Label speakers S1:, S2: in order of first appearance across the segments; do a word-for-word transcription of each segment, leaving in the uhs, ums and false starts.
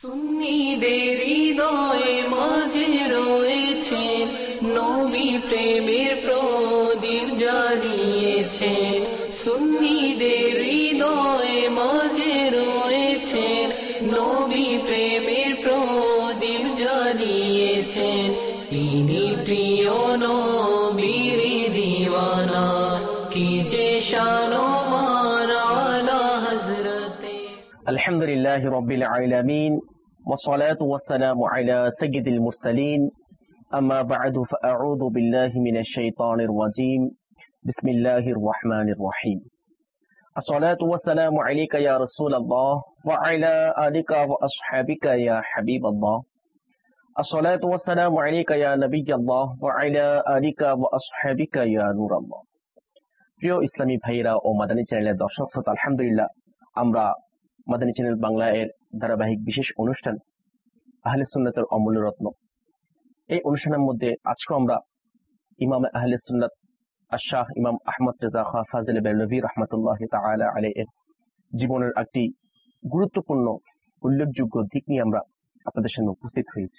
S1: সুন্নিদের হৃদয়ে মাঝে রয়েছেন নবী প্রেমের প্রদীপ জ্বালিয়েছেন। সুন্নিদের হৃদয়ে মাঝে রয়েছেন নবী প্রেমের প্রদীপ জ্বালিয়েছেন। তিনি প্রিয় নবীর দিওয়ানা, কি যে শান ও মান আলা হযরতে।
S2: আলহামদুলিল্লাহি রাব্বিল আলামিন ওয়াসসালাতু ওয়াসসালামু আলা সাইয়্যিদিল মুরসালিন আম্মা বা'দু ফাআউযু বিল্লাহি মিনাশ শাইতানির রাজীম বিসমিল্লাহির রহমানির রহিম। আসসালাতু ওয়াসসালামু আলাইকা ইয়া রাসূলাল্লাহ ওয়া আলা আলিকা ওয়া আসহাবিকা ইয়া হাবিবাল্লাহ। আসসালাতু ওয়াসসালামু আলাইকা ইয়া নবিয়াল্লাহ ওয়া আলা আলিকা ওয়া আসহাবিকা ইয়া নূরাল্লাহ। প্রিয় ইসলামী ভাইরা ও মাদানী চ্যানেলের দর্শক শ্রোতা, আলহামদুলিল্লাহ আমরা মাদানী চ্যানেল বাংলা এর ধারাবাহিক বিশেষ অনুষ্ঠান আহলে সুন্নাতের অমূল্য রত্ন, এই অনুষ্ঠানের মধ্যে আজকে আমরা ইমাম আহলে সুন্নাত আশ-শাহ ইমাম আহমদ রেজা খাঁ ফাজিল বেরলভী রাহমাতুল্লাহি তাআলা আলাইহির জীবনের একটি গুরুত্বপূর্ণ উল্লেখযোগ্য দিক নিয়ে আমরা আপনাদের সামনে উপস্থিত হয়েছি।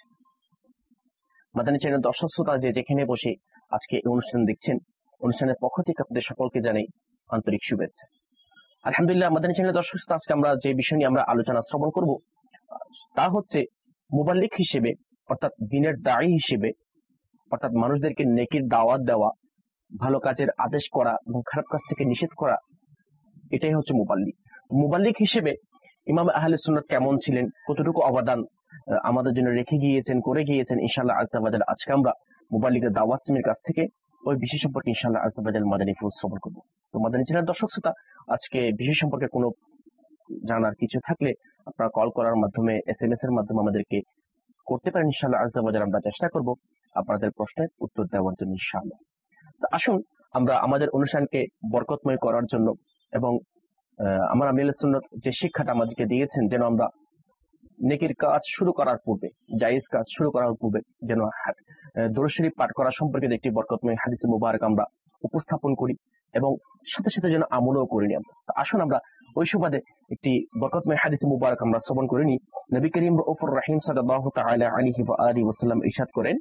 S2: মাদানী চ্যানেল দর্শক শ্রোতা যে যেখানে বসে আজকে এই অনুষ্ঠান দেখছেন, অনুষ্ঠানের পক্ষ থেকে আপনাদের সকলকে জানাই আন্তরিক শুভেচ্ছা। আলহামদুলিল্লাহ, মাদানী চ্যানেল দর্শক শ্রোতা, আজকে আমরা যে বিষয় নিয়ে আমরা আলোচনা শ্রবণ করব তা হচ্ছে মুবাল্লিগ হিসেবে, অর্থাৎ দ্বীনের দায়ী হিসেবে, অর্থাৎ মানুষদেরকে নেকির দাওয়াত দেওয়া, ভালো কাজের আদেশ করা এবং খারাপ কাজ থেকে নিষেধ করা, এটাই হচ্ছে মুবাল্লিগ। মুবাল্লিগ হিসেবে ইমাম আহলে সুন্নাত কেমন ছিলেন, কতটুকু অবদান আমাদের জন্য রেখে গিয়েছেন, করে গিয়েছেন, ইনশাআল্লাহ আজ্জা ওয়া জাল আজকে আমরা মুবাল্লিগের দাওয়াত সিমের কাছ থেকে ওই বিষয় সম্পর্কে ইনশাআল্লাহ আজ্জা ওয়া জাল মাদানী ফুল শ্রবণ করব। তো মাদানী চ্যানেল দর্শক শ্রোতা, আজকে বিষয় সম্পর্কে কোনো জানার কিছু থাকলে আপনারা কল করার মাধ্যমে, এস এম এস এর মাধ্যমে আমাদেরকে করতে পারেন। ইনশাআল্লাহ আজ্জা ওয়া জাল আমরা চেষ্টা করব আপনাদের প্রশ্নের উত্তর দেওয়ার জন্য ইনশাআল্লাহ। তো আসুন আমরা আমাদের অনুষ্ঠানকে বরকতময় করার জন্য এবং আমার আমির আহলে সুন্নাত যে শিক্ষাটা আমাদেরকে দিয়েছেন, যেন আমরা নেকির কাজ শুরু করার পূর্বে, জায়েজ কাজ শুরু করার পূর্বে যেন দরুদ শরীফ পাঠ করা সম্পর্কিত একটি বরকতময় হাদিস মুবারক আমরা উপস্থাপন করি এবং সাথে সাথে যেন আমলও করি নি আমরা। আসুন আমরা ওই সুবাদে একটি বরকতময় হাদিস মুবারক আমরা শ্রবণ করে নিই। নবী করিম রাউফুর রহিম সাল্লাল্লাহু তাআলা আলাইহি ওয়া আলিহি ওয়াসাল্লাম ইরশাদ করেন,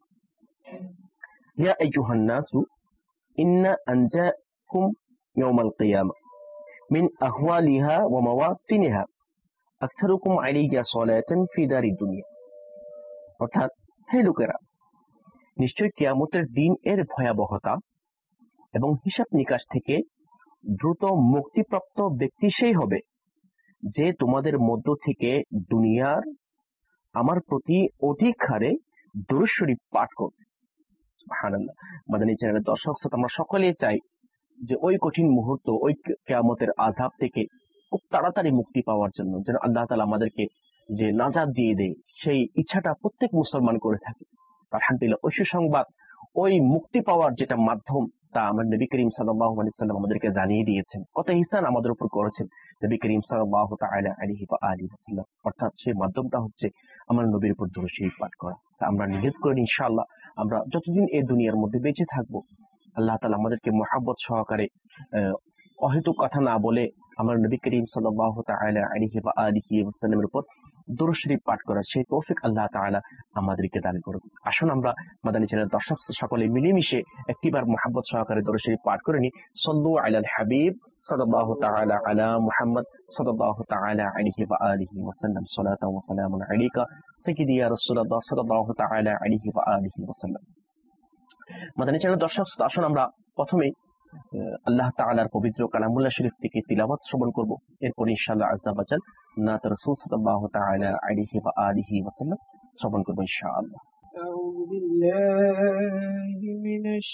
S2: ইয়া আইয়ুহান নাসু ইন্না আনজাকুম ইয়াউমাল কিয়ামা মিন আহওয়ালিহা ওয়া মাওয়াতিনিহা আকসারুকুম আলাইয়া সালাতান ফি দারিদ দুনিয়া। অর্থাৎ, হে লোকেরা, নিশ্চয় কিয়ামতের দিন এর ভয়াবহতা এবং হিসাব নিকাশ থেকে দ্রুত মুক্তিপ্রাপ্ত ব্যক্তি সেই হবে যে তোমাদের মধ্য থেকে দুনিয়ার আমার প্রতি অধিক হারে দরুদ শরীফ পাঠ করবে। সুবহানাল্লাহ। মাদানী চ্যানেলের দর্শক শ্রোতা, আমরা সকলেই চাই যে ওই কঠিন মুহূর্ত, ওই কিয়ামতের আযাব থেকে খুব তাড়াতাড়ি মুক্তি পাওয়ার জন্য যেন আল্লাহ তাআলা আমাদেরকে যে নাজাত দিয়ে দেয়, সেই ইচ্ছাটা প্রত্যেক মুসলমান করে থাকে। আলহামদুলিল্লাহ, ওই সুসংবাদ, ওই মুক্তি পাওয়ার যেটা মাধ্যম, তা আমার নবী করিম সাল্লাল্লাহু আলাইহি ওয়াসাল্লাম আমাদেরকে জানিয়ে দিয়েছেন, কত ইহসান আমাদের উপর করেছেন নবী করিম সাল্লাল্লাহু তাআলা আলাইহি ওয়া আলিহি ওয়াসাল্লাম। অর্থাৎ সেই মাধ্যমটা হচ্ছে আমার নবীর উপর দরুদ শরীফ পাঠ করা। তা আমরা নিয়ত করি ইনশাআল্লাহ আমরা যতদিন এই দুনিয়ার মধ্যে বেঁচে থাকবো, আল্লাহ তাআলা আমাদেরকে মহব্বত সহকারে অহেতুক কথা না বলে আমার নবী করিম সাল্লাল্লাহু তাআলা আলাইহি ওয়া আলিহি ওয়াসাল্লামের উপর দরুদ শরীফ পাঠ করার সেই তৌফিক আল্লাহ তাআলা আমাদেরকে দান করুন। আসুন আমরা মাদানী চ্যানেল দর্শক সকলে মিলেমিশে একটিবার মহব্বত সহকারে দরুদ শরীফ পাঠ করে নি। সাল্লু আলাল হাবিব সাল্লাল্লাহু তাআলা আলা মুহাম্মদ সাল্লাল্লাহু তাআলা আলাইহি ওয়া আলিহি ওয়াসাল্লাম। সালাতাও ওয়া সালামুন আলাইকা সাইয়্যিদি ইয়া রাসূলুল্লাহ সাল্লাল্লাহু তাআলা আলাইহি ওয়া আলিহি ওয়াসাল্লাম। মাদানী চ্যানেল দর্শক, আসুন আমরা প্রথমে আল্লাহ তাআলার পবিত্র কালামুল্লাহ শরীফ থেকে তিলাওয়াত শ্রবণ করব। এরপর ইনশাআল্লাহ আজ্জা ওয়া জাল নাত রাসূল সাল্লাল্লাহু তাআলা আলাইহি ওয়া আলিহি ওয়াসাল্লাম শ্রবণ করব ইনশাআল্লাহ।
S3: আউযু বিল্লাহি মিনাশ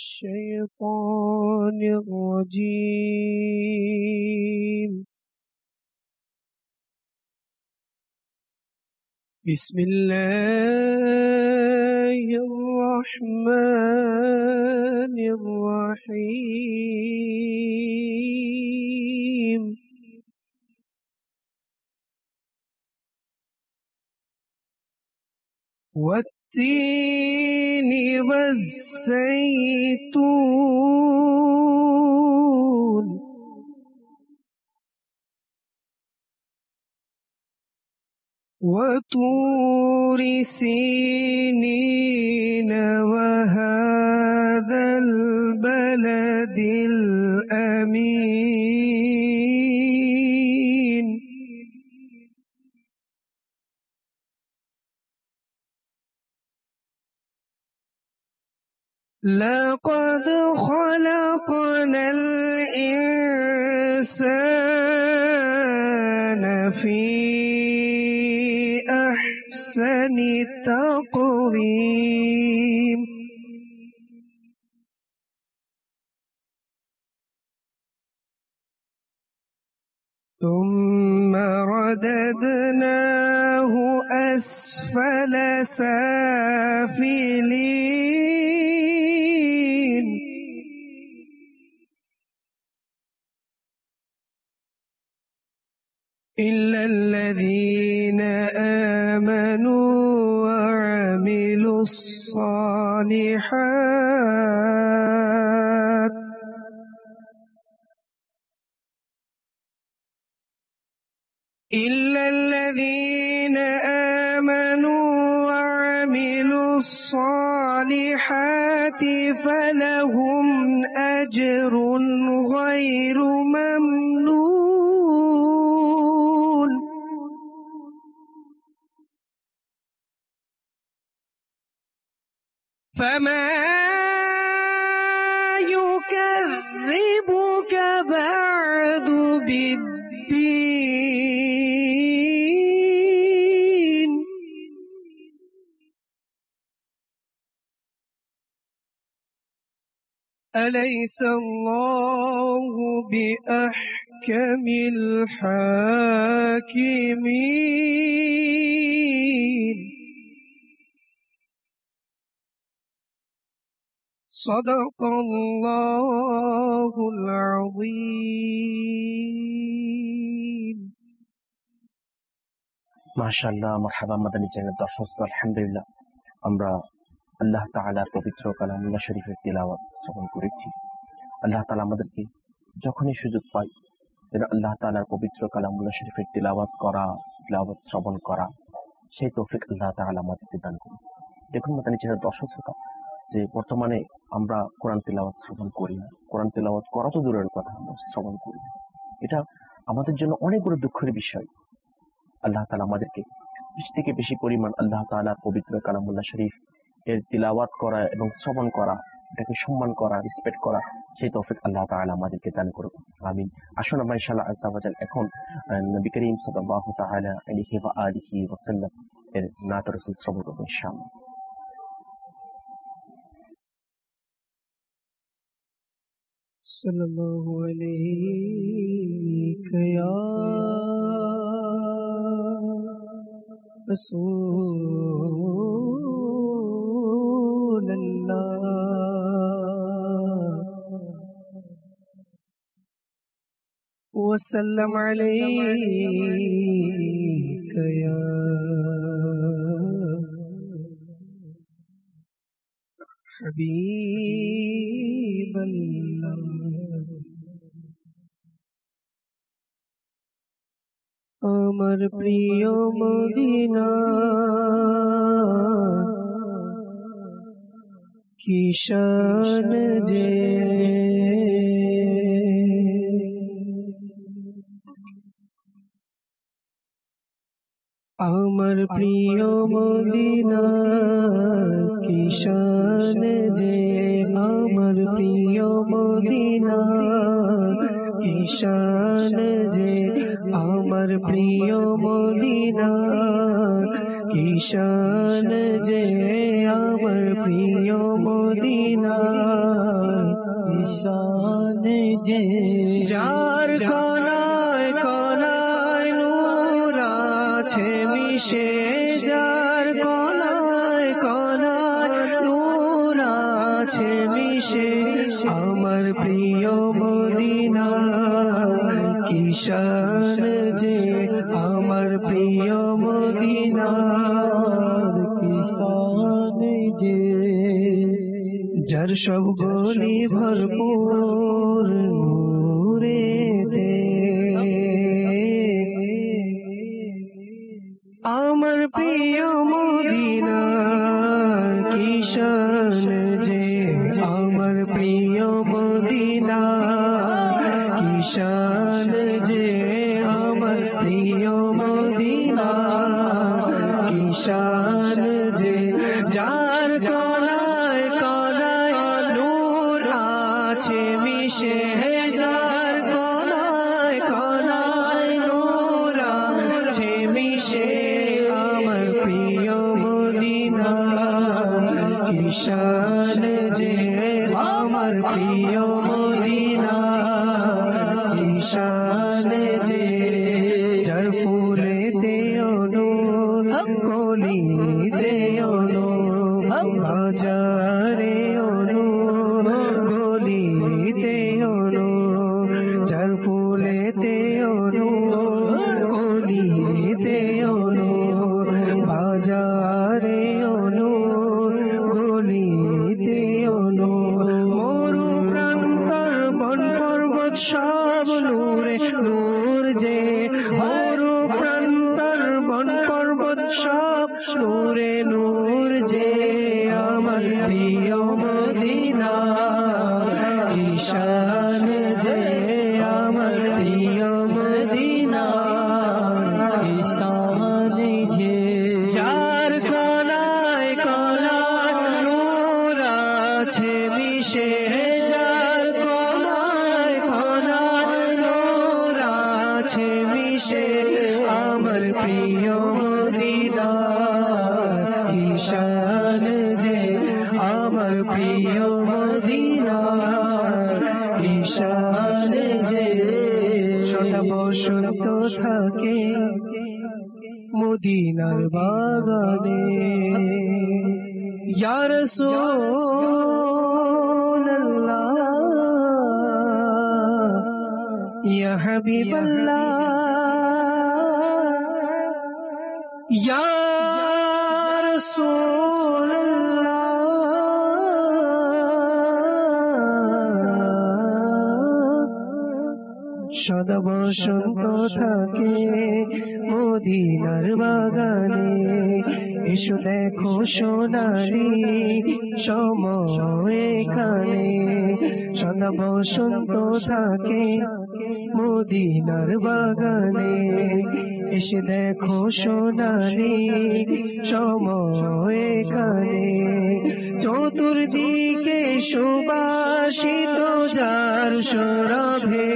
S3: শাইতানির রাজীম। বিসমিল্লাহির রহমানির রহিম। والتين والزيتون وطور سينين وهذا البلد الأمين لقد خلقنا الإنسان في أحسن تقويم ثم رددناه أسفل سافلين إلا الذين آمنوا وعملوا الصالحات إلا الذين آمنوا وعملوا الصالحات فلهم أجر غير ممنون فما يكذبك بعد بالدين أليس الله بأحكم الحاكمين صدق الله العظيم
S2: মাশাআল্লাহ মারহাবা মাদানী চ্যানেল দর্শক আলহামদুলিল্লাহ আমরা আল্লাহ তাআলার পবিত্র কালামুল্লাহ শরীফের তিলাওয়াত শ্রবণ করেছি। আল্লাহ তাআলা আমাদেরকে যখনই সুযোগ পাই যেন আল্লাহ তাআলার পবিত্র কালামুল্লাহ শরীফের তিলাওয়াত করা তিলাওয়াত শ্রবণ করা সেই তৌফিক আল্লাহ তাআলা আমাদেরকে দান করুন। দেখুন মাদানী চ্যানেল দর্শক শ্রোতা যে বর্তমানে আমরা কোরআন তিলাওয়াত শ্রবণ করি না, কোরআন তিলাওয়াত করা তো দূরের কথা আমরা শ্রবণ করি না। এটা আমাদের জন্য অনেক বড় দুঃখের বিষয়। আল্লাহ তাআলা আমাদেরকে বেশি থেকে বেশি পরিমাণ আল্লাহ তাআলার পবিত্র কালামুল্লাহ শরীফ এর তিলাওয়াত করা এবং শ্রবণ করা, এটাকে সম্মান করা, রেসপেক্ট করা সেই তৌফিক আল্লাহ তাআলা আমাদেরকে দান করুন। আমিন। আসুন আমরা ইনশাআল্লাহ আযজা ওয়া জাল এখন নবী করিম সাল্লাল্লাহু তাআলা আলাইহি ওয়া আলিহি ওয়া সাল্লাম এর নাত রাসূল শ্রবণ করব ইনশাআল্লাহ।
S3: सल्लल्लाहु अलैहि या रसूल अल्लाह वसल्लम अलैका या हबीब अल्लाह আমার প্রিয় মদিনা কি শান যে আমার প্রিয় মদিনা কি শান যে আমার প্রিয় মদিনা কি শান যে আমার প্রিয় মদিনা কি শান যে আমার প্রিয় মদিনা কি শান যে যার কোনায় কোনায় নূর আছে মিশে যার কোনায় কোনায় নূর আছে মিশে আমার প্রিয় মদিনা কি শান যে আমার প্রিয় মদিনা কি শান যে যার সব গলি ভরপুর নূরেতে প্রিয় মদিনা কি শান যে আমার প্রিয় মদিনা কি শান যে আমার প্রিয় মদিনা কি শান যে যার কলায় কলায় নূর আছে মিশে যার কলায় কলায় নূর আছে মিশে আমার প্রিয় মদিনা কি শান যে আমার প্রিয় মদিনা কি শান যে যার ফুলেতে নূর কলিতে নূর বাজারে নূর গলিতে নূর যার ফুলেতে নূর কলিতে নূর বাজারে নূর গলিতে নূর মরু প্রান্তর বন পর্বত সব নূরে নূর যে মরু প্রান্তর বন পর্বত সব নূরে নূর যে আমার প্রিয় মদিনা কি শান যে আমার প্রিয় মদিনা কি শান যে যার কলায় কলায় নূর আছে মিশে যার কলায় কলায় নূর আছে মিশে আমার প্রিয় মদিনা কি শান যে আমার প্রিয় মদিনা কি শান যে সদা বসন্ত থাকে মদিনার বাগানে ইয়া রাসূলুল্লাহ ইয়া হাবিবাল্লাহ ইয়া রাসূলুল্লাহ সদা বসন্ত থাকে মদিনার বাগানে এসো দেখো সোনালি সময় এখানে সদা বসন্ত থাকে মদিনার বাগানে এসে দেখো সোনালি সময় এখানে চতুর্দিকে সুবাসিত যার সৌরভে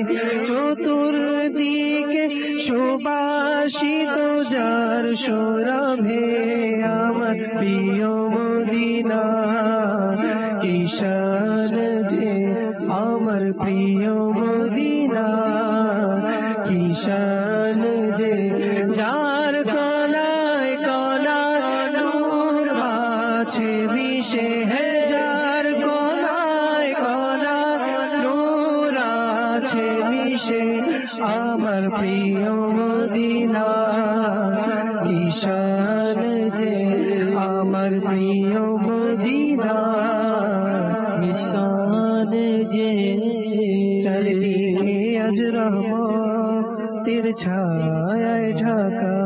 S3: চতুর্দিকে সুবাসিত যার সৌরভে আমার প্রিয় মদিনা কি শান যে আমার প্রিয় মদিনা কি শান যে যার কলায় কলায় নূর আছে মিশে যার কলায় কলায় নূর আছে মিশে আমার প্রিয় মদিনা কি শান যে আমার প্রিয় মদিনা কি শান যে চারিদিকে আজ রহমতের ছায়ায় ঢাকা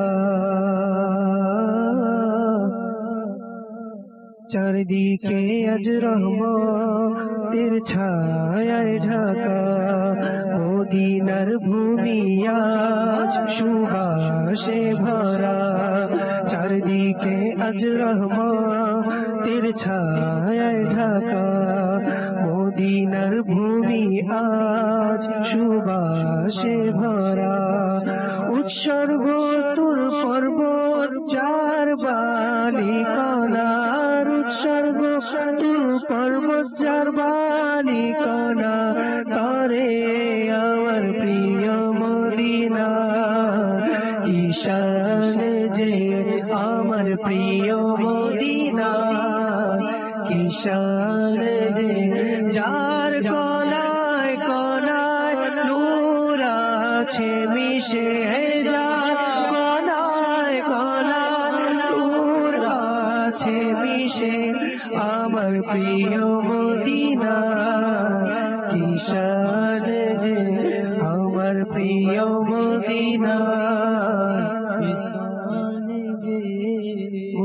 S3: চারিদিকে আজ রহমতের ছায়ায় ঢাকা মদিনার ভূমি আজ সুবাসে ভরা চারিদিকে আজ রহমতের ছায়ায় ঢাকা মদিনার ভূমি আজ সুবাসে ভরা উৎসর্গ তোর পর্বত চার বালিকানার উৎসর্গ তোর পর্বত চার বালিকানা তারে আমার প্রিয় মদিনা কি শান যে আমার প্রিয় মদিনা কি শান যে যার কলায় কলায় নূর আছে মিশে যার কলায় কলায় নূর আছে মিশে আমার প্রিয় মদিনা কি শান যে আমার প্রিয় মদিনা কি শান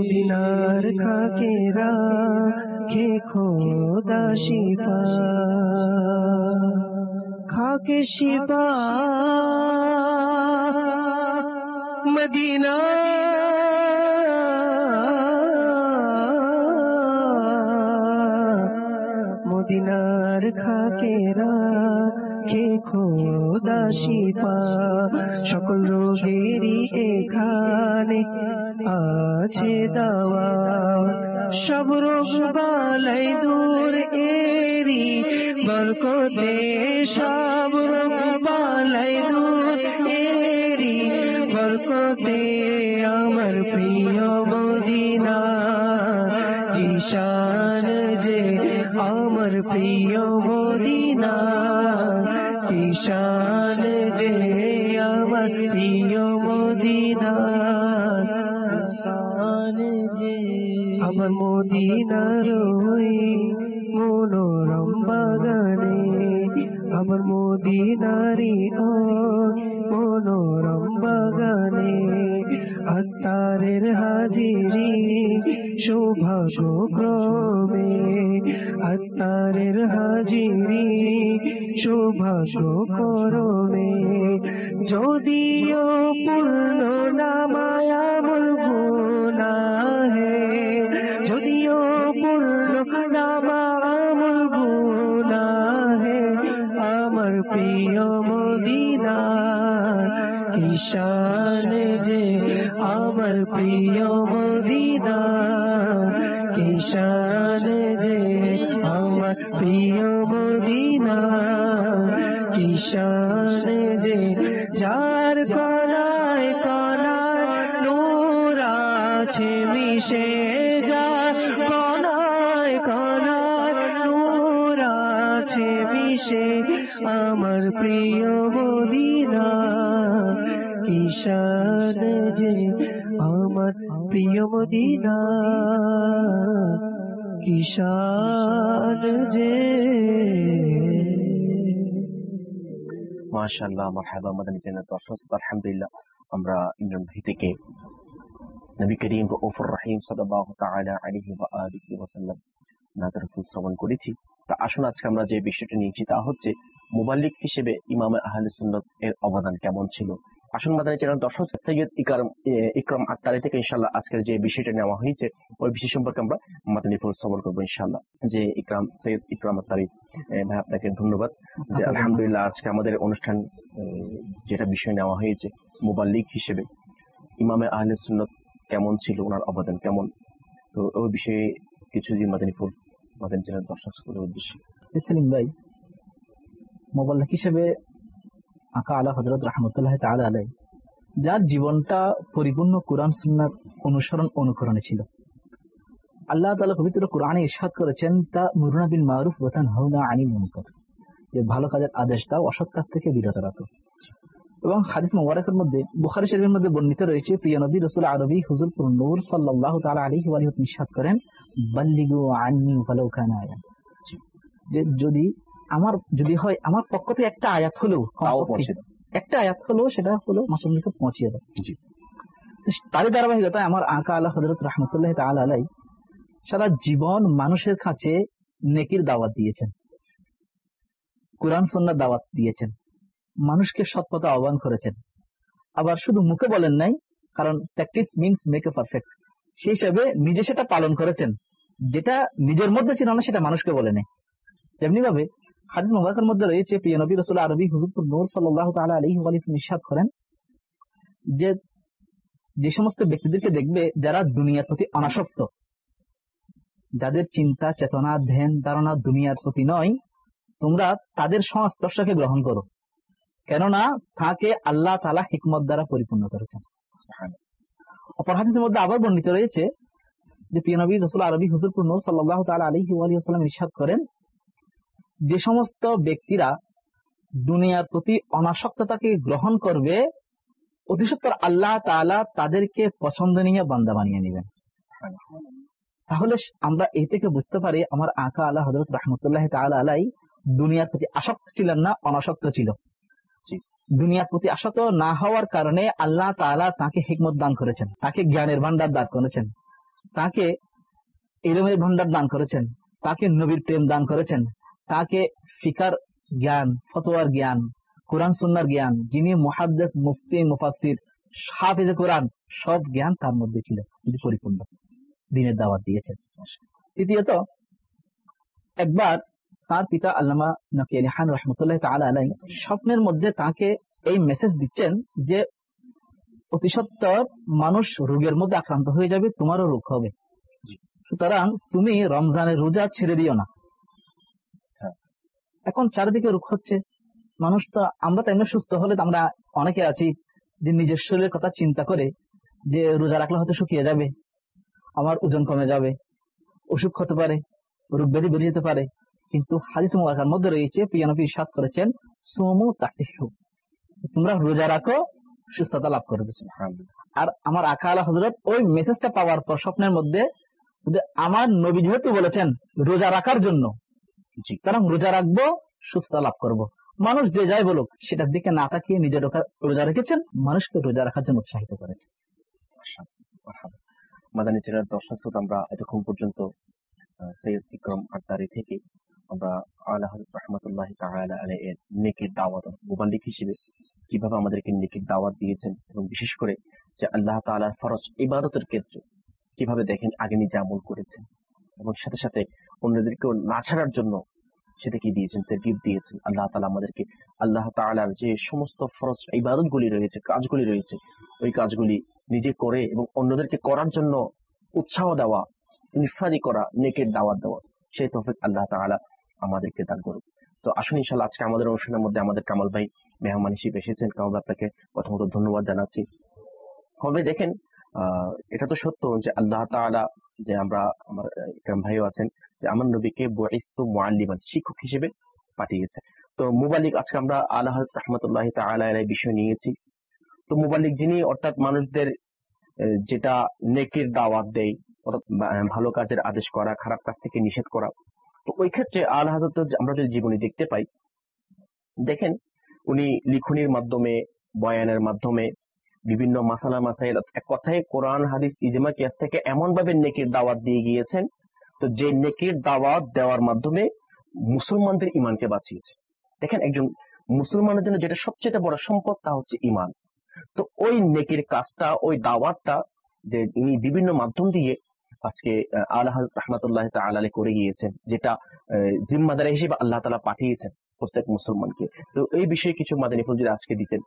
S3: মদিনার খাকেরা খে খোদা শিফা খাকে শিফা মদিনা মদিনার খাকেরা খে খোদা শিফা সকল রোগেরই এখানে আছে দাওয়া সব রোগ বালাই দূর এরি বরকতে সব রোগ বালাই দূর এরি বরকতে আমার প্রিয় মদিনা ঈশান যে আমার প্রিয় মদিনা ঈশান যে আমার প্রিয় মদিনা ঈশান যে আমার মদিনার ওই মনোরম বাগানে আমার মদিনারি ও মনোরম বাগানে আত্মারের হাজিরি সৌভাগ্য ক্রমে আত্মারের হাজিরি সৌভাগ্য করমে যদিও পূর্ণ নামায়ামুল গুনাহে যদিও পূর্ণ নামায়ামুল গুনাহে আমার প্রিয় মদিনা ঈশান যে আমার প্রিয় মদিনা ঈশান যে আমার প্রিয় মদিনা ঈশান যে যার কনায় কনায় নূর আছে মিশে যার কনায় কনায় নূর আছে মিশে আমার প্রিয় মদিনা ঈশান যে আমার প্রিয় মদিনা ঈশান যে
S2: মাশাআল্লাহ মারহাবা মাদানী জান্নাত দর্শক আলহামদুলিল্লাহ আমরা ইমরান ভাই থেকে নবী করিম রউফুর রহিম সাল্লাল্লাহু তাআলা আলাইহি ওয়া আলিহি ওয়াসাল্লাম নাত রাসূল শ্রবণ করেছি। তা আসুন আজকে আমরা যে বিষয়টা নিয়েছি তা হচ্ছে মুবাল্লিগ হিসেবে ইমাম আহলে সুন্নাত এর অবদান কেমন ছিল। আসুন মাদানী চ্যানেল দর্শক সৈয়দ ইকরাম ইকরাম আত্তারি থেকে ইনশাআল্লাহ আজকের যে বিষয়টা নেওয়া হয়েছে ওই বিষয় সম্পর্কে আমরা মাদানী ফুল শ্রবণ করবো ইনশাআল্লাহ। যে ইকরাম সৈয়দ ইকরাম আত্তারি ভাই আপনাকে ধন্যবাদ যে আলহামদুলিল্লাহ আজকে আমাদের অনুষ্ঠান যেটা বিষয় নেওয়া হয়েছে মুবাল্লিগ হিসেবে ইমামে আহলে সুন্নাত কেমন ছিল, ওনার অবদান কেমন, তো ওই বিষয়ে কিছু যে মাদানী ফুল মাদানী চ্যানেল দর্শক শ্রোতাদের উদ্দেশ্যে।
S4: সেলিম ভাই, মুবাল্লিগ হিসেবে আকা আলা হযরত রাহমাতুল্লাহ তাআলা আলাইহি যার জীবনটা পরিপূর্ণ কুরআন সুন্নাহ অনুসরণ অনুকরণে ছিল। আল্লাহ তাআলা পবিত্র কোরআনে ইরশাদ করেছেন তা'মুরুনা বিল মারুফ ওয়া তানহাউনা আনিল মুনকার, যে ভালো কাজের আদেশ দাও, অসৎ কাজ থেকে বিরত রাখো। এবং হাদিস মুবারকের মধ্যে বুখারী শরীফের মধ্যে বর্ণিত রয়েছে প্রিয় নবী রাসূল আরবী হুজুর নূর সাল্লাল্লাহু তাআলা আলাইহি ওয়া আলিহি ইরশাদ করেন বাল্লিগু আন্নী ওয়ালাউ কানা আয়াত, যে যদি আমার যদি হয় আমার পক্ষ থেকে একটা আয়াত হলেও একটা আয়াত হলেও সেটা হলো মাসুম নিকট পৌঁছিয়ে দাও। তারই ধারাবাহিকতায় আমার আকা আলা হযরত রাহমাতুল্লাহ তাআলা আলাইহি সারা জীবন মানুষের কাছে নেকির দাওয়াত দিয়েছেন, কুরআন সুন্নাহর দাওয়াত দিয়েছেন, মানুষকে সৎ পথে আহ্বান করেছেন। আবার শুধু মুখে বলেন নাই, কারণ practice means make a perfect, সেই হিসাবে নিজে সেটা পালন করেছেন, যেটা নিজের মধ্যে ছিল না সেটা মানুষকে বলে নেই। তেমনি ভাবে হাদিস মুবারকের মধ্যে রয়েছে প্রিয় নবী রাসূল আরবী হুজুর নূর সাল্লাল্লাহু তাআলা আলাইহি ওয়া আলিহি ইরশাদ করেন যে যে সমস্ত ব্যক্তিদেরকে দেখবে যারা দুনিয়ার প্রতি অনাসক্ত, যাদের চিন্তা চেতনা ধ্যান ধারণা দুনিয়ার প্রতি নয়, তোমরা তাদের সংস্পর্শকে গ্রহণ করো, কেননা তাকে আল্লাহ তাআলা হিকমত দ্বারা পরিপূর্ণ করেছেন। অপর হাদিসের মধ্যে আবার বর্ণিত রয়েছে যে প্রিয় নবী রাসূল আরবী হুজুর নূর সাল্লাল্লাহু তাআলা আলাইহি ওয়া আলিহি ওয়াসাল্লাম ইরশাদ করেন যে সমস্ত ব্যক্তিরা দুনিয়ার প্রতি অনাসক্ততাকে গ্রহণ করবে, অতিসত্বর আল্লাহ তাআলা তাদেরকে পছন্দনীয় বান্দা বানিয়ে নেবেন। তাহলে আমরা এই থেকে বুঝতে পারি আমার আকা আলা হযরত রাহমাতুল্লাহ তাআলা আলাইহি দুনিয়ার প্রতি আসক্ত ছিলেন না, অনাসক্ত ছিল। দুনিয়ার প্রতি আসক্ত না হওয়ার কারণে আল্লাহ তাআলা তাকে হিকমত দান করেছেন, তাকে জ্ঞানের ভান্ডার দান করেছেন, তাকে ইলমের ভান্ডার দান করেছেন, তাকে নবীর প্রেম দান করেছেন, তাকে ফিকার জ্ঞান, ফতোয়ার জ্ঞান, কোরআন সুন্নাহর জ্ঞান, যিনি মুহাদ্দিস, মুফতি, মুফাসসির, হাফেজে কোরআন, সব জ্ঞান তার মধ্যে ছিল, তিনি পরিপূর্ণ দ্বীনের দাওয়াত দিয়েছেন। তৃতীয়ত, একবার তার পিতা আল্লামা নকি আলী খান রাহমাতুল্লাহ তাআলা আলাইহি স্বপ্নের মধ্যে তাকে এই মেসেজ দিচ্ছেন যে অতি সত্বর মানুষ রোগের মধ্যে আক্রান্ত হয়ে যাবে, তোমারও রোগ হবে, সুতরাং তুমি রমজানের রোজা ছেড়ে দিও না। এখন চারিদিকে রোগ হচ্ছে, মানুষ তো, আমরা তো এমনি সুস্থ হলে আমরা অনেকে আছি যে নিজের শরীরের কথা চিন্তা করে যে রোজা রাখলে হয়তো শুকিয়ে যাবে, আমার ওজন কমে যাবে, অসুখ হতে পারে, রোগ ব্যাধি বেড়ে যেতে পারে। কিন্তু হাদিস মুবারকার মধ্যে রয়েছে, প্রিয় নবী ইরশাদ করেছেন, সুমু তাসিহু, তোমরা রোজা রাখো, সুস্থতা লাভ করবে। আর আমার আকা আলা হযরত ওই মেসেজটা পাওয়ার পর স্বপ্নের মধ্যে, আমার নবী যেহেতু বলেছেন রোজা রাখার জন্য, কারণ রোজা রাখবো, সুস্থতা লাভ করব, মানুষ যে যাই বলুক সেটার দিকে না তাকিয়ে নিজের রোজা রেখেছেন, মানুষকে রোজা রাখার জন্য উৎসাহিত করেছেন।
S2: মাদানী চ্যানেল দর্শক শ্রোতা, আমরা এতক্ষণ পর্যন্ত সৈয়দ ইকরাম আত্তারি থেকে আমরা আলা হযরত রাহমাতুল্লাহি তাআলা আলাইহি এর নেকির দাওয়াত, মুবাল্লিগ হিসেবে কিভাবে আমাদেরকে নেকির দাওয়াত দিয়েছেন, এবং বিশেষ করে যে আল্লাহ তাআলার ফরজ ইবাদতের ক্ষেত্রে কিভাবে দেখেন আগে নিজে আমল করেছেন, এবং সাথে সাথে অন্যদেরকেও না ছাড়ার জন্য সেটা কি দিয়েছেন, তারগীব দিয়েছেন। আল্লাহ তাআলা আমাদেরকে আল্লাহ তাআলার যে সমস্ত ফরজ ইবাদতগুলি রয়েছে, কাজগুলি রয়েছে, ওই কাজগুলি নিজে করে এবং অন্যদেরকে করার জন্য উৎসাহ দেওয়া, ইনফারি করা, নেকের দাওয়াত দেওয়া, সেই তৌফিক আল্লাহ তাআলা আমাদেরকে দান করুন। তো আসুন ইনশাআল্লাহ আজকে আমাদের অনুষ্ঠানের মধ্যে আমাদের কামাল ভাই মেহমান হিসেবে এসেছেন। কামাল ভাই, আপনাকে প্রথমত ধন্যবাদ জানাচ্ছি। হবে দেখেন, আহ এটা তো সত্য যে আল্লাহ তাআলা, যে আমরা, আমার ইকরাম ভাইও আছেন, যে আমার নবীকে বুইস্তু মুআল্লিমান, শিক্ষক হিসেবে পাঠিয়েছে। তো মুবাল্লিগ, আজকে আমরা আলা হযরত রাহমাতুল্লাহি তাআলা আলাইহি বিষয় নিয়েছি। তো মুবাল্লিগ যিনি, অর্থাৎ মানুষদের যেটা নেকির দাওয়াত দেয়, অর্থাৎ ভালো কাজের আদেশ করা, খারাপ কাজ থেকে নিষেধ করা। তো ওই ক্ষেত্রে আলা হযরত আমরা যদি জীবনী দেখতে পাই, দেখেন উনি লিখনির মাধ্যমে, বয়ানের মাধ্যমে, বিভিন্ন মাসালা মাসাইল, এক কথায় কোরআন হাদিস ইজমা কিয়াস থেকে এমন ভাবে নেকির দাওয়াত দিয়ে গিয়েছেন, তো যে নেকির দাওয়াত দেওয়ার মাধ্যমে মুসলমানদের ইমানকে বাঁচিয়েছে। দেখেন, একজন মুসলমানের জন্য যেটা সবচেয়ে বড় সম্পদ, তা হচ্ছে ইমান। তো ওই নেকির কাজটা, ওই দাওয়াতটা যে ইনি বিভিন্ন মাধ্যম দিয়ে আজকে আলা হযরত রাহমাতুল্লাহি তাআলা আলাইহি করে গিয়েছেন, যেটা জিম্মাদারি হিসেবে আল্লাহ তাআলা পাঠিয়েছেন প্রত্যেক মুসলমানকে। তো এই বিষয়ে কিছু মাদানী ফজিল আজকে দিতেন।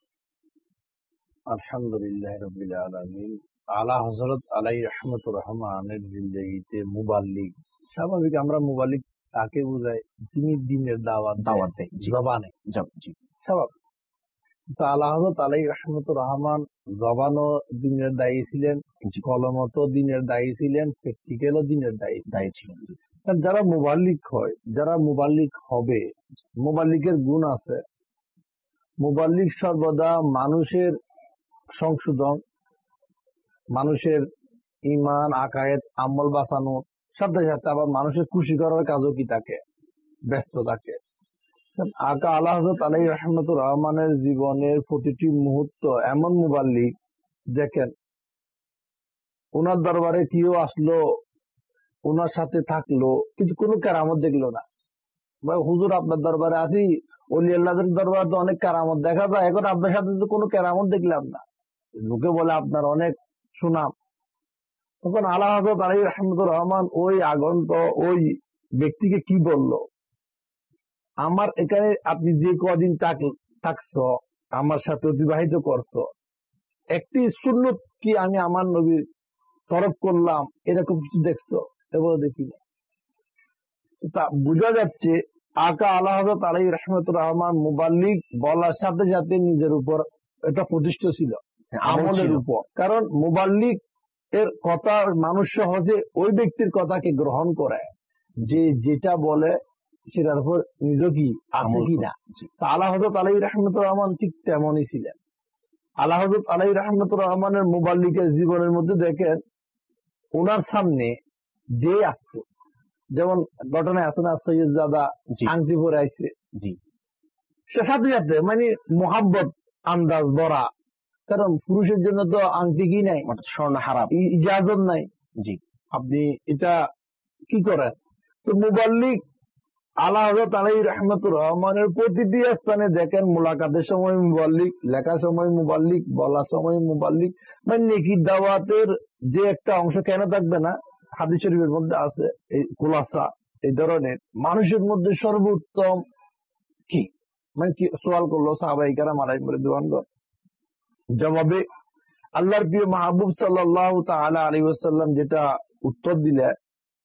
S5: আলহামদুলিল্লাহ রাব্বিল আলামিন। আলা হযরত আলাইহি রাহমাতুর রহমানের জিন্দেগিতে মুবাল্লিগ, স্বাভাবিক আমরা মুবাল্লিগ তাকে বোঝাই যিনি দ্বীনের দাওয়াত দাওয়াত দেয় জবানে, জি স্বাভাবিক। তো আলা হযরত আলাইহি রাহমাতুর রহমান জবানও দ্বীনের দায়ী ছিলেন, কলমত দ্বীনের দায়ী ছিলেন, প্র্যাকটিক্যালও দ্বীনের দায়ী দায়ী ছিলেন। যারা মুবাল্লিগ হয়, যারা মুবাল্লিগ হবে, মুবাল্লিগের গুণ আছে। মুবাল্লিগ সর্বদা মানুষের সংশোধন, মানুষের ইমান, আকায়েদ, আমল বাঁচানো, সাথে সাথে আবার মানুষের খুশি করার কাজও কি থাকে, ব্যস্ত থাকে। আকা আলা হযরত আলাইহি রাহমাতুর রহমানের জীবনের প্রতিটি মুহূর্ত এমন মুবাল্লিগ, দেখেন ওনার দরবারে কেউ আসলো, ওনার সাথে থাকলো, কিন্তু কোনো কেরামত দেখলো না। ভাই হুজুর আপনার দরবারে আছি, ওলি আল্লাহদের দরবারে তো অনেক কেরামত দেখা যায়, এখন আপনার সাথে তো কোনো কেরামত দেখলাম না। লোকে বলে আপনার অনেক সুনাম। তখন আলা হযরত আলাইহি রাহমাতুর রহমান ওই আগন্ত ওই ব্যক্তিকে কি বলল, আমার এখানে আপনি যে কদিন থাকছো, আমার সাথে অতিবাহিত করছো, একটি সুন্নত কি আমি আমার নবীর তরফ করলাম, এরকম কিছু দেখছো? এগুলো দেখি না। তা বোঝা যাচ্ছে আকা আলা হযরত আলাইহি রাহমাতুর রহমান মুবাল্লিগ বলার সাথে সাথে নিজের উপর এটা প্রতিষ্ঠিত ছিল, আমলের উপর। কারণ মুবাল্লিগ এর কথা মানুষ সহজে ওই ব্যক্তির কথাকে গ্রহণ করে, যে যেটা বলে সেটার উপর নিজ কি আছে কিনা। আলা হযরত আলাইহি রাহমাতুর রহমান ঠিক তেমনই ছিলেন। আলা হযরত আলাইহি রাহমাতুর রহমানের মুবাল্লিগের জীবনের মধ্যে দেখেন, ওনার সামনে যে আসতো, যেমন ঘটনায় আছে না, সৈয়দ জাদা আংটি পরে আইছে, জি সে সাথে সাথে মানে মোহাব্বত আন্দাজ বরা, কারণ পুরুষের জন্য তো আংটি কি নাই, স্বর্ণ হারাম, ইজাজত নাই,
S2: জি,
S5: আপনি এটা কি করেন? তো মুবাল্লিগ আলা হযরত আলাইহির রাহমাতুর রহমানের প্রতিটি স্থানে দেখেন, মুলাকাতের সময় মুবাল্লিগ, লেখার সময় মুবাল্লিগ, বলার সময় মুবাল্লিগ, মানে নেকির দাওয়াতের যে একটা অংশ কেন থাকবে না? হাদিস শরীফের মধ্যে আছে এই খুলাসা, এই ধরনের মানুষের মধ্যে সর্বোত্তম কি, মানে কি সওয়াল করলো সাহাবায়ে কেরাম আলাইহিম রিদওয়ানুল্লাহ। জবাবে আল্লাহর প্রিয় মাহবুব সাল্লাল্লাহু তাআলা আলাইহি ওয়াসাল্লাম যেটা উত্তর দিলেন,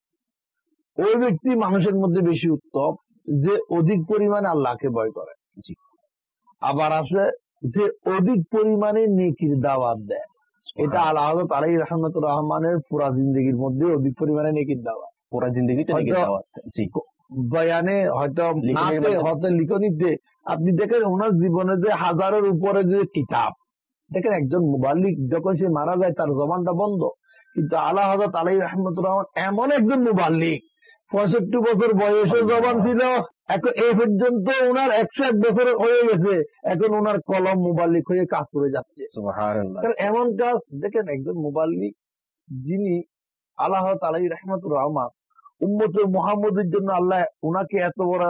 S5: ওই ব্যক্তি মানুষের মধ্যে বেশি উত্তম যে অধিক পরিমাণে আল্লাহকে ভয় করে।
S2: জি,
S5: আবার আছে যে অধিক পরিমাণে নেকির দাওয়াত দেয়। এটা আলা হযরত আলাইহির রাহমাতুর রহমানের পুরা জিন্দেগির মধ্যে অধিক পরিমাণে নেকির দাওয়াত,
S2: পুরা জিন্দেগিতে নেকির দাওয়াত। জি,
S5: বয়ানে হয়তো নাতে হয়তো লিখনিতে আপনি দেখেন ওনার জীবনে যে হাজারের উপরে যে কিতাব, দেখেন একজন মুবাল্লিগ যখন সে মারা যায় তার জবানটা বন্ধ, কিন্তু আলা হযরত আলাইহির রাহমাতুর রহমান এমন একজন মুবাল্লিগ, পঁয়ষট্টি বছর বয়সে জবান ছিল, এখন এই পর্যন্ত ওনার একশো এক বছর হয়ে গেছে, এখন ওনার কলম মুবাল্লিগ হয়ে কাজ করে যাচ্ছে।
S2: সুবহানাল্লাহ।
S5: এমন কাজ দেখেন, একজন মুবাল্লিগ যিনি আলা হযরত আলাইহির রাহমাতুর রহমান উম্মতে মুহাম্মদের জন্য আল্লাহ উনাকে এত বড়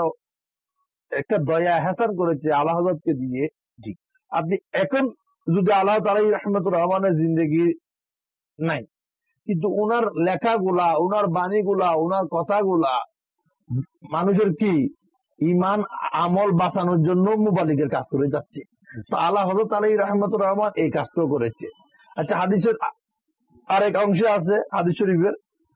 S5: একটা দয়া এহসান করেছে আলা হযরতকে দিয়ে।
S2: জি,
S5: আপনি এখন যদি আল্লাহ তাআলা রাহমাতুর রহমানের জিন্দেগি নাই, কিন্তু উনার লেখাগুলা, উনার বাণীগুলা, উনার কথাগুলা মানুষের কি ইমান আমল বাঁচানোর জন্য মুবাল্লিগের কাজ করে যাচ্ছে। তো আল্লাহ হযরত আলাইহি রাহমাতুর রহমান এই কাজটা করেছে। আচ্ছা, হাদিসের আরেক অংশে আছে হাদিস শরীফের,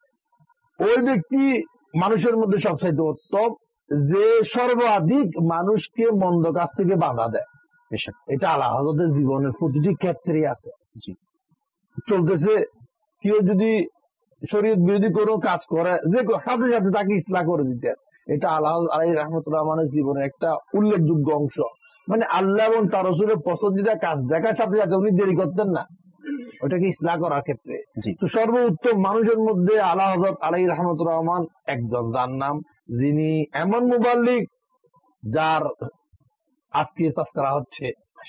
S5: ওই ব্যক্তি মানুষের মধ্যে সবচাইতে উত্তম যে সর্বাধিক মানুষকে মন্দ কাজ থেকে বাধা দেয়। এটা আল্লাহ হযরতের জীবনের প্রতিটি ক্ষেত্রে আছে।
S2: জি,
S5: চলতেছে, কেউ যদি শরীয়ত বিরোধী কোনো কাজ করে যে সাথে সাথে তাকে ইসলাহ করে দিতেন। এটা আল্লাহ আলাইহি রাহমাতুর রহমানের জীবনের একটা উল্লেখযোগ্য অংশ। মানে আল্লাহ এবং তার রাসূলের পছন্দিদা কাজ দেখার সাথে সাথে উনি দেরি করতেন না ওটাকে ইসলাহ করার ক্ষেত্রে। তো সর্বোত্তম মানুষের মধ্যে আল্লাহ হযরত আলাইহি রাহমাতুর রহমান একজন, যার নাম, যিনি এমন মুবাল্লিগ যার আজকে তাস্করা হচ্ছে।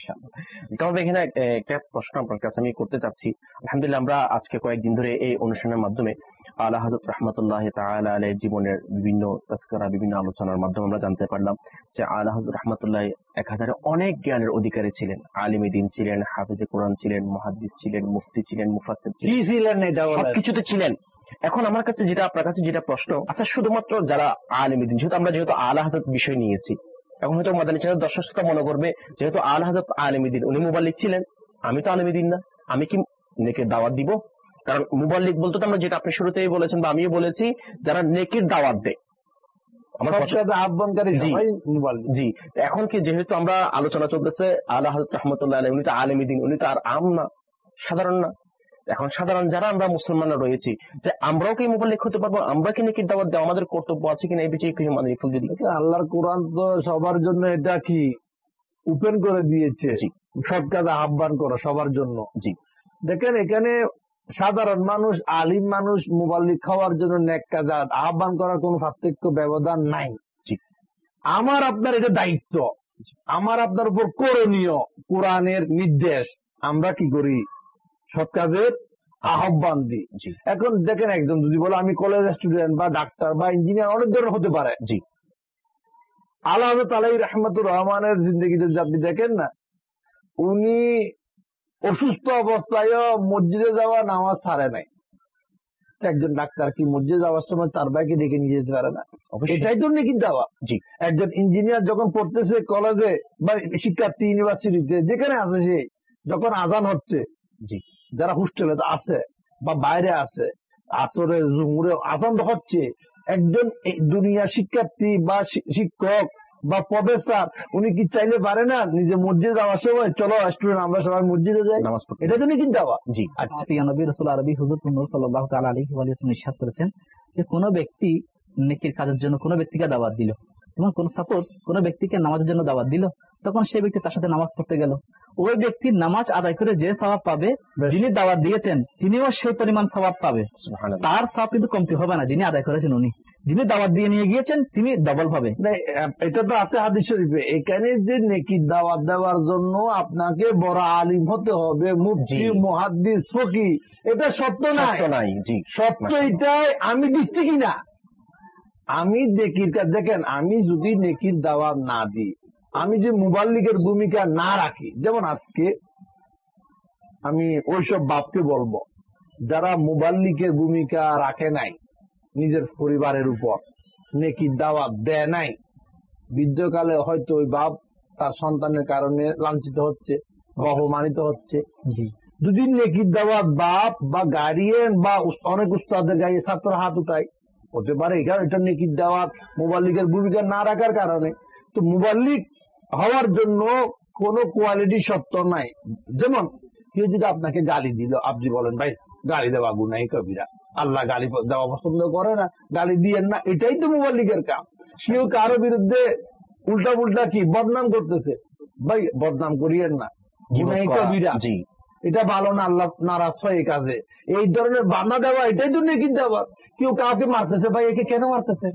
S2: তবে এখানে একটা প্রশ্ন আপনার কাছে আমি করতে চাচ্ছি। আলহামদুলিল্লাহ, আমরা আজকে কয়েকদিন ধরে এই অনুষ্ঠানের মাধ্যমে আলা হযরত রাহমাতুল্লাহি তাআলা আলাইহির জীবনের বিভিন্ন তাজকিরা, বিভিন্ন আলোচনার মাধ্যমে আমরা জানতে পারলাম যে আলা হযরত রাহমাতুল্লাহি একাধারে অনেক জ্ঞানের অধিকারী ছিলেন। আলিমে দ্বীন ছিলেন, হাফেজে কোরআন ছিলেন, মুহাদ্দিস ছিলেন, মুফতি ছিলেন, মুফাসসির ছিলেন, সবকিছুতে ছিলেন। এখন আমার কাছে যেটা, আপনার কাছে যেটা প্রশ্ন, আচ্ছা শুধুমাত্র যারা আলিমে দ্বীন, যেহেতু আমরা যেহেতু আলা হযরত বিষয় নিয়েছি, এখন হয়তো মাদানী চ্যানেল দর্শক শ্রোতা মনে করবে যেহেতু আলা হযরত আলিমে দ্বীন, উনি মুবাল্লিগ ছিলেন, আমি তো আলিমে দ্বীন না, আমি কি নেকির দাওয়াত দিব? কারণ মুবাল্লিগ বলতে তো আমরা, যেটা আপনি শুরুতেই বলেছেন বা আমিও বলেছি, যারা নেকির দাওয়াত দেয়, আমার
S5: আহ্বানকারী সবাই মুবাল্লিগ।
S2: জি, এখন কি যেহেতু আমরা আলোচনা চলতেছে আলা হযরত রাহমাতুল্লাহি আলাইহি, উনি তো আলিমে দ্বীন, উনি তো আর আম না, সাধারণ না। এখন সাধারণ যারা আমরা মুসলমানরা রয়েছি, যে আমরাও কি মুবাল্লিগ হতে পারবো? আমরা কি নেকির দাওয়াত দেওয়া আমাদের কর্তব্য আছে কিনা, এই বিষয়ে কিছু মানে একটু যদি।
S5: আল্লাহর কোরআন তো সবার জন্য এটা কি ওপেন করে দিয়েছে, সৎ কাজে আহ্বান করা সবার জন্য।
S2: জি,
S5: দেখেন এখানে সাধারণ মানুষ, আলিম মানুষ মুবাল্লিগ খাওয়ার জন্য নেক কাজ আহ্বান করার কোন পার্থক্য ব্যবধান নাই।
S2: জি,
S5: আমার আপনার এটা দায়িত্ব, আমার আপনার উপর করণীয়, কোরআনের নির্দেশ, আমরা কি করি? সৎ কাজের আহ্বান দিই। এখন দেখেন একজন যদি বলে আমি কলেজ স্টুডেন্ট বা ডাক্তার বা ইঞ্জিনিয়ার, অনেক ধরনের হতে পারে।
S2: জি,
S5: আলা হযরত আলাইহি রাহমাতুর রহমানের জিন্দেগিতে যদি আপনি দেখেন না, উনি অসুস্থ অবস্থায় মসজিদে যাওয়া, নামাজ ছাড়ে নাই। একজন ডাক্তার কি মসজিদে যাওয়ার সময় তার ভাইকে ডেকে নিয়ে যেতে পারে না? এটাই তো নেকির দাওয়াত।
S2: জি,
S5: একজন ইঞ্জিনিয়ার যখন পড়তেছে কলেজে বা শিক্ষার্থী ইউনিভার্সিটিতে যেখানে আছে, সে যখন আজান হচ্ছে,
S2: জি,
S5: যারা হোস্টেলে আছে বা বাইরে আছে, আসরে জুহুরে আজান হচ্ছে, একজন দুনিয়া শিক্ষার্থী বা শিক্ষক বা প্রফেসর, উনি কি চাইলে পারে না নিজে মসজিদে যাওয়ার সময়, চলো স্টুডেন্ট আমরা সবাই মসজিদে যাই, নামাজ পড়তে? এটা তো নেকির দাওয়াত।
S2: জি।
S4: আচ্ছা, নবী রাসূল আরবি হুজুর নূর সাল্লাল্লাহু তাআলা আলাইহি ওয়া সাল্লাম ইরশাদ করেছেন যে কোন ব্যক্তি নেকির কাজের জন্য কোন ব্যক্তিকে দাওয়াত দিল, যেমন কোন সাপোজ কোন ব্যক্তিকে নামাজের জন্য দাওয়াত দিল, তখন সেই ব্যক্তি তার সাথে নামাজ পড়তে গেল, ওই ব্যক্তি নামাজ আদায় করে যে সওয়াব পাবে, যিনি দাওয়াত দিয়েছেন তিনিও সেই পরিমাণ সওয়াব পাবে, তার সওয়াব কিন্তু কমতি হবে না যিনি আদায় করেছেন উনি। যিনি দাওয়াত দিয়ে নিয়ে গিয়েছেন তিনি ডাবল পাবে।
S5: এটা তো আছে হাদিস শরীফে, এখানে যে নেকির দাওয়াত দেওয়ার জন্য আপনাকে বড় আলিম হতে হবে, মুফতি মুহাদ্দিস ফকি, এটা সত্য নাই। সত্য এটাই আমি দিচ্ছি কিনা, আমি নেকির কাজ দেখেন, আমি যদি নেকির দাওয়াত না দিই, আমি যে মুবাল্লিগের ভূমিকা না রাখি, যেমন আজকে আমি ওইসব বাপকে বলবো যারা মুবাল্লিগের ভূমিকা রাখে নাই, নিজের পরিবারের উপর নেকির দাওয়াত দেয় নাই, বৃদ্ধকালে হয়তো ওই বাপ তার সন্তানের কারণে লাঞ্ছিত হচ্ছে, অপমানিত হচ্ছে। যদি নেকির দাওয়াত বাপ বা গার্ডিয়ান বা অনেক উস্তাদের গায়ে ছাত্র হাত উঠায়, হতে পারে এখানে এটা নেকির দাওয়াত মুবাল্লিগের ভূমিকা না রাখার কারণে। তো মুবাল্লিগ হওয়ার জন্য কোন কোয়ালিটি সত্য নাই। যেমন কেউ যদি আপনাকে গালি দিল, আপনি বলেন ভাই গালি দেওয়া গুনাহ কবিরা, আল্লাহ গালি দেওয়া পছন্দ করে না, গালি দিয়েন না, এটাই তো মুবাল্লিগের কাম। কেউ কারো বিরুদ্ধে উল্টা উল্টা কি বদনাম করতেছে, ভাই বদনাম করিয়েন না, গুনাহ কবিরা, এটা ভালো না, আল্লাহ নারাজ হয় এই কাজে। এই ধরনের বাধা দেওয়া এটাই তো নেকির দাওয়াত। কেউ কাউকে মারতেছে, ভাই একে কেন মারতেছে,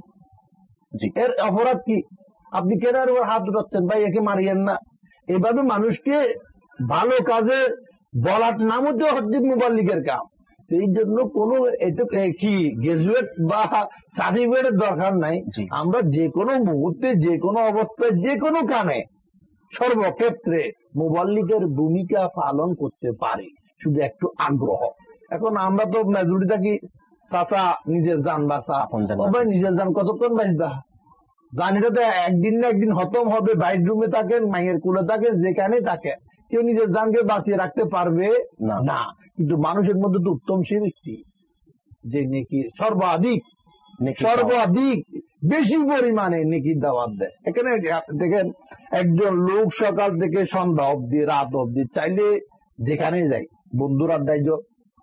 S5: এর অপরাধ কি, আপনি কেন এর উপর হাত উঠাচ্ছেন, ভাই একে মারিয়েন না। এভাবে মানুষকে ভালো কাজে বলার নাম হচ্ছে হচ্ছে মুবাল্লিগের কাম। এই জন্য কোন কি গ্রাজুয়েট বা সার্টিফিকেটের দরকার নাই। আমরা যে কোনো মুহূর্তে, যে কোনো অবস্থায়, যে কোনো কানে, সর্বক্ষেত্রে মুবাল্লিগের ভূমিকা পালন করতে পারি, শুধু একটু আগ্রহ। এখন আমরা তো মেজরিটি থাকি চাচা নিজের জান বাঁচা, ভাই নিজের জান কতক্ষণ বাঁচবা, জানিটা তো একদিন না একদিন হতম হবে। বেডরুমে থাকেন, মায়ের কোলে থাকেন, যেখানে থাকেন, কেউ নিজের জানকে বাঁচিয়ে রাখতে পারবে না। কিন্তু মানুষের মধ্যে তো উত্তম সে ব্যক্তি যে নেকি সর্বাধিক সর্বাধিক বেশি পরিমাণে নেকির দাওয়াত দেয়। এখানে দেখেন একজন লোক সকাল থেকে সন্ধ্যা অব্দি, রাত অব্দি, চাইলে যেখানে যাই, বন্ধুর আড্ডায় যাক,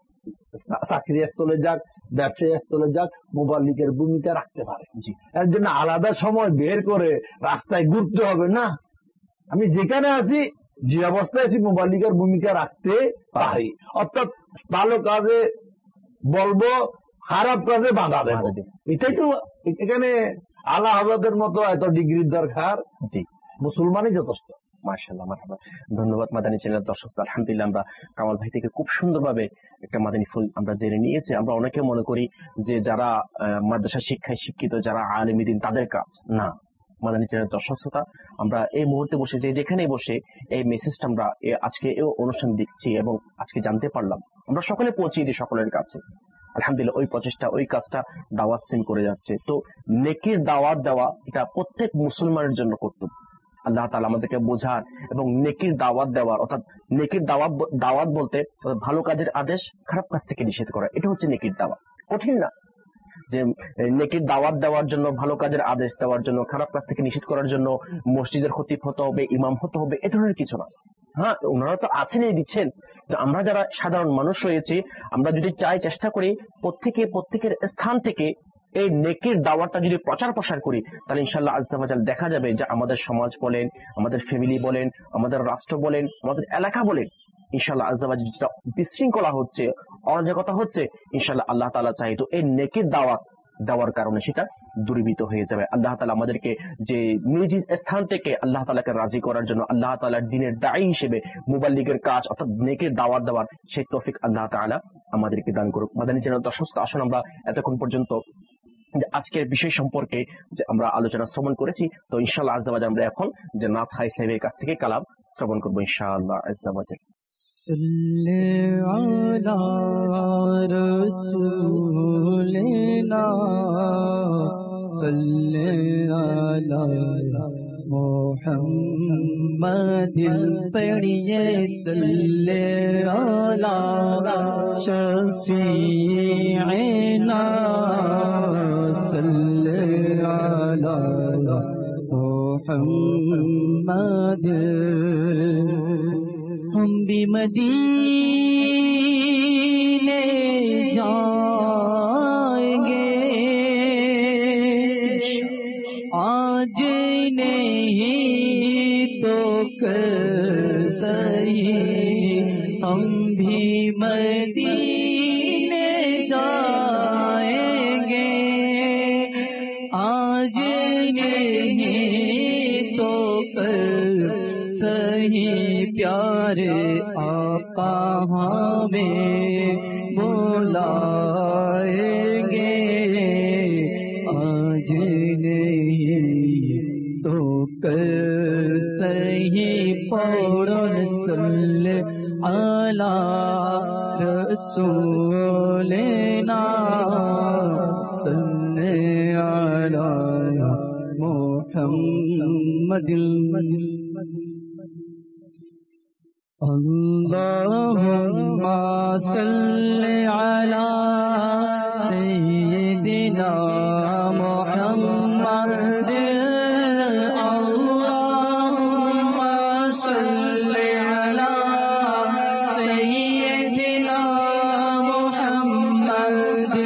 S5: চাকরি স্থলে যাক, ব্যবসায়ী স্থলে যাক, মুবাল্লিগের ভূমিকা রাখতে পারে। এর জন্য আলাদা সময় বের করে রাস্তায় ঘুরতে হবে না। আমি যেখানে আছি, যে অবস্থায় আছি, মুবাল্লিগের ভূমিকা রাখতে পারি। অর্থাৎ ভালো কাজে বলবো, খারাপ কাজে বাধা দেব, এটাই তো। এখানে আলা হযরতের মতো এত ডিগ্রির দরকার, জি, মুসলমানই যথেষ্ট।
S2: মাশাআল্লাহ, মারহাবা। ধন্যবাদ মাদানী চ্যানেলের দর্শক। আলহামদুলিল্লাহ, আমরা কামাল ভাই থেকে খুব সুন্দরভাবে একটা মাদানী ফুল আমরা জেনে নিয়েছি। আমরা অনেকে মনে করি যে যারা মাদ্রাসা শিক্ষায় শিক্ষিত, যারা আলেম দ্বীন, তাদের কাজ না। মাদানী চ্যানেলের দর্শক শ্রোতা, আমরা এই মুহূর্তে বসে যে যেখানে বসে এই মেসেজটা আমরা আজকে এই অনুষ্ঠান দেখছি এবং আজকে জানতে পারলাম, আমরা সকলে পৌঁছিয়ে দিই সকলের কাছে। আলহামদুলিল্লাহ, ওই প্রচেষ্টা, ওই কাজটা দাওয়াত সিম করে যাচ্ছে। তো নেকির দাওয়াত দেওয়া এটা প্রত্যেক মুসলমানের জন্য কর্তব্য। আল্লাহ তাআলা আমাদেরকে বোঝার এবং নেকির দাওয়াত দেওয়ার, অর্থাৎ নেকির দাওয়াত দাওয়াত বলতে ভালো কাজের আদেশ, খারাপ কাজ থেকে নিষেধ করা, এটা হচ্ছে নেকির দাওয়াত। কঠিন না যে নেকির দাওয়াত দেওয়ার জন্য, ভালো কাজের আদেশ দেওয়ার জন্য, খারাপ কাজ থেকে নিষেধ করার জন্য মসজিদের খতিব হতে হবে, ইমাম হতে হবে, এ ধরনের কিছু না। হ্যাঁ, ওনারা তো আছেনই, দিচ্ছেন। আমরা যারা সাধারণ মানুষ রয়েছি, আমরা যদি চাই, চেষ্টা করি প্রত্যেকে প্রত্যেকের স্থান থেকে এই নেকির দাওয়াতটা যদি প্রচার প্রসার করি, তাহলে ইনশাআল্লাহ আজ্জা ওয়া জাল দেখা যাবে যে আমাদের সমাজ বলেন, আমাদের ফ্যামিলি বলেন, আমাদের রাষ্ট্র বলেন, আমাদের এলাকা বলেন, ইনশাআল্লাহ আজ্জা ওয়া জাল যেটা বিশৃঙ্খলা হচ্ছে, অরাজকতা হচ্ছে, ইনশাআল্লাহ আল্লাহ তাআলা চাই তো এই নেকির দাওয়াত দেওয়ার কারণে সেটা দূরীভূত হয়ে যাবে। আল্লাহ তাআলা আমাদেরকে যে নিজ স্থান থেকে আল্লাহ তাআলাকে রাজি করার জন্য, আল্লাহ তাআলার দ্বীনের দায়ী হিসেবে মুবাল্লিগের কাজ অর্থাৎ নেকির দাওয়াত দেওয়ার সেই তৌফিক আল্লাহ তাআলা আমাদেরকে দান করুক। মাদানী চ্যানেল দর্শক, আসুন আমরা এতক্ষণ পর্যন্ত যে আজকের বিষয় সম্পর্কে যে আমরা আলোচনা শ্রবণ করেছি, তো ইনশাআল্লাহ আজ্জা ওয়া জাল আমরা এখন যে নাথ হাই সাহেবের কাছ থেকে কালাম শ্রবণ করবো ইনশাআল্লাহ আজ্জা ওয়া জাল।
S3: সাল্লি আলা রাসূলিনা সাল্লি আলা মুহাম্মাদিল পড়িয়ে সাল্লি আলা শফীঈনা সাল্লি আলা মুহাম্মাদ। हम भी मदीने जाएंगे, आज नहीं तो कल सही, हम भी मदीने जाएंगे, प्यारे आका हमें बुलाएंगे, आज नहीं तो कल सही पौड़न सल्ले अला रसूलना सल्ले अला मुहम्मदिल अल्लाहुम्मा सल्ली अला सय्यिदिना मुहम्मद अल्लाहुम्मा सल्ली अला सय्यिदिना मुहम्मद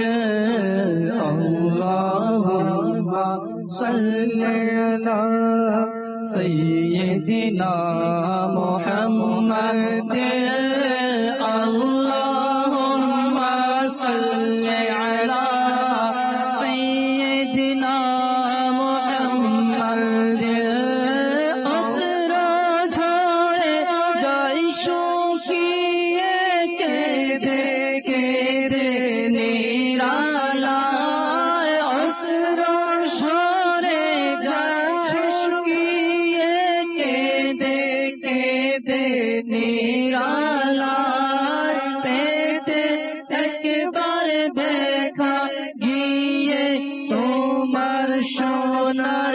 S3: अल्लाहुम्मा सल्ली अला सय्यिदिना मुहम्मद अल्लाहुम्मा सल्ली अला सय्यिदिना मुहम्मद असरा झाए जाई शुकिए केदे केदे निराला असरा झारे जाई शुकिए केदे केदे निराला पेते একবার দেখা গিয়ে তোমার সোনার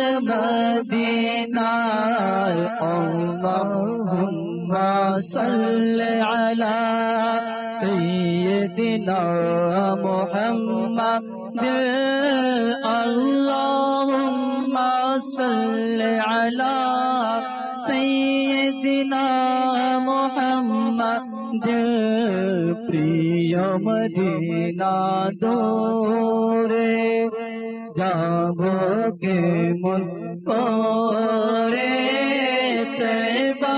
S3: মদিনায় আল্লাহুম্মা সাল্লি আলা সাইয়্যিদিনা মুহাম্মাদ আল্লাহুম্মা সাল্লি আলা सय्यिदिना मुहम्मद प्रिय मदीना दोरे जाबो के मन करे तैबा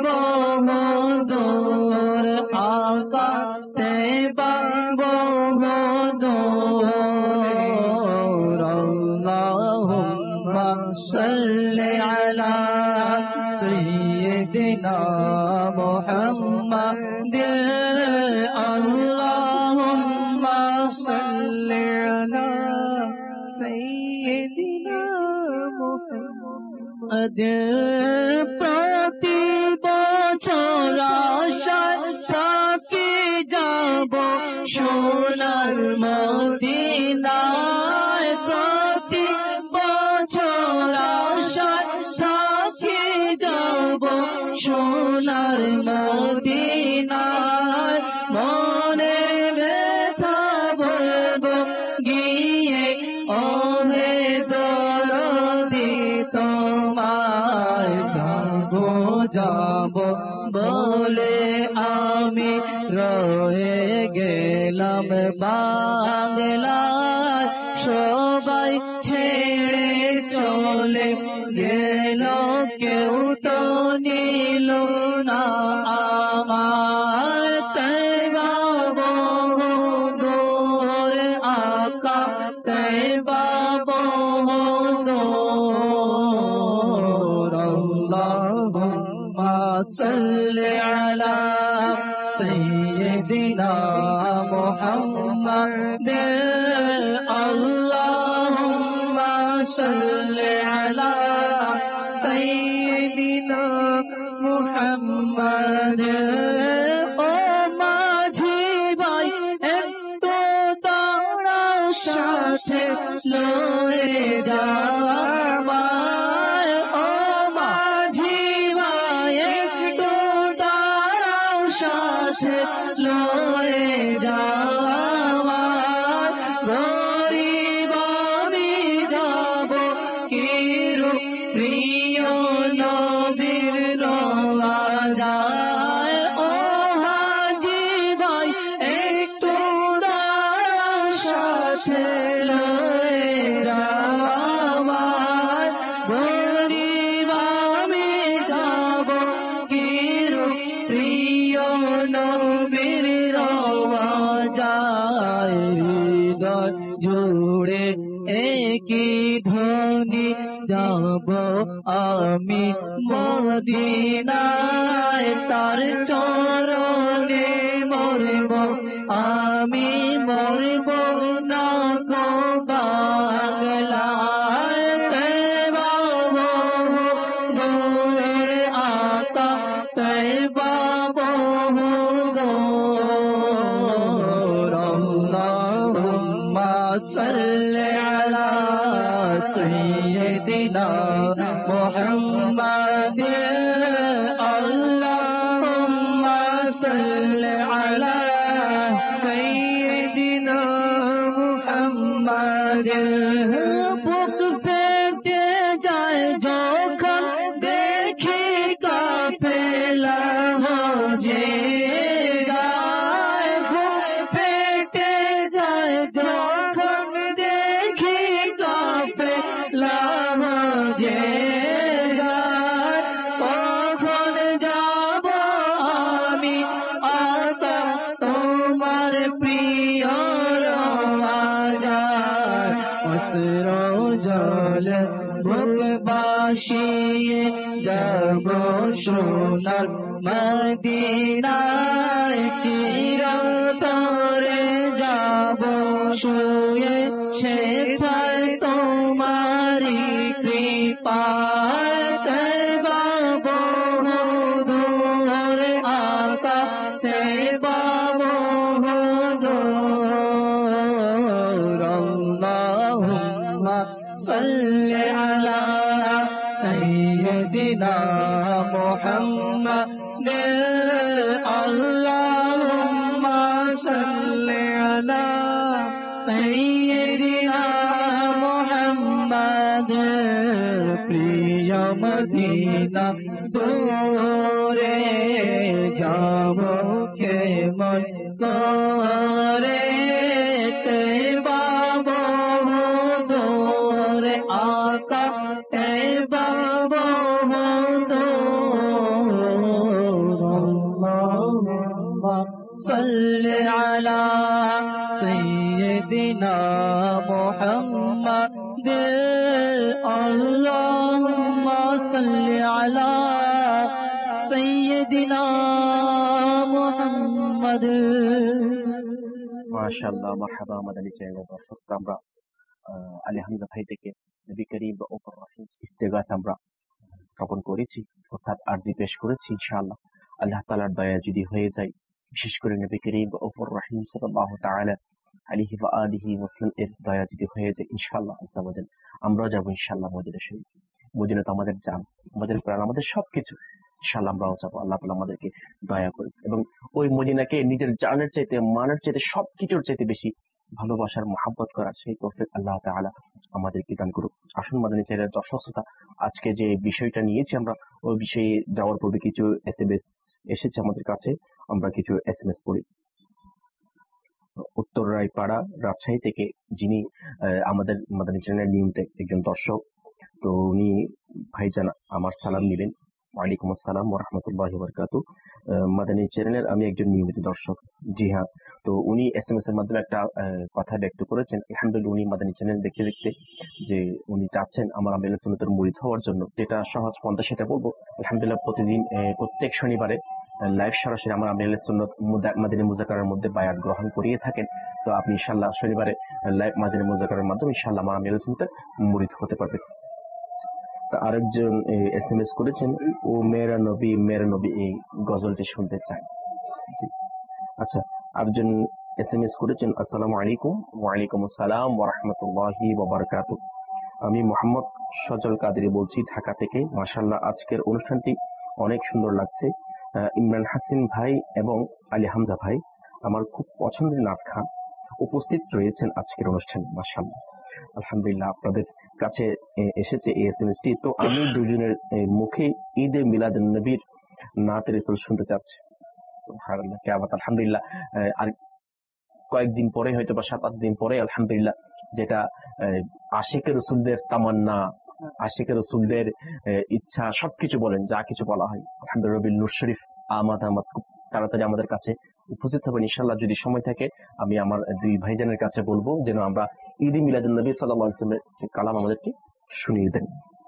S3: बहुदूर आका तैबा बहुदूर अल्लाहुम्मा सल्ली अला सय्यिदिना मुहम्मद अल्लाहुम्मा सल्ली अला सय्यिदिना मुहम्मद प्रति बছর আশায় থাকি যাব সোনার মদিনায় প্রতি বছর আশায় থাকি যাব সোনার মদিনায় মনে ব্যথা বলবো গিয়ে ওহে দরদি তোমায় যাবো যাবো বলে আমি রয়ে গেলাম বাংলায় সবাই ছেড়ে চলে গেল কেউ তো নিল না আমার তৈবা বহুদূর আকা তৈবা বহুদূর আল্লাহুম্মা সাল্লি আলা সয়্যিদিনা মুহাম্মদ আল্লাহুম্মা সাল্লি আলা সয়্যিদিনা মুহাম্মদ ও মাঝি ভাই একটু দাঁড়াও সাথে লয়ে যাওয়ায় ও মাঝি ভাই একটু দাঁড়াও সাথে লয়ে যাওয়ায় গরিব আমি যাব কিরু প্রিয় নবীর রওজা যায় ও হাজি ভাই একটু দাঁড়াও সাথে লয়ে যাওয়ায় গরিব আমি যাব কিরু প্রিয় নবীর রওজায় হৃদয় জুড়ে একই ধ্বনি যাব আমি মদিনায় তার চরণে মরব আমি মরব না গো বাংলায় তৈবা বহুদূর আকা তৈবা বহুদূর আল্লাহুম্মা সাল্লি আলা সাইয়্যিদিনা মুহাম্মাদ আল্লাহুম্মা সাল্লি আলা সাইয়্যিদিনা মুহাম্মাদ বুক ফেটে যায় যখন দেখি কাফেলা যে যায় বুক ফেটে যায় যখন দেখি কাফেলা যে যায় কখন যাব আমি আকা তোমার প্রিয় রওজায় অশ্র জল বুক বাসিয়ে যাব সোনার মদিনায় চিরতরে যাব শুয়ে সেথায় তোমারি কৃপায় তৈবা বহুদূর আকা তৈবা বহুদূর আল্লাহুম্মা সাল্লি আলা সাইয়্যিদিনা মুহাম্মাদ আল্লাহুম্মা সাল্লি আলা সাইয়্যিদিনা মুহাম্মাদ প্রিয় মদিনা দূরে যাব কেমন করে তৈবা বহুদূর আকা তৈবা বহুদূর আল্লাহুম্মা সাল্লি আলা সাইয়্যিদিনা মুহাম্মাদ আল্লাহুম্মা সাল্লি আলা সাইয়্যিদিনা মুহাম্মাদ।
S2: মাশাআল্লাহ, মারহাবা। মাদানী চ্যানেলের দর্শক, আমরা আহ, আলী হামজা ভাই থেকে নবী করিম বা ওপর রাহিম ইস্তেগাস আমরা শ্রবণ করেছি, অর্থাৎ আরজি পেশ করেছি। ইনশাআল্লাহ আল্লাহ তাআলার দয়া যদি হয়ে যায়, বিশেষ করে নবী করিম বা ওপর রাহিম সাল্লাল্লাহু তাআলা আলাইহি ওয়া আলিহি ওয়াসাল্লাম এর দয়া যদি হয়ে যায়, ইনশাআল্লাহ আজ্জা ওয়া জাল আমরাও যাব ইনশাআল্লাহ মদিনা শরীফ। মদিনা তো আমাদের জান, আমাদের প্রাণ, আমাদের সবকিছু। ইনশাআল্লাহ আমরাও যাবো, আল্লাহ তাআলা আমাদেরকে দয়া করুন এবং ওই মদিনাকে নিজের জানের চাইতে, মানের চাইতে, সবকিছুর চাইতে বেশি ভালোবাসার, মহাব্বত করার সেই তৌফিক আল্লাহ তাআলা আমাদেরকে দান করুন। আসুন মাদানী চ্যানেলের দর্শক শ্রোতা, আজকে যে বিষয়টা নিয়েছি আমরা, ওই বিষয়ে যাওয়ার পূর্বে কিছু এস এম এস এসেছে আমাদের কাছে, আমরা কিছু এস এম এস পড়ি। উত্তর রায়পাড়া রাজশাহী থেকে যিনি আহ, আমাদের মাদানী চ্যানেলের নিয়মিত একজন দর্শক, তো উনি ভাইজান আমার সালাম নিলেন। ওয়ালাইকুম আসসালাম ওয়া রাহমাতুল্লাহি ওয়া বারাকাতুহু। মাদানী চ্যানেলের আমি একজন নিয়মিত দর্শক। জি হ্যাঁ, তো উনি এস এম এস এর মাধ্যমে একটা আহ, কথা ব্যক্ত করেছেন। আলহামদুলিল্লাহ, উনি মাদানী চ্যানেল দেখতে দেখতে যে উনি চাচ্ছেন আমার আহলে সুন্নাতের মুরিদ হওয়ার জন্য, যেটা সহজ পন্থা সেটা বলবো। আলহামদুলিল্লাহ, প্রতিদিন আহ, প্রত্যেক শনিবারে লাইভ সরাসরি আমার আহলে সুন্নাত মাদানী মুযাকারার মধ্যে বায়াত গ্রহণ করিয়ে থাকেন। তো আপনি ইনশাআল্লাহ শনিবারে লাইভ মাদানী মুযাকারার মাধ্যমে ইনশাআল্লাহ আমার আহলে সুন্নাতের মুরিদ হতে পারবেন। আরেকজন এস এম এস করেছেন, ও মেরা নবী মেরা নবী, এই গজলটি শুনতে চাই। জি আচ্ছা, আরেকজন এস এম এস করেছেন, আসসালামু আলাইকুম। ওয়ালাইকুম আসসালাম ওয়া রাহমাতুল্লাহি ওয়া বারাকাতুহু। আমি মোহাম্মদ সজল কাদেরী বলছি ঢাকা থেকে। মাশাআল্লাহ, আজকের অনুষ্ঠানটি অনেক সুন্দর লাগছে। ইমরান হাসিন ভাই এবং আলী হামজা ভাই, আমার খুব পছন্দের নাত খান, উপস্থিত রয়েছেন আজকের অনুষ্ঠানে। মাশাআল্লাহ, আলহামদুলিল্লাহ, আপনাদের কাছে এসেছে এই এস এম এস টি। তো আমি দুজনের মুখে ঈদে মিলাদ নবীর নাত রাসূল শুনতে চাচ্ছি। সুবহানাল্লাহ, কি আবাদ। আলহামদুলিল্লাহ, আর কয়েকদিন পরে, হয়তো বা সাত আট দিন পরে, আলহামদুলিল্লাহ, যেটা আশিকে রাসূলদের তামান্না, আশিকে রাসূলদের ইচ্ছা, সবকিছু বলেন, যা কিছু বলা হয়, আলহামদুলিল্লাহ, রবিউল নূর শরীফ আমাদ আমাদ খুব তাড়াতাড়ি আমাদের কাছে উপস্থিত হবেন ইনশাআল্লাহ। যদি সময় থাকে আমি আমার দুই ভাইজানের কাছে বলবো যেন আমরা ঈদে মিলাদুন নবী সাল্লাল্লাহু আলাইহি ওয়াসাল্লামের কালাম আমাদেরকে শুনিয়ে দেন।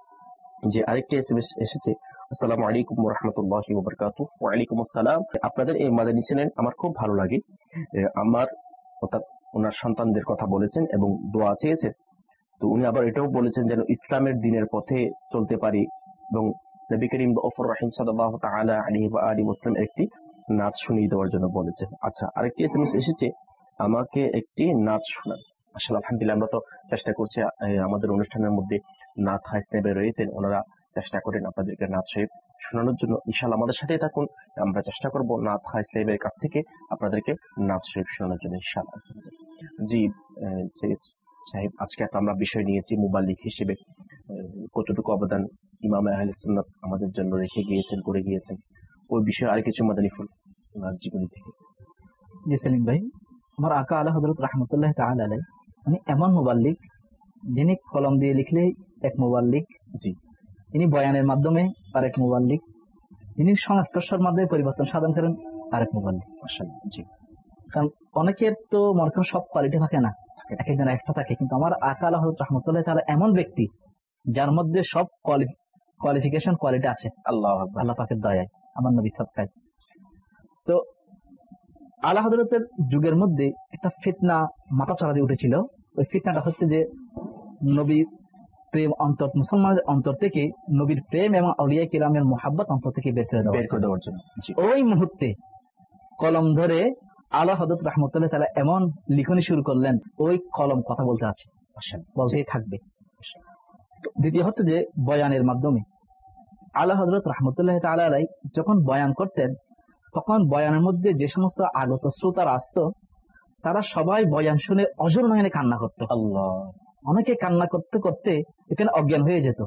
S2: যে আরেকটি এসএমএস এসেছে, আসসালামু আলাইকুম ওয়া রাহমাতুল্লাহি ওয়া বারাকাতুহু। ওয়া আলাইকুম আসসালাম। আপনাদের এই মাদানী চ্যানেল আমার খুব ভালো লাগে। আমার অর্থাৎ ওনার সন্তানদের কথা বলেছেন এবং দোয়া চেয়েছেন। তো উনি আবার এটাও বলেছেন যেন ইসলামের দিনের পথে চলতে পারি এবং নবী করিম গফুর রহিম সাল্লাল্লাহু তাআলা আলাইহি ওয়া আলিহি ওয়াসাল্লাম একটি নাচ শুনিয়ে দেওয়ার জন্য বলেছেন। আচ্ছা, আরেকটি এসএমএস এসেছে, আমাকে একটি নাচ শোনান। আসলে আলহামদুলিল্লাহ আমরা তো চেষ্টা করছি, আমাদের অনুষ্ঠানের মধ্যে নাত হাই সাহেব রয়েছেন, ওনারা চেষ্টা করেন আপনাদেরকে নাত সাহেব শোনানোর জন্য। ইনশাআল্লাহ আমাদের সাথেই থাকুন, আমরা চেষ্টা করব নাত হাই সাহেবের কাছ থেকে আপনাদেরকে নাত সাহেব শোনানোর জন্য ইনশাআল্লাহ। জি সাহেব, আজকে একটা আমরা বিষয় নিয়েছি মুবাল্লিগ হিসেবে কতটুকু অবদান ইমাম আহলে সুন্নাত আমাদের জন্য রেখে গিয়েছেন, করে গিয়েছেন, ওই বিষয়ে আর কিছু মাদানী ফুল ওনার জীবনী থেকে।
S4: জি সেলিম ভাই, আমার আকা আলা হযরত রাহমাতুল্লাহ তাআলা আলাইহি উনি এমন মুবাল্লিগ যিনি কলম দিয়ে লিখলে এক মুবাল্লিগ,
S2: জি,
S4: তিনি বয়ানের মাধ্যমে আরেক মুবাল্লিগ, তিনি সংস্পর্শের মাধ্যমে পরিবর্তন সাধন করেন আরেক মুবাল্লিগ।
S2: মাশাআল্লাহ। জি,
S4: কারণ অনেকের তো মনে করেন সব কোয়ালিটি থাকে না, এক একজন একটা থাকে, কিন্তু আমার আকা আলা হযরত রাহমাতুল্লাহ তাআলা এমন ব্যক্তি যার মধ্যে সব কোয়ালিফিকেশন কোয়ালিটি আছে।
S2: আল্লাহ
S4: আল্লাহ পাকের দয়ায়, আমার নবী সদকায়। তো আলা হযরতের যুগের মধ্যে একটা ফিতনা মাথা চাড়া দিয়ে উঠেছিল। ওই ফিতনাটা হচ্ছে যে নবীর প্রেম অন্তর, মুসলমানদের অন্তর থেকে নবীর প্রেম এবং আউলিয়া কিরামের মুহাব্বত অন্তর থেকে বের করে দেওয়ার জন্য। ওই মুহূর্তে কলম ধরে আলা হযরত রাহমাতুল্লাহ তাআলা এমন লিখনি শুরু করলেন, ওই কলম কথা বলতে আছে, বলতেই থাকবে। দ্বিতীয় হচ্ছে যে বয়ানের মাধ্যমে আলা হযরত রাহমাতুল্লাহ তাআলা আলাইহি যখন বয়ান করতেন, তখন বয়ানের মধ্যে যে সমস্ত আগত শ্রোতারা আসতো, তারা সবাই বয়ান শুনে অজর নয়নে কান্না করতো।
S2: আল্লাহ,
S4: অনেকে কান্না করতে করতে এখানে অজ্ঞান হয়ে যেত,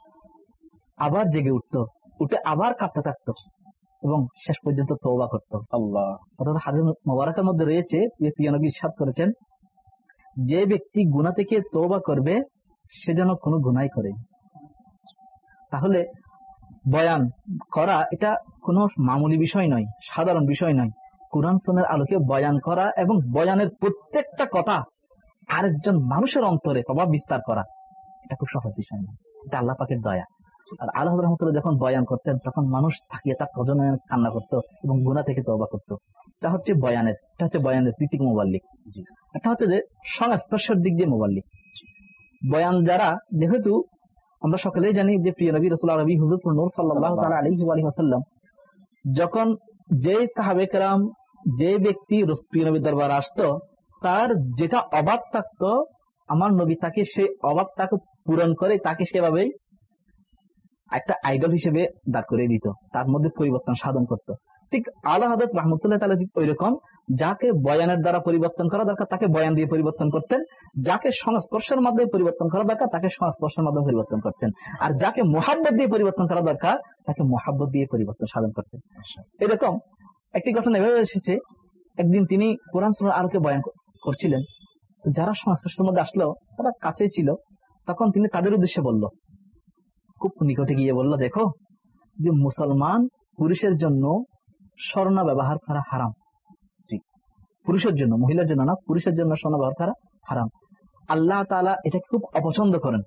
S4: আবার জেগে উঠতো, উঠে আবার কাঁদতে থাকতো এবং শেষ পর্যন্ত তওবা করতো।
S2: আল্লাহ,
S4: অর্থাৎ হাদিস মুবারাকার মধ্যে রয়েছে, প্রিয় নবী ইরশাদ করেছেন, যে ব্যক্তি গুনাহ থেকে তওবা করবে সে যেন কোনো গুনাহ করে। তাহলে বয়ান করা এটা কোনো মামুলি বিষয় নয়, সাধারণ বিষয় নয়। কুরআন সুন্নাহর আলোকে বয়ান করা এবং বয়ানের প্রত্যেকটা কথা আরেকজন মানুষের অন্তরে প্রভাব বিস্তার করা, এটা খুব সহজ বিষয় নয়, এটা আল্লাহ পাকের দয়া। আর আল্লাহ রাহমাতুল্লাহ যখন বয়ান করতেন, তখন মানুষ থাকিয়ে তার প্রজননে কান্না করতো এবং গুনাহ থেকে তওবা করতো। এটা হচ্ছে বয়ানের, এটা হচ্ছে বয়ানের তৃতীয় মুবাল্লিগ। এটা হচ্ছে যে সংস্পর্শের দিক দিয়ে মুবাল্লিগ। বয়ান যারা, যেহেতু আমরা সকলেই জানি যে প্রিয় নবী রাসূল আরবি হুজুর নূর সাল্লাল্লাহু তাআলা আলাইহি ওয়া আলিহি ওয়াসাল্লাম যখন যে সাহাবে কেরাম, যে ব্যক্তি প্রিয় নবীর দরবারে আসতো, তার যেটা অভাব থাকতো, আমার নবী তাকে সেই অভাবটাকে পূরণ করে তাকে সেভাবেই একটা আইডল হিসেবে দাঁড় করে দিত, তার মধ্যে পরিবর্তন সাধন করত। ঠিক আলা হযরত রাহমাতুল্লাহ তাআলা ওই রকম, যাকে বয়ানের দ্বারা পরিবর্তন করা দরকার তাকে বয়ান দিয়ে পরিবর্তন করতেন, যাকে সংস্পর্শের মাধ্যমে পরিবর্তন করা দরকার তাকে সংস্পর্শের মাধ্যমে পরিবর্তন করতেন, আর যাকে মুহাব্বত দিয়ে পরিবর্তন করা দরকার তাকে মুহাব্বত দিয়ে পরিবর্তন সাধন করতেন। এরকম একটি ঘটনা এভাবে এসেছে, একদিন তিনি কোরআন সুন্নাহর আলোকে বয়ান করছিলেন, যারা সংস্পর্শের মধ্যে আসলো তারা কাছেই ছিল, তখন তিনি তাদের উদ্দেশ্যে বলল, খুব নিকটে গিয়ে বলল, দেখো যে মুসলমান পুরুষের জন্য স্বর্ণ ব্যবহার করা হারাম। পুরুষের জন্য, মহিলার জন্য না, পুরুষের জন্য স্বর্ণ ব্যবহার করা হারাম। আল্লাহ তাআলা এটাকে খুব অপছন্দ করেন।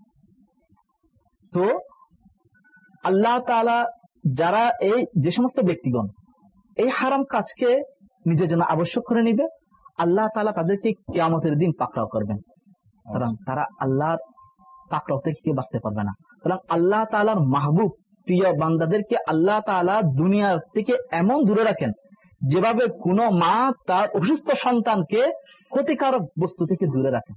S4: তো আল্লাহ তাআলা যারা এই যে সমস্ত ব্যক্তিগণ এই হারাম কাজকে নিজের জন্য আবশ্যক করে নিবে, আল্লাহ তাআলা তাদেরকে কিয়ামতের দিন পাকড়াও করবেন, কারণ তারা আল্লাহর পাকড়াও থেকে বাঁচতে পারবে না। কারণ আল্লাহ তাআলার মাহবুব প্রিয় বান্দাদেরকে আল্লাহ তাআলা দুনিয়া থেকে এমন দূরে রাখেন, যেভাবে কোন মা তার অসুস্থ সন্তানকে ক্ষতিকারক বস্তু থেকে দূরে রাখেন।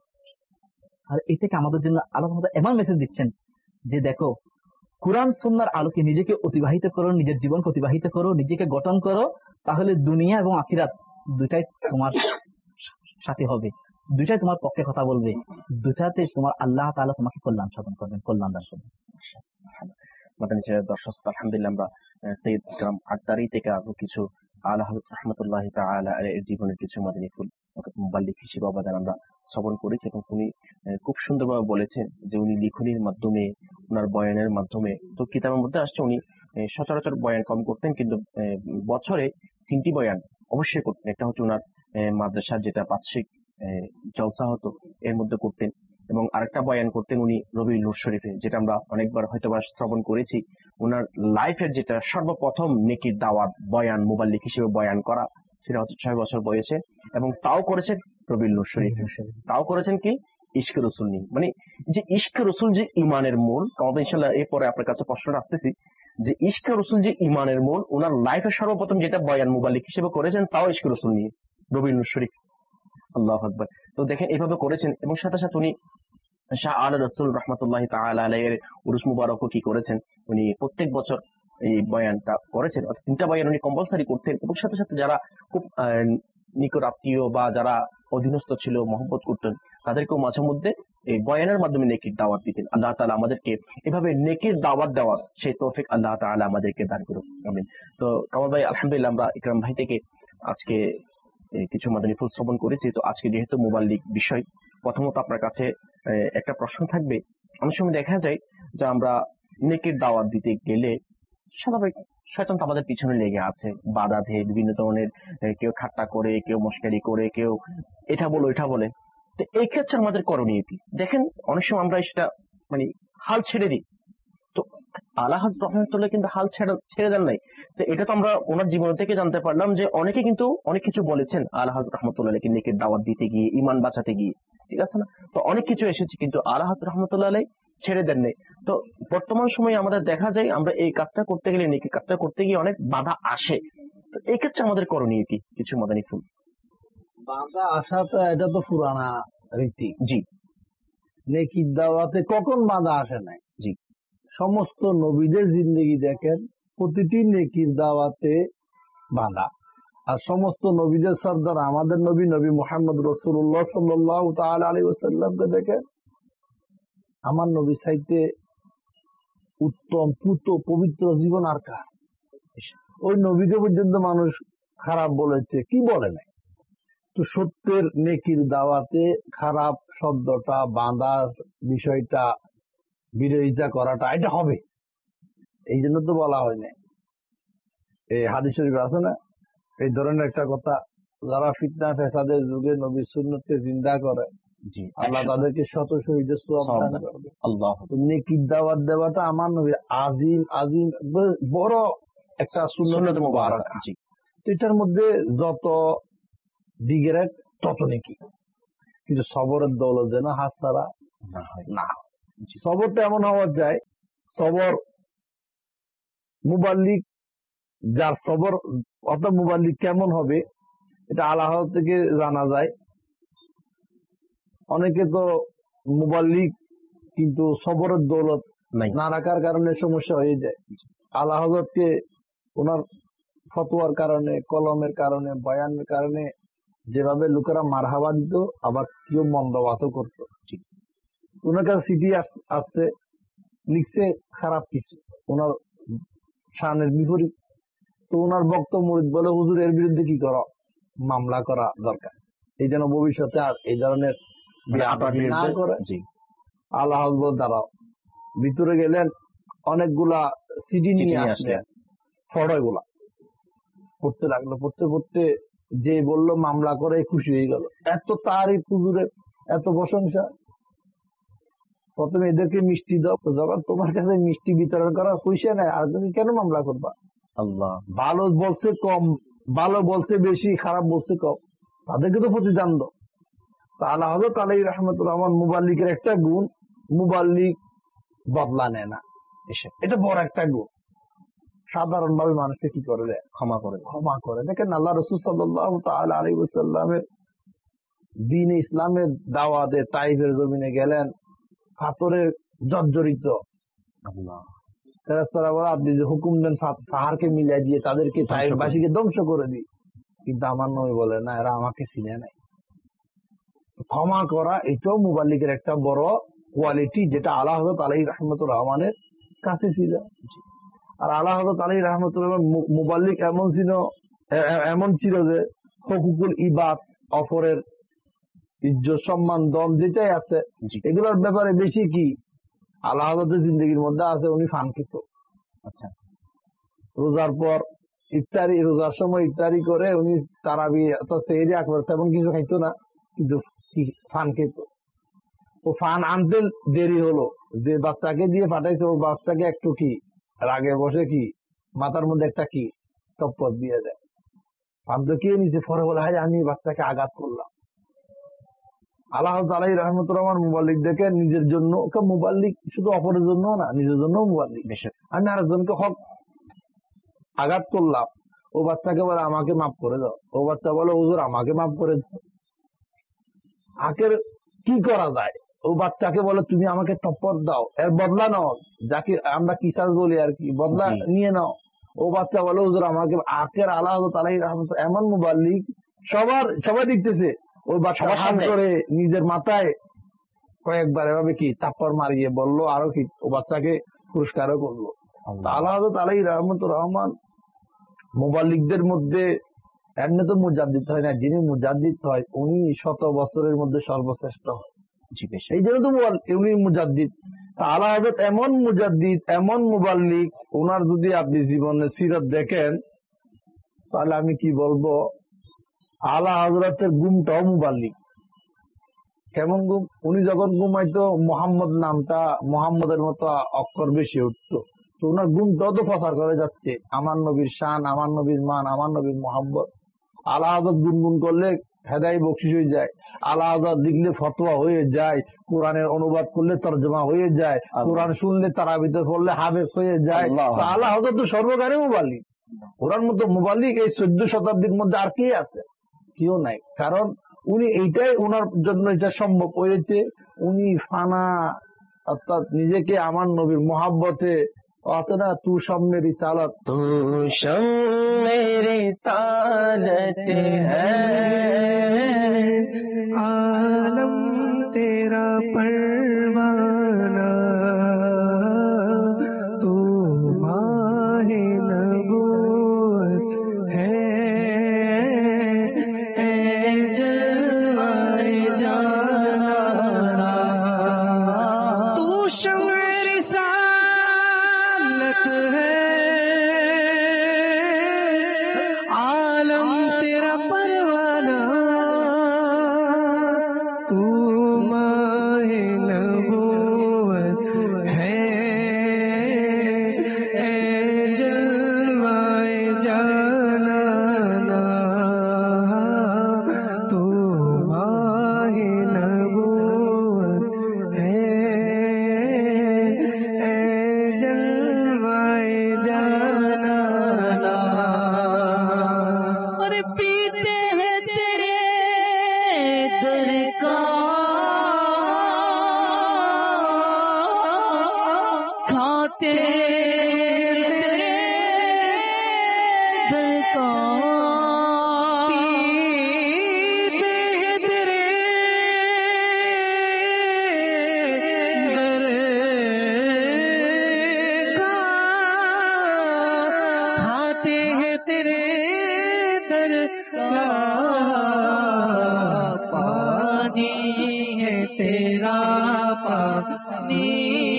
S4: আর এই থেকে আমাদের জন্য আল্লাহ তাআলা এমন মেসেজ দিচ্ছেন যে দেখো, কুরআন সুন্নাহর আলোকে নিজেকে অতিবাহিত করো, নিজের জীবনকে অতিবাহিত করো, নিজেকে গঠন করো, তাহলে দুনিয়া এবং আখিরাত দুটাই তোমার সাথে হবে, দুটাই তোমার পক্ষে কথা বলবে, দুটাতে তোমার আল্লাহ তাআলা তোমাকে কল্যাণ সাধন করবেন, কল্যাণ দান করবেন।
S2: মাদানী চ্যানেল দর্শক, আলহামদুলিল্লাহ আমরা সৈয়দ ইকরাম আত্তারি থেকে আরো কিছু আলা হযরত রাহমাতুল্লাহ তাআলা আলাইহির জীবনের কিছু মাদানী ফুল মুবাল্লিগ হিসেবে অবদান আমরা শ্রবণ করেছি, এবং উনি খুব সুন্দরভাবে বলেছেন যে উনি লিখনির মাধ্যমে, ওনার বয়ানের মাধ্যমে, তো কিতাবের মধ্যে আসছে উনি সচরাচর বয়ান কম করতেন, কিন্তু বছরে তিনটি বয়ান অবশ্যই করতেন। একটা হচ্ছে ওনার মাদ্রাসার যেটা বার্ষিক জলসা হতো এর মধ্যে করতেন, এবং আরেকটা বয়ান করতেন উনি রবিউল নূর শরীফে, যেটা আমরা অনেকবার হয়তো শ্রবণ করেছি। ওনার লাইফের যেটা সর্বপ্রথম নেকির দাওয়াত বয়ান মুবাল্লিক হিসেবে বয়ান করা, সেটা হচ্ছে ছয় বছর বয়সে, এবং তাও করেছেন রবিউল নূর শরীফে। তাও করেছেন কি ইশকে রসুল নিয়ে। মানে যে ইশকে রসুল যে ইমানের মূল, আমাদের ইনশাল্লাহ এরপরে আপনার কাছে প্রশ্ন রাখতেছি যে ইশকে রসুল যে ইমানের মূল, ওনার লাইফের সর্বপ্রথম যেটা বয়ান মুবাল্লিক হিসেবে করেছেন তাও ইশকে রসুল নিয়ে, রবিউল নূর শরীফ। আল্লাহু আকবার। তো দেখেন এভাবে করেছেন, এবং সাথে সাথে উনি শাহ আল রসুল রহমতুল্লাহ তাআলা আলাইহির উরুস মুবারকও কি করেছেন, উনি প্রত্যেক বছর এই বয়ানটা করেছেন। অর্থাৎ তিনটা বয়ান উনি কম্পালসারি করতেন, এবং সাথে সাথে যারা খুব নিকট আত্মীয় বা যারা অধীনস্থ ছিল, মহব্বত করতেন, তাদেরকেও মাঝে মধ্যে এই বয়ানের মাধ্যমে নেকির দাওয়াত দিতেন। আল্লাহ তাআলা আমাদেরকে এভাবে নেকির দাওয়াত দেওয়া সেই তৌফিক আল্লাহ তাআলা আমাদেরকে দান করুন, আমিন। তো কামাল ভাই, আলহামদুলিল্লাহ আমরা ইকরাম ভাই থেকে আজকে কিছু মাদানী ফুল শ্রবণ করেছি। তো আজকে যেহেতু মুবাল্লিগ বিষয়, প্রথমত আপনার কাছে একটা প্রশ্ন থাকবে। অনেক সময় দেখা যায় যে আমরা নেকির দাওয়াত দিতে গেলে স্বাভাবিক শয়তান তো আমাদের পিছনে লেগে আছে, বাধা দেয় বিভিন্ন ধরনের, কেউ ঠাট্টা করে, কেউ মস্কারি করে, কেউ এটা বলে ওইটা বলে। তো এই ক্ষেত্রে আমাদের করণীয় কি? দেখেন অনেক সময় আমরা সেটা মানে হাল ছেড়ে দিই। তো আলা হযরত রহমাতুল্লাহ কিন্তু হাল ছেড়ে ছেড়ে দেন নাই। তো এটা তো আমরা ওনার জীবন থেকে জানতে পারলাম যে অনেকে কিন্তু অনেক কিছু বলেছেন আলা হযরত রহমাতুল্লাহকে নেকির দাওয়াত দিতে গিয়ে, ঈমান বাঁচাতে গিয়ে, ঠিক আছে না? তো অনেক কিছু এসেছে, কিন্তু আলা হযরত রহমাতুল্লাহ ছেড়ে দেন নাই। তো বর্তমান সময়ে আমাদের দেখা যায় আমরা এই কাজটা করতে গেলে, নেকির কাজটা করতে গিয়ে অনেক বাধা আসে। তো এই ক্ষেত্রে আমাদের করণীয় কি? কিছু মাদানী ফুল।
S5: বাধা আসাটা এটা তো পুরানা রীতি।
S2: জি।
S5: নেকির দাওয়াতে কখন বাধা আসে নাই?
S2: জি।
S5: সমস্ত নবীদের জিন্দেগি দেখেন, প্রতিটি নেকির দাওয়াতে বাধা। আর সমস্ত নবীদের সর্দার আমাদের নবী নবী মুহাম্মদ রাসূলুল্লাহ সাল্লাল্লাহু তাআলা আলাইহি ওয়াসাল্লামকে দেখেন, আমার নবী চাইতে উত্তম পুত পবিত্র জীবন আর কার? ওই নবীকে পর্যন্ত মানুষ খারাপ বলেছে, কি বলে নাই? তো সত্যের নেকির দাওয়াতে খারাপ শব্দটা, বাঁধার বিষয়টা, বিরোধিতা করাটা এটা হবে। এই জন্য তো বলা হয় না, এই হাদিস শরীফ আছে না, এই ধরনের একটা কথা, যারা ফিতনা ফেসাদের যুগে নবীর সুন্নতকে জিন্দা করে, আল্লাহ তাদেরকে শত শহীদের সওয়াব দান করবে।
S2: আল্লাহ।
S5: নেকির দাওয়াত দেওয়াটা আমার নবী আজিম আজিম বড় একটা সুন্নত মুবারক। এটার মধ্যে যত ডিগ্রেড তত নেকি, কিন্তু সবরের দৌলত যেন হাত ছাড়া না হয়। না, সবরটা এমন হওয়া যায়, সবর মুবাল্লিগ যার সবর, অর্থাৎ মুবাল্লিগ কেমন হবে এটা আল্লাহ থেকে জানা যায়। অনেকে তো মুবাল্লিগ কিন্তু সবরের দৌলত না রাখার কারণে সমস্যা হয়ে যায়। আল্লাহ হযরতকে ওনার ফতোয়ার কারণে, কলমের কারণে, বয়ানের কারণে যেভাবে লোকেরা মারহাবা দিত, আবার কেউ মন্দবাদও করতো। ওনার কাছে চিঠি আসছে, লিখছে খারাপ কিছু, ওনার শানের বিপরীত। তো ওনার বক্তব্য মুরিদ বলে, হুজুর এর বিরুদ্ধে কি করা, মামলা করা দরকার, এই যেন ভবিষ্যতে আর এই ধরনের না করে। আল্লাহ দ্বারা ভিতরে গেলেন, অনেকগুলা সিডি নিয়ে আসলেন, ফড়য় গুলা পড়তে লাগলো। পড়তে পড়তে যে বললো মামলা করে খুশি হয়ে গেল, এত তারিফ হুজুরের, এত প্রশংসা। প্রথমে এদেরকে মিষ্টি দাও, যখন তোমার কাছে মিষ্টি বিতরণ করার পয়সা নেই, আর তুমি কেন মামলা করবা? আল্লাহ ভালো বলছে কম, ভালো বলছে বেশি, খারাপ বলছে কম, তাদেরকে তো প্রতিদান দাও। আল্লাহ হযরত আলাইহি রাহমাতুর রহমান মুবাল্লিগের একটা গুণ, মুবাল্লিগ বদলা নেয় না, এটা বড় একটা গুণ। সাধারণ ভাবে মানুষকে কি করে দেয়, ক্ষমা করে ক্ষমা করে দেখেন আল্লাহ রাসূল সাল্লাল্লাহু তাআলা আলাইহি ওয়াসাল্লামের দ্বীন ইসলামের দাওয়াতে তাইফের জমিনে গেলেন, পাথরে জর্জরিত। আল্লাহ ফেরেশতারা বলে, আপনি যে হুকুম দেন পাহাড়কে মিলাই দিয়ে তাদেরকে তাইফবাসীকে ধ্বংস করে দিই, কিন্তু আমার নবী বলে না, এরা আমাকে চিনে নাই। ক্ষমা করা এটাও মুবাল্লিগের একটা বড় কোয়ালিটি, যেটা আলা হযরত আলাইহি রাহমাতুর রহমানের কাছে ছিল। আর আলা হযরত আলাইহি রাহমাতুর রহমান মুবাল্লিগ এমন ছিল, এমন ছিল যে হুকুকুল ইবাদ, অপরের ইজ্জত সম্মান দম যেটাই আছে এগুলোর ব্যাপারে বেশি কি আলা হযরতের জিন্দগির মধ্যে আছে। উনি ফান খেত। আচ্ছা, রোজার পর ইফতারি, রোজার সময় ইফতারি করে উনি তারাবি অর্থাৎ সেহরি আকবার তেমন কিছু খাইতো না, কিন্তু ফান খেত। ও ফান আনতে দেরি হলো, যে বাচ্চাকে দিয়ে পাঠাইছে ও বাচ্চাকে একটু কি রাগে বসে কি মাথার মধ্যে একটা কি তপ্পর দিয়ে দেয়, ফান তো কে নিচে, পরে বলে হায় আমি বাচ্চাকে আঘাত করলাম। আল্লাহ তাআলা রহমতুর রহমান মুবাল্লিক দেখে নিজের জন্য, মুবাল্লিক শুধু অপরের জন্য না, নিজের জন্য মুবাল্লিক। আমি আরেকজনকে হক আঘাত করলাম, ও বাচ্চাকে বলে আমাকে মাফ করে দাও, ও বাচ্চা বলে হুজুর আমাকে মাফ করে দাও। আখের কি করা যায়, ও বাচ্চাকে বলে তুমি আমাকে টপ্পর দাও, এর বদলা নাও, যাকে আমরা কিসাস বলি আর কি, বদলা নিয়ে নাও। ও বাচ্চা বলে হুজুর আমাকে, আখের আল্লাহ তাআলা এমন মুবাল্লিক, সবার সবাই দেখতেছে, ওই বাচ্চা হাত করে নিজের মাথায় কয়েকবার এভাবে কি তাপ্পর মারিয়ে বললো, আরো কি ও বাচ্চাকে পুরস্কারও করলো। আল্লাহ তাআলা রহমতুর রহমান মুবাল্লিকদের মধ্যে এমনি তো মুজাদ্দিদ হয় না, যিনি মুজাদ্দিদ হয় উনি শত বছরের মধ্যে সর্বশ্রেষ্ঠ হয়, এই জন্য তো উনি মুজাদ্দিদ। আলা হযরত এমন মুজাদ্দিদ, এমন মুবাল্লিক, ওনার যদি আপনি জীবনে সিরাত দেখেন তাহলে আমি কি বলবো, আলা হযরতের গুমটাও মুবাল্লিক। কেমন গুম, উনি যখন ঘুমাইতো মোহাম্মদ নামটা মোহাম্মদের মতো অক্ষর বেশি উঠতো, তো ওনার গুমটাও তো প্রচার করে যাচ্ছে, আমার নবীর শান, আমার নবীর মান, আমার নবীর মোহাম্মদ। আলা হযরত গুনগুন করলে হেদায়েত বকশিশ হয়ে যায়, আলা হযরত লিখলে ফতোয়া হয়ে যায়, কোরআনের অনুবাদ করলে তরজমা হয়ে যায়, কোরআন শুনলে তারাবিতে পড়লে হাফেজ হয়ে যায়। আলা হযরত তো সর্বকারে মুবাল্লিক, ওনার মতো মুবাল্লিক এই চোদ্দ শতাব্দীর মধ্যে আর কে আছে? কেউ নাই। কারণ উনি এইটাই, ওনার জন্য এটা সম্ভব হয়েছে, উনি ফানা অর্থাৎ নিজেকে আমার নবীর মোহাব্বতে আছে না, তু সব মেরি সালাত,
S2: তু সব মেরি সালাত হ্যায়,
S3: आलम तेरा परवाना, तू माहे नबूवत है, ए जलवाए जाना, तू शम्ए रिसालत है, आलम तेरा परवाना, तू माहे नबूवत है, ए जलवाए जाना, तू माहे नबूवत है, ए जलवाए जाना। अरे पीते हैं तेरे दर का, खाते तेरे दर का, पीते हैं तेरे दर का, खाते हैं तेरे दर का, पानी है तेरा पानी,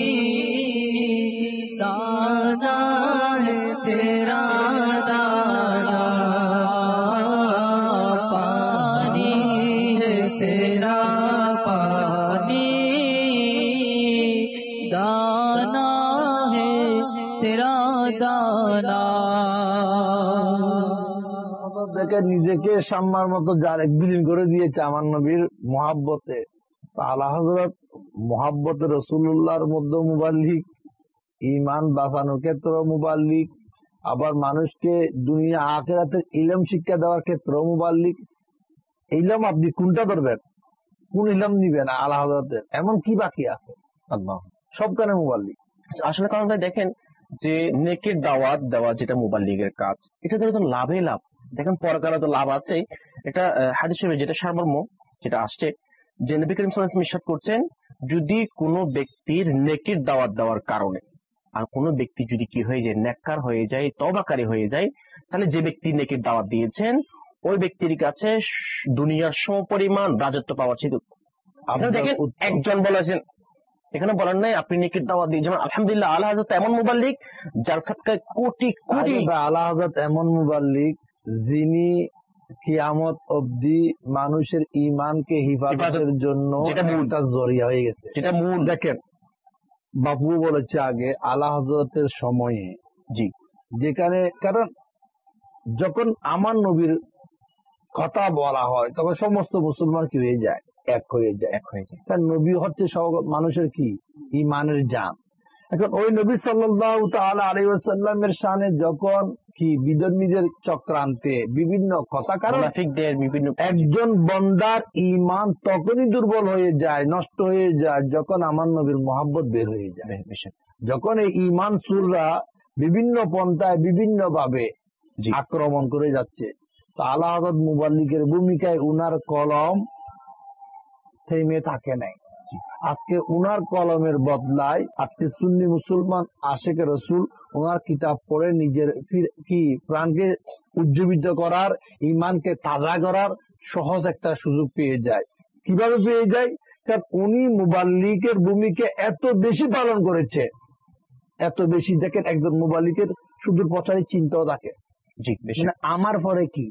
S3: दाना है तेरा दाना, पानी है तेरा पानी, दाना है तेरा दाना।
S5: দেখে নিজেকে সাম্মার মতো যার বিলীন করে দিয়েছে আমার নবীর মোহাব্বতে। আলা হযরত মোহাব্বতে রাসূলুল্লাহর মধ্যে মুবাল্লিক, ঈমান বাঁচানোর ক্ষেত্রে মুবাল্লিক, আবার মানুষকে দুনিয়া আখিরাতের ইলম শিক্ষা দেওয়ার ক্ষেত্রে মুবাল্লিক। ইলম আপনি কোনটা ধরবেন, কোন ইলম নিবেন আলা হযরতের, এমন কি বাকি আছে?
S2: আল্লাহ
S5: সবখানে মুবাল্লিক।
S2: আসলে কারণ ভাই দেখেন যে নেকের দাওয়াত দেওয়া যেটা মুবাল্লিগের কাজ, এটা ধরে তো লাভে লাভ। দেখেন পরকালে তো লাভ আছে। এটা হাদিস শরীফে যেটা সারমর্ম যেটা আসছে যে নবী করিম সাল্লাল্লাহু আলাইহি ওয়াসাল্লাম ইরশাদ করছেন, যদি কোনো ব্যক্তির নেকির দাওয়াত দেওয়ার কারণে আর কোনো ব্যক্তি যদি কি হয়ে যায়, নেককার হয়ে যায়, তওবাকারী হয়ে যায়, তাহলে যে ব্যক্তি নেকির দাওয়াত দিয়েছেন ওই ব্যক্তির কাছে দুনিয়ার সমপরিমাণ রাজত্ব পাওয়া ছিল। আপনারা দেখেন একজন বলেছেন, এখানে বলেন নাই আপনি নেকির দাওয়াত দিয়ে, যেমন আলহামদুলিল্লাহ আলা হযরত এমন মুবাল্লিগ যার সাদকায় কোটি কোটি,
S5: আলা হযরত এমন মুবাল্লিগ যিনি কিয়ামত অবধি মানুষের ইমানকে হিফাজতের জন্য একটা জরিয়া হয়ে গেছে।
S2: যেটা মূল
S5: দেখেন, বাপু বলেছে আগে আলা হযরতের সময়ে,
S2: জি,
S5: যেখানে কারণ যখন আমার নবীর কথা বলা হয় তখন সমস্ত মুসলমান কি হয়ে যায়, এক হয়ে যায়
S2: এক হয়ে যায়।
S5: কারণ নবী হচ্ছে সব মানুষের কি ইমানের জান। এখন ওই নবী সাল্লাল্লাহু তাআলা আলাইহি ওয়াসাল্লামের শানে যখন কি বিধর্মীদের চক্রান্তে বিভিন্ন কথা, কারণ
S2: মুনাফিকদের বিভিন্ন
S5: একজন বন্দার ইমান তখনই দুর্বল হয়ে যায়, নষ্ট হয়ে যায় যখন আমার নবীর মহব্বত বের হয়ে যায়। যখন এই ইমান সুররা বিভিন্ন পন্থায় বিভিন্ন ভাবে আক্রমণ করে যাচ্ছে, তো আলা হযরত মুবাল্লিগের ভূমিকায় উনার কলম থেমে থাকে নাই। আজকে উনার কলমের বদলায় আজকে সুন্নি মুসলমান আশেকে রসুল ওনার কিতাব পড়ে নিজের কি প্রাণকে উজ্জীবিত করার, ইমানকে তাজা করার সহজ একটা সুযোগ পেয়ে যায়। কিভাবে পেয়ে যায়? কারণ উনি মুবাল্লিগের ভূমিকা এত বেশি পালন করেছে, এত বেশি। দেখেন, একজন মুবাল্লিগের সুদূর প্রচারের চিন্তাও থাকে,
S2: জি,
S5: মানে আমার পরে কি,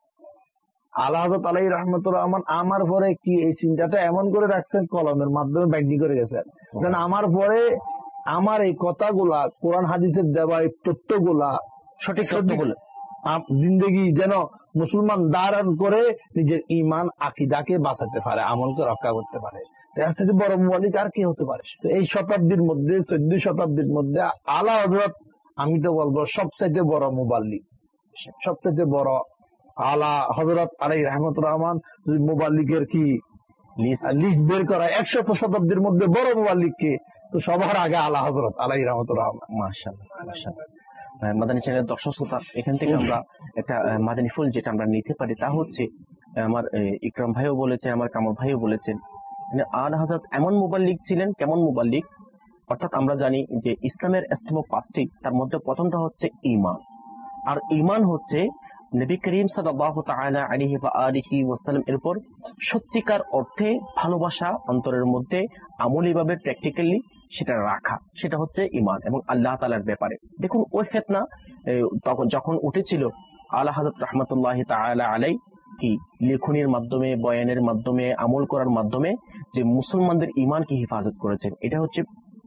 S5: আলা হযরত আলাইহি রাহমাতুর রহমান আমার পরে কি, এই চিন্তাটা এমন করে রাখছেন, কলমের মাধ্যমে ব্যাখ্যা করে গেছেন। যেন আমার পরে আমার এই কথাগুলা, কোরআন হাদিসের দেওয়া এই তথ্যগুলা,
S2: সঠিক তথ্যগুলো
S5: জিন্দগি যেন মুসলমান ধারণ করে নিজের ইমান আকিদাকে বাঁচাতে পারে, আমলকে রক্ষা করতে পারে। এর থেকে বড় মুবাল্লিগ আর কি হতে পারে? তো এই শতাব্দীর মধ্যে, চোদ্দ শতাব্দীর মধ্যে আলা হযরত আমি তো বলবো সবচাইতে বড় মুবাল্লিগ, সবচাইতে বড় আলা হযরত আলাইহি রাহমাতুর রহমান। মুবাল্লিগের কি লিস্ট বের করা একশত শতাব্দীর মধ্যে বড় মুবাল্লিগ কে, তো সবার আগে আলা হযরত আলাইহি রাহমাতুর রহমান।
S2: মাশাআল্লাহ, মাশাআল্লাহ। মাদানী চ্যানেলের দর্শক শ্রোতা, এখান থেকে আমরা একটা মাদানী ফুল যেটা আমরা নিতে পারি তা হচ্ছে, আমার ইকরাম ভাইও বলেছেন, আমার কামর ভাইও বলেছেন, মানে আলা হযরত এমন মুবাল্লিগ ছিলেন, কেমন মুবাল্লিগ, অর্থাৎ আমরা জানি যে ইসলামের স্তম্ভ পাঁচটি, তার মধ্যে প্রথমটা হচ্ছে ঈমান। আর ঈমান হচ্ছে নবী করিম সাল্লাল্লাহু তাআলা আলাইহি ওয়া আলিহি ওয়াসাল্লাম এর উপর সত্যিকার অর্থে ভালোবাসা অন্তরের মধ্যে আমলীভাবে প্র্যাকটিক্যালি সেটা রাখা, সেটা হচ্ছে ঈমান এবং আল্লাহ তাআলার ব্যাপারে। দেখুন, ওই ফিতনা তখন যখন উঠেছিল, আলা হযরত রাহমাতুল্লাহি তাআলা আলাইহি কি লেখনির মাধ্যমে, বয়ানের মাধ্যমে, আমল করার মাধ্যমে যে মুসলমানদের ঈমানকে হেফাজত করেছেন, এটা হচ্ছে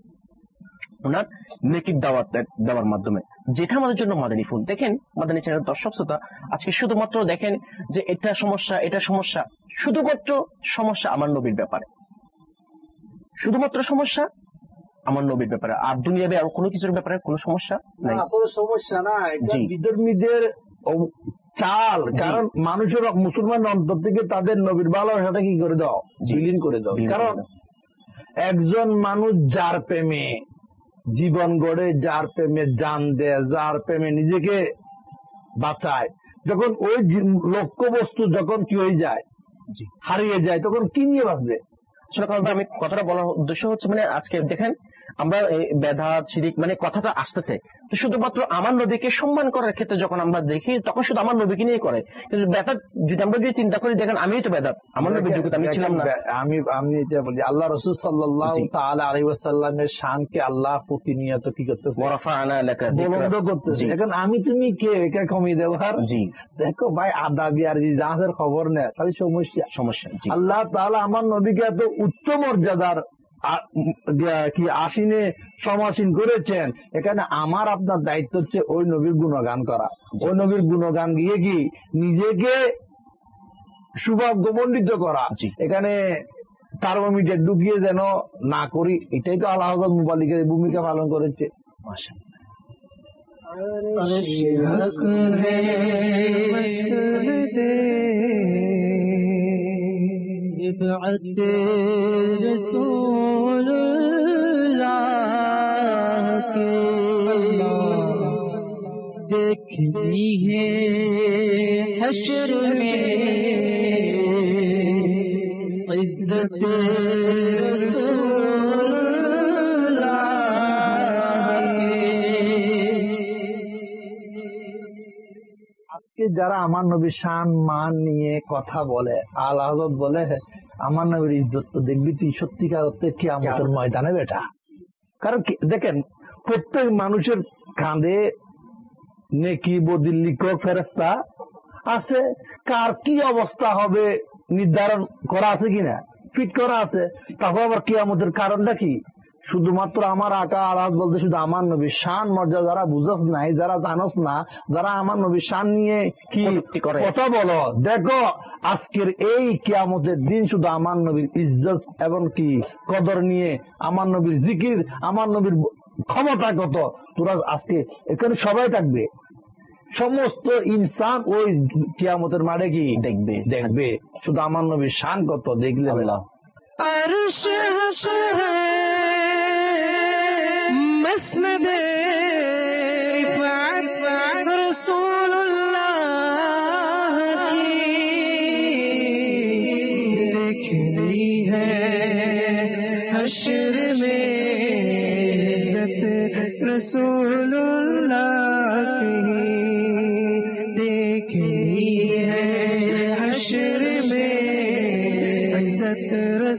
S2: ওনার নেকির দাওয়াত দেওয়ার মাধ্যমে, যেটা আমাদের জন্য মাদানী ফুল। দেখেন মাদানী চ্যানেল দর্শক শ্রোতা, আজকে শুধুমাত্র দেখেন যে এটা সমস্যা, এটা সমস্যা, শুধুমাত্র সমস্যা আমার নবীর ব্যাপারে, শুধুমাত্র সমস্যা আমার নবীর ব্যাপারে, আর দুনিয়াবে আর কোনো কিছুর ব্যাপারে কোনো সমস্যা নাই।
S5: আসলে সমস্যা না, বিধর্মীদের চাল। কারণ মানুষের, মুসলমান অন্তর থেকে তাদের নবীর ভালোবাসাটা কি করে দাও, বিলীন করে দাও। কারণ একজন মানুষ যার প্রেমে জীবন গড়ে, যার প্রেমে জান দেয়, যার প্রেমে নিজেকে বাঁচায়, যখন ওই লক্ষ্য বস্তু যখন কি হয়ে যায়, হারিয়ে যায়, তখন কি নিয়ে বাঁচবে?
S2: আসলে আমি কথাটা বলার উদ্দেশ্য হচ্ছে, মানে আজকে দেখেন আমরা বেদাত শিরিক মানে কথাটা আসতেছে, তো শুধুমাত্র আমার নবীকে সম্মান করার ক্ষেত্রে যখন আমরা দেখি, তখন শুধু আমার নবীকে নিয়ে করে। কিন্তু বেদাত যদি আমরা যদি চিন্তা করি, দেখেন আমি তো বেদাত, আমার নবীর যুগে আমি ছিলাম না।
S5: আমি আমি এটা বলি, আল্লাহ রাসূল সাল্লাল্লাহু তাআলা আলাইহি ওয়াসাল্লামের শানকে আল্লাহ প্রতিনিয়ত কি করতেছে,
S2: ওয়ারাফা'না লাকা
S5: বুলন্দ করতেছে। এখন আমি তুমি কে এটা কমিয়ে দেওয়ার? জি, দেখো ভাই, আদাবি আর জাহাজের খবর নেয়, তাহলে সমস্যা সমস্যা আল্লাহ তাআলা আমার নবীকে এত উচ্চ মর্যাদার কি আসিনে সমাসীন করেছেন। এখানে আমার আপনার দায়িত্ব হচ্ছে ওই নবীর গুণগান করা, ওই নবীর গুণগান গিয়ে কি নিজেকে সৌভাগ্যমণ্ডিত করা। এখানে থার্মোমিটার ঢুকিয়ে যেন না করি, এটাই তো আলা হযরত মুবাল্লিগের ভূমিকা পালন করেছে।
S3: रसूल के देखनी है हश्र में इज्जत रसूल
S5: আজকে যারা আমার নবীর শান মান নিয়ে কথা বলে, আলা হযরত বলে আমার নবীর ইজ্জত তো দেখবি তুই সত্যিকার অর্থে কিয়ামতের ময়দানে বেটা। কারণ দেখেন, প্রত্যেক মানুষের কাঁধে নেকি বদির লিখক ফেরেশতা, আছে, কার কি অবস্থা হবে নির্ধারণ করা আছে কিনা, ফিট করা আছে। তারপর আবার কিয়ামতের কারণটা কি? শুধুমাত্র আমার আকা আলাদ বলতে শুধু আমার নবীর শান মর্যাদা যারা বুঝস নাই, যারা জানস না, যারা আমার নবীর শান নিয়ে কি কথা বলো, দেখো আজকের এই কিয়ামতের দিন শুধু আমার নবীর ইজ্জত এবং কি কদর নিয়ে, আমার নবীর জিকির, আমার নবীর ক্ষমতা কত, তোরা আজকে এখানে সবাই থাকবে। সমস্ত ইনসান ওই কিয়ামতের মাঠে কি দেখবে দেখবে শুধু আমার নবীর শান কত দেখলে আল্লাহ।
S1: अर्श हशर है मसनद रिफ़अत रसूलुल्लाह की देखनी है हश्र में इज़्ज़त रसूलुल्लाह की देखनी है हश्र में इज़्ज़त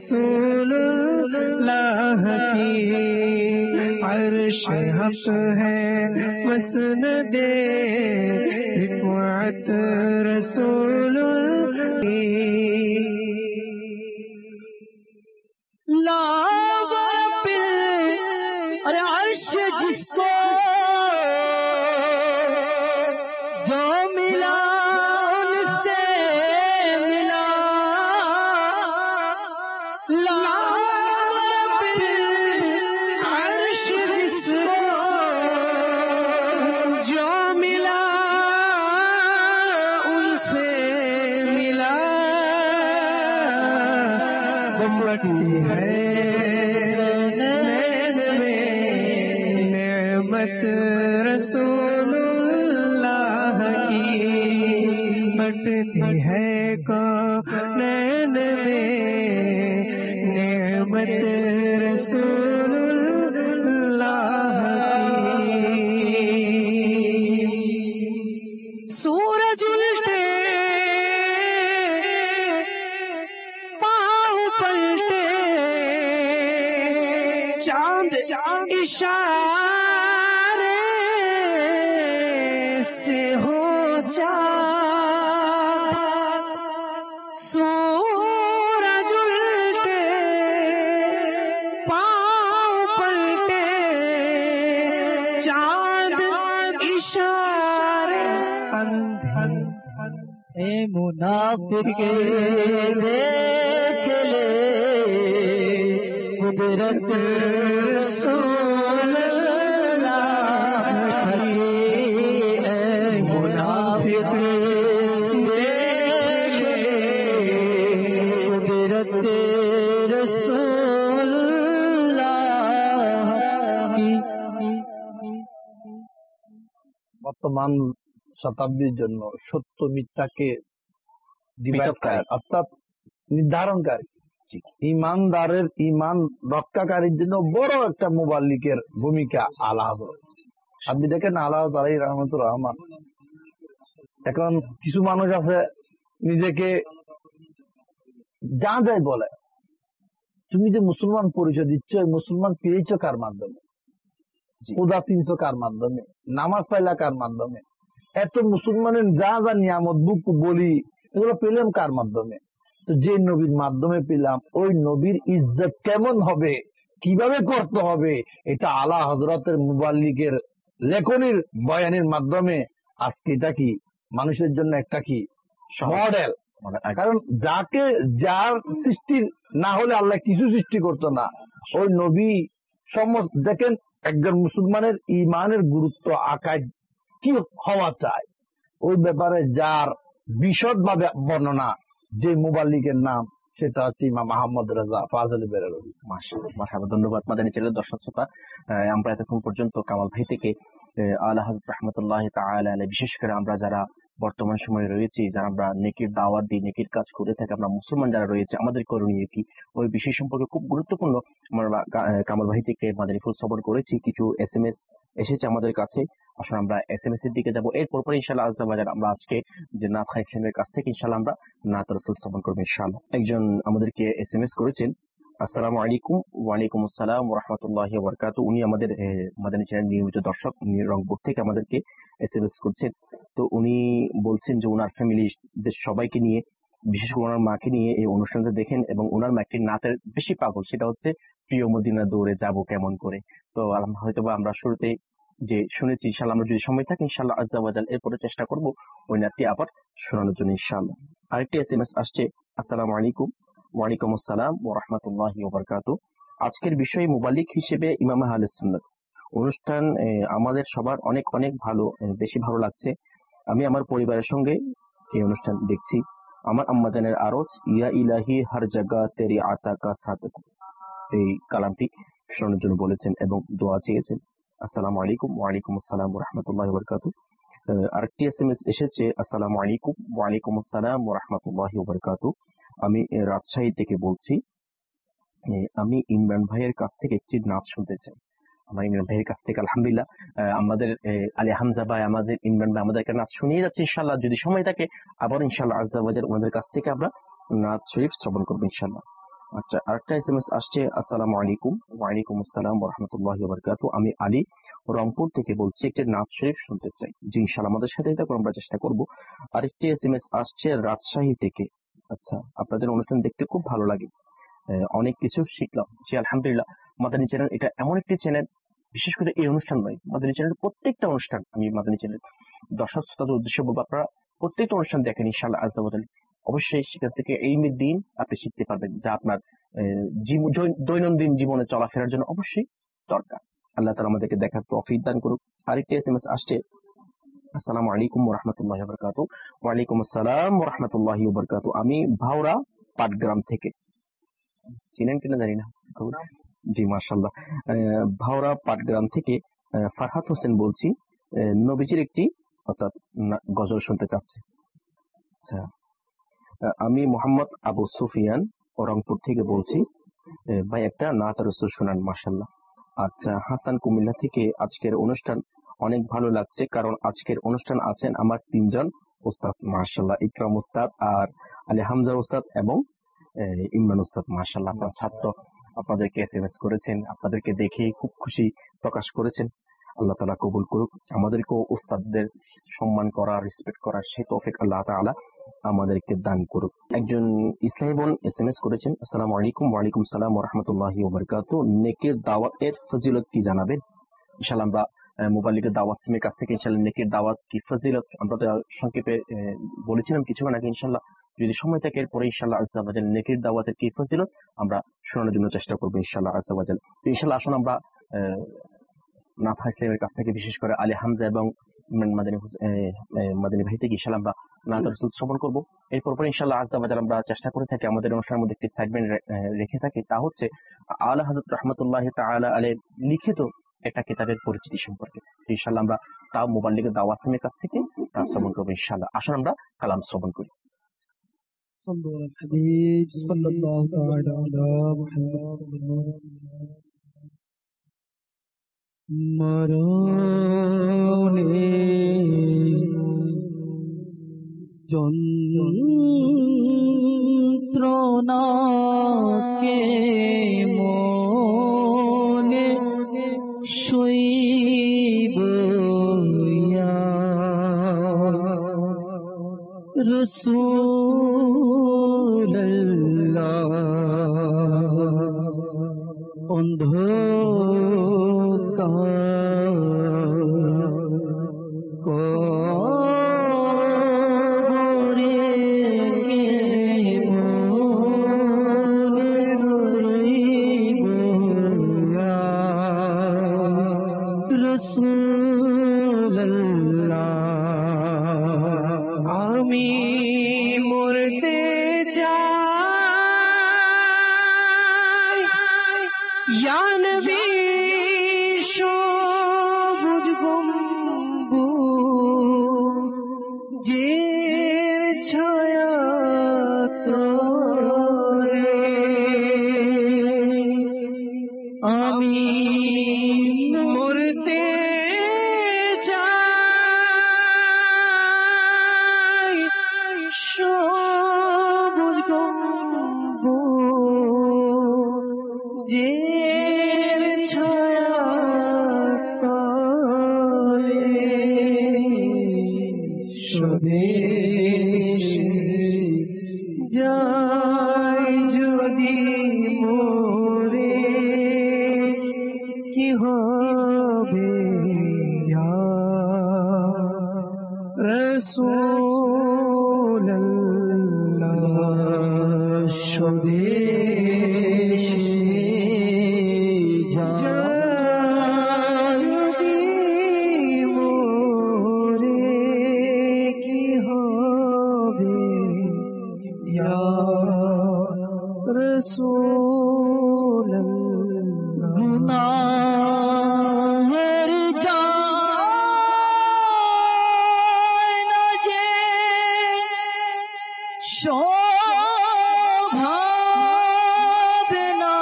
S1: रसूलुल्लाह की। अर्श हक़ है मसनद रिफ़अत रसूलुल्लाह की। ला बिल अरे अर्श जिसको जो मिला उनसे मिला, ला बिल अर्श जिसको जो मिला उनसे मिला। बम्बटी है नैन में नेमत रसूलुल्लाह की, बटती है नैन में नेमत रसूलुल्लाह की। सूरज उल्टे पाँव पलटे, चांद चांद इशारे से हो चाँद। सूरज उल्टे पाँव पलटे, चांद इशारे अंधे
S3: ए मुनाफिक देख ले कुदरत रसूलुल्लाह की। ए मुनाफिक देख ले कुदरत रसूलुल्लाह की।
S5: বর্তমান শতাব্দীর জন্য সত্য মিথ্যাকে ডিভাইডকারী অর্থাৎ নির্ধারণকারী, ইমানদারের ইমান রক্ষাকারীর জন্য বড় একটা মুবাল্লিকের ভূমিকা আলা হযরত। আপনি দেখেন আলা হযরত আলাইহি রাহমাতুর রহমান, এখন কিছু মানুষ আছে নিজেকে যা যায় বলে। তুমি যে মুসলমান পরিচয় দিচ্ছ, মুসলমান পেয়েছ কার মাধ্যমে? খোদা চিনছ কার মাধ্যমে? নামাজ পাইলা কার মাধ্যমে? এত মুসলমানের যা যা নিয়ামত বুক বলি এগুলো পেলাম কার মাধ্যমে? তো যে নবীর মাধ্যমে পেলাম, ওই নবীর ইজ্জত কেমন হবে, কিভাবে করতে হবে, এটা আলা হযরতের মুবাল্লিগের লেখনির বয়ানের মাধ্যমে আজকে এটা কি মানুষের জন্য একটা কি মডেল। কারণ যাকে যার সৃষ্টি না হলে আল্লাহ কিছু সৃষ্টি করতো না। ওই নবী সমস্ত দেখেন একজন মুসলমানের ইমানের গুরুত্ব আকাশ কি হওয়া চায়, ওই ব্যাপারে যার বিশদ ভাবে বর্ণনা যে মুবাল্লিগের নাম সেটা হচ্ছে ইমাম আহমদ রেজা ফাজল বেরেলভী।
S2: মাশাআল্লাহ, মাশাআল্লাহ। ধন্যবাদ মাদানী চ্যানেলের দর্শক শ্রোতা। আমরা এতক্ষণ পর্যন্ত কামাল ভাই থেকে আলা হযরত রাহমাতুল্লাহি তাআলা আলাইহি, বিশেষ করে আমরা যারা বর্তমান সময়ে রয়েছি, যারা আমরা নেকির দাওয়াত দিই, নেকির কাজ করে থাকি, আমরা মুসলমান যারা রয়েছে আমাদের করণীয় কি, ওই বিষয় সম্পর্কে খুব গুরুত্বপূর্ণ আমরা কামাল ভাই থেকে মাদানী ফুল সবর করেছি। কিছু এস এম এস এসেছে আমাদের কাছে, আসলে আমরা এস এম এস এর দিকে যাবো। এরপর পরে ইনশাআল্লাহ আজ আমরা আজকে যে নাত খাই ইসলামের কাছ থেকে ইনশাআল্লাহ আমরা নাত রাসূল শ্রবণ করবো ইনশাআল্লাহ। একজন আমাদেরকে এস এম এস করেছেন, আসসালামু আলাইকুম। ওয়ালাইকুম আসসালাম ওয়া রাহমাতুল্লাহি ওয়া বারাকাতুহু। উনি আমাদের আহ, মাদানী চ্যানেল নিয়মিত দর্শক, উনি রংপুর থেকে আমাদেরকে এসএমএস করছেন। তো উনি বলছেন যে ওনার ফ্যামিলিদের সবাইকে নিয়ে, বিশেষ করে ওনার মাকে নিয়ে এই অনুষ্ঠানটা দেখেন এবং ওনার মা একটি নাতের বেশি পাগল, সেটা হচ্ছে প্রিয় মদিনা দৌড়ে যাব কেমন করে। তো আলহাম হয়তো বা আমরা শুরুতে যে শুনেছি, ইনশাআল্লাহ আমরা যদি সময় থাকে ইনশাআল্লাহ আজ্জা ওয়া জাল এরপরে চেষ্টা করব ওই নাতটি আবার শোনানোর জন্য ইনশাআল্লাহ। আরেকটি এসএমএস আসছে। আসসালামু আলাইকুম। ওয়ালাইকুম আসসালাম ওয়া রাহমাতুল্লাহি ওয়া বারাকাতুহু। আজকের বিষয় মুবাল্লিগ হিসেবে ইমাম আহলে সুন্নাত অনুষ্ঠান আহ, আমাদের সবার অনেক অনেক ভালো, আহ, বেশি ভালো লাগছে। আমি আমার পরিবারের সঙ্গে এই অনুষ্ঠান দেখছি। আমার আম্মাজানের আরজ ইয়া ইলাহি হার জায়গা তেরি আতা কা সাথ, এই কালামটি শোনানোর জন্য বলেছেন এবং দোয়া চেয়েছেন। আসসালামু আলাইকুম। ওয়ালাইকুম আসসালাম ওয়া রাহমাতুল্লাহি ওয়া বারাকাতুহু। আহ, আরেকটি এসএমএস এসেছে। আসসালামু আলাইকুম। ওয়ালাইকুম আসসালাম ওয়া রাহমাতুল্লাহি ওয়া বারাকাতুহু। আমি আহ, রাজশাহী থেকে বলছি। এ, আমি ইমরান ভাইয়ের কাছ থেকে একটি নাচ শুনতে চাই। আমার ইমরান ভাইয়ের কাছ থেকে আলহামদুলিল্লাহ আহ, আমাদের এ, আলী হামজা ভাই, আমাদের ইমরান ভাই আমাদেরকে নাচ শুনিয়ে যাচ্ছে। ইনশাল্লাহ যদি সময় থাকে আবার ইনশাল্লাহ আজ্জা ওয়াজাল ওনাদের কাছ থেকে আমরা নাচ শরীফ শ্রবণ করবো ইনশাল্লাহ। আচ্ছা, আরেকটা এসএমএস আসছে। আসসালামু আলাইকুম। ওয়ালাইকুম আসসালাম ওয়া রাহমাতুল্লাহি ওয়া বারাকাতুহু। আমি আলী রংপুর থেকে বলছি, একটি নাচ শরীফ শুনতে চাই। জি ইনশাল্লাহ আমাদের সাথে এটা আমরা চেষ্টা করব। আরেকটি এসএমএস আসছে রাজশাহী থেকে। আচ্ছা, আপনাদের অনুষ্ঠান দেখতে খুব ভালো লাগে, আহ, অনেক কিছু শিখলাম। জি আলহামদুলিল্লাহ। মাদানী চ্যানেল এটা এমন একটি চ্যানেল, বিশেষ করে এই অনুষ্ঠান নয়, মাদানী চ্যানেলের প্রত্যেকটা অনুষ্ঠান আমি মাদানী চ্যানেল দর্শক শ্রোতাদের উদ্দেশ্যে বলবো, আপনারা প্রত্যেকটা অনুষ্ঠান দেখেন ইনশাআল্লাহ আজ্জা ওয়া জাল। অবশ্যই সেখান থেকে ইলমের দিন আপনি শিখতে পারবেন, যা আপনার আহ, জীব- জৈ- দৈনন্দিন জীবনে চলাফেরার জন্য অবশ্যই দরকার। আল্লাহ তাআলা আমাদেরকে দেখার তৌফিক দান করুক। আরেকটি এসএমএস আসছে। আসসালামু আলাইকুম ওয়া রাহমাতুল্লাহি ওয়া বারাকাতুহু। ওয়ালাইকুম আসসালাম ওয়া রাহমাতুল্লাহি ওয়া বারাকাতুহু। আমি ভাওরা পাটগ্রাম থেকে, চিনেন কিনা জানি না। জি মাশাআল্লাহ। আহ, ভাওরা পাটগ্রাম থেকে আহ, ফারহাত হোসেন বলছি। আহ, নবীজির একটি অর্থাৎ না- গজল শুনতে চাচ্ছি। আচ্ছা, আহ, আমি মোহাম্মদ আবু সুফিয়ান রংপুর থেকে বলছি। আহ, ভাই একটা নাত রসুল শোনান মাশাআল্লাহ। আচ্ছা, হাসান কুমিল্লা থেকে আজকের অনুষ্ঠান অনেক ভালো লাগছে, কারণ আজকের অনুষ্ঠান আছেন আমার তিনজন উস্তাদ মাশাআল্লাহ, ইকরাম উস্তাদ আর আলী হামজা উস্তাদ এবং আহ, ইমরান উস্তাদ মাশাআল্লাহ। আপনার ছাত্র আপনাদেরকে এসএমএস করেছেন, আপনাদেরকে দেখে খুব খুশি প্রকাশ করেছেন। আল্লাহ তাআলা কবুল করুক, আমাদেরকেও উস্তাদদের সম্মান করা, রেসপেক্ট করার সেই তৌফিক আল্লাহ তাআলা আমাদেরকে দান করুক। একজন ইসলামী বোন এসএমএস করেছেন। আসসালামু আলাইকুম। ওয়ালাইকুম সালাম ওয়া রাহমাতুল্লাহি ওয়া বারাকাতুহু। নেকের দাওয়াতের ফজিলত কি জানাবেন? ইনশাআল্লাহ আমরা আহ, মুবাল্লিগের দাওয়াত সিমের কাছ থেকে ইনশাআল্লাহ নেকের দাওয়াত কি ফজিলত আমরা তো সংক্ষেপে আহ, বলেছিলাম কিছুক্ষণ আগে। ইনশাআল্লাহ যদি সময় থাকে এরপরে ইনশাআল্লাহ আজ্জা ওয়া জাল নেকের দাওয়াতের কি ফজিলত আমরা শোনানোর জন্য চেষ্টা করবো ইনশাআল্লাহ আজ্জা ওয়া জাল। তো ইনশাআল্লাহ আসুন আমরা আহ, নাফা ইসলামের কাছ থেকে, বিশেষ করে আলী হামজা এবং ইমরান মাদানী হুস- আহ, আহ, মাদানী ভাই থেকে ইনশাআল্লাহ আমরা নাত রাসূল শ্রবণ করবো। এরপর পরে ইনশাআল্লাহ আজ্জা ওয়া জাল আমরা চেষ্টা করে থাকি আমাদের অনুষ্ঠানের মধ্যে একটি সেগমেন্ট রেখে থাকি, তা হচ্ছে আলা হযরত রাহমাতুল্লাহি তাআলা আলাইহি লিখিত একটা কিতাবের পরিচিতি সম্পর্কে। তো ইনশাআল্লাহ আমরা তাও মুবাল্লিগের দাওয়াত সিমের কাছ থেকে তা শ্রবণ করবো ইনশাআল্লাহ। আসুন আমরা কালাম শ্রবণ করি।
S3: صلوا على الحبيب صلى الله تعالى على محمد صلى الله عليه وسلم মরণে যন্ত্রণাকে মনে সইব রসূলুল্লাহ অন্ধকার কবরে মনে রইব রসূলুল্লাহ। আমি মরতে চাই ইয়া নবী সবুজ গম্বুজের ছায়া তলে আমি মরতে চাই সবুজ গম্বুজ
S1: জের ছায়া তলে স্বদেশে যাই যদি মোরে কি হবে ইয়া রাসূলুল্লাহ স্বদেশে যাই যদি মোরে কি হবে ইয়া রাসূলুল্লাহ গুনাহের যায় না যে শোভাবে না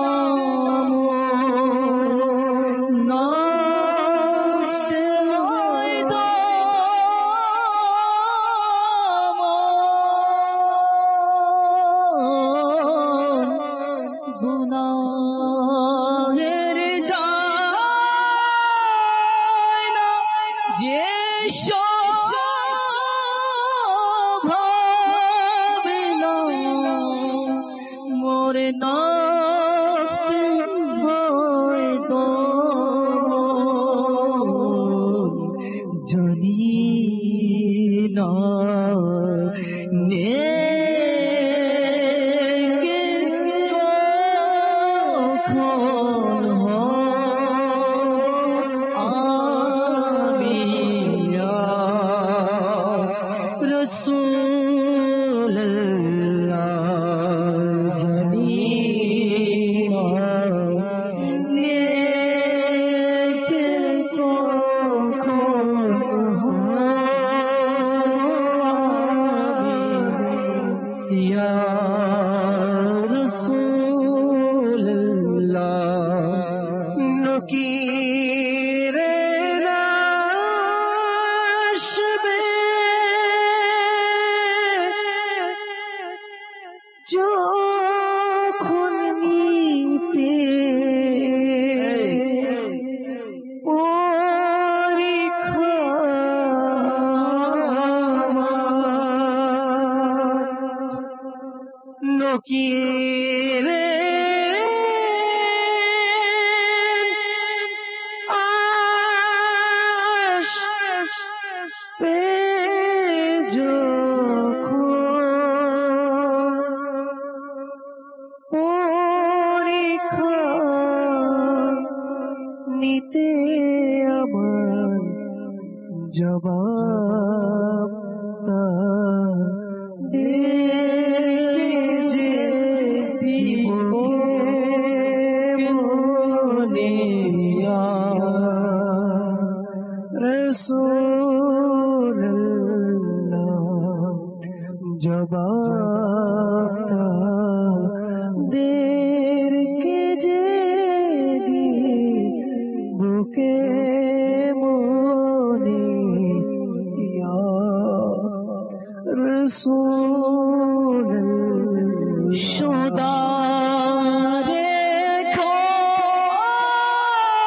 S1: নাফসে হয়তো গুনাহের যায় না যে শোভাবে না মোরে নাফসে হয়তো জানি না নেকে কখন আমি ইয়া রাসূলুল্লাহ জানি না নেকে কখন আমি ইয়া রাসূলুল্লাহ নকিরে আসবে যখন নিতে পরীক্ষা নকিরে আসবে যখন পরীক্ষা নিতে আমার জবাব যে দিব মনে রাসূলুল্লাহ জবাব দেরকে যে বুকে মনে ইয়া রাসূলুল্লাহ সদা রেখো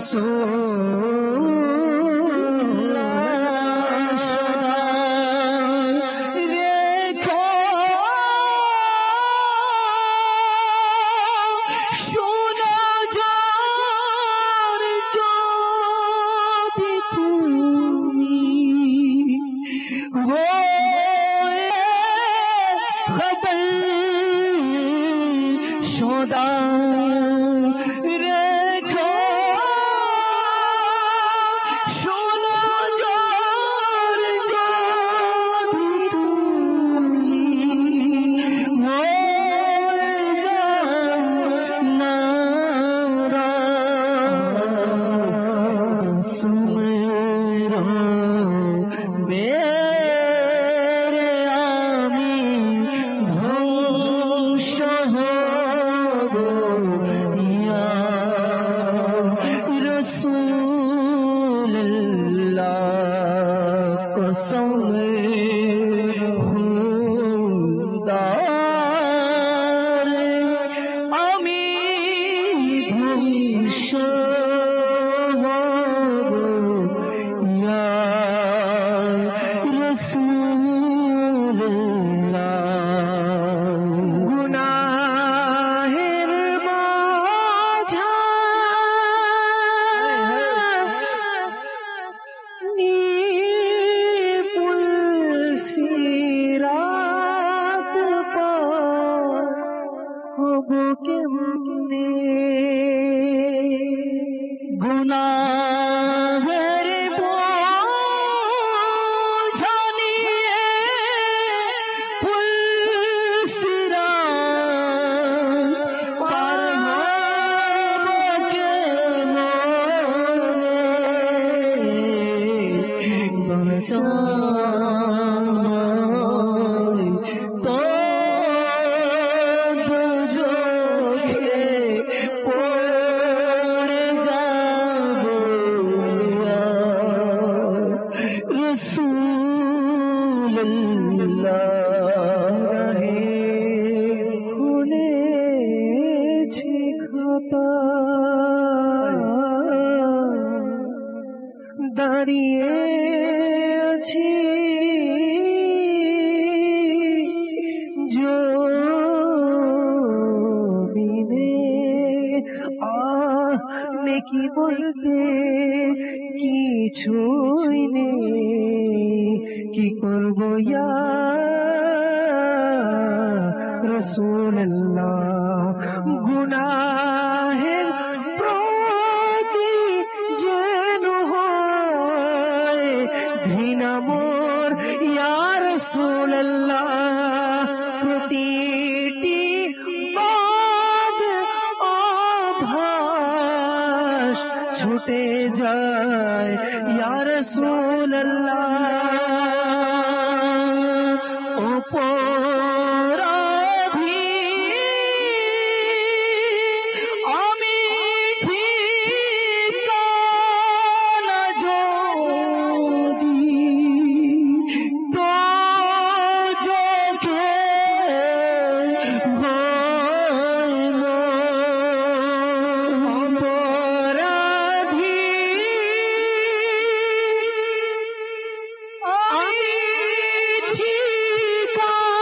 S1: আমি ঠিকা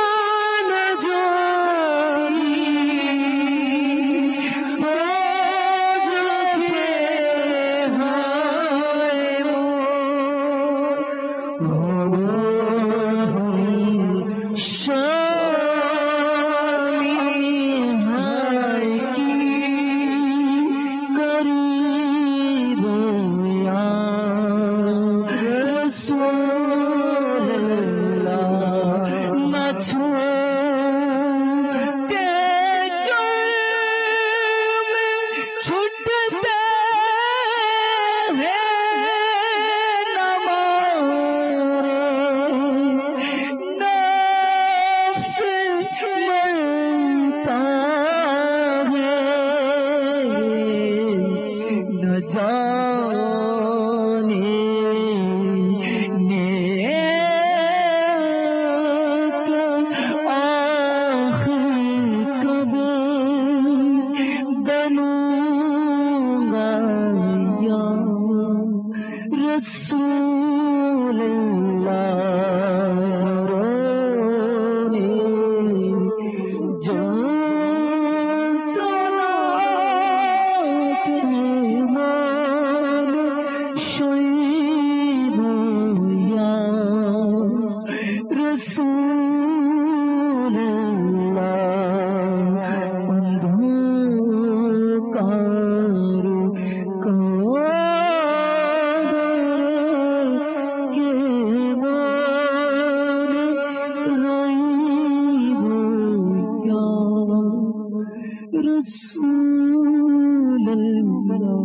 S1: رسول الله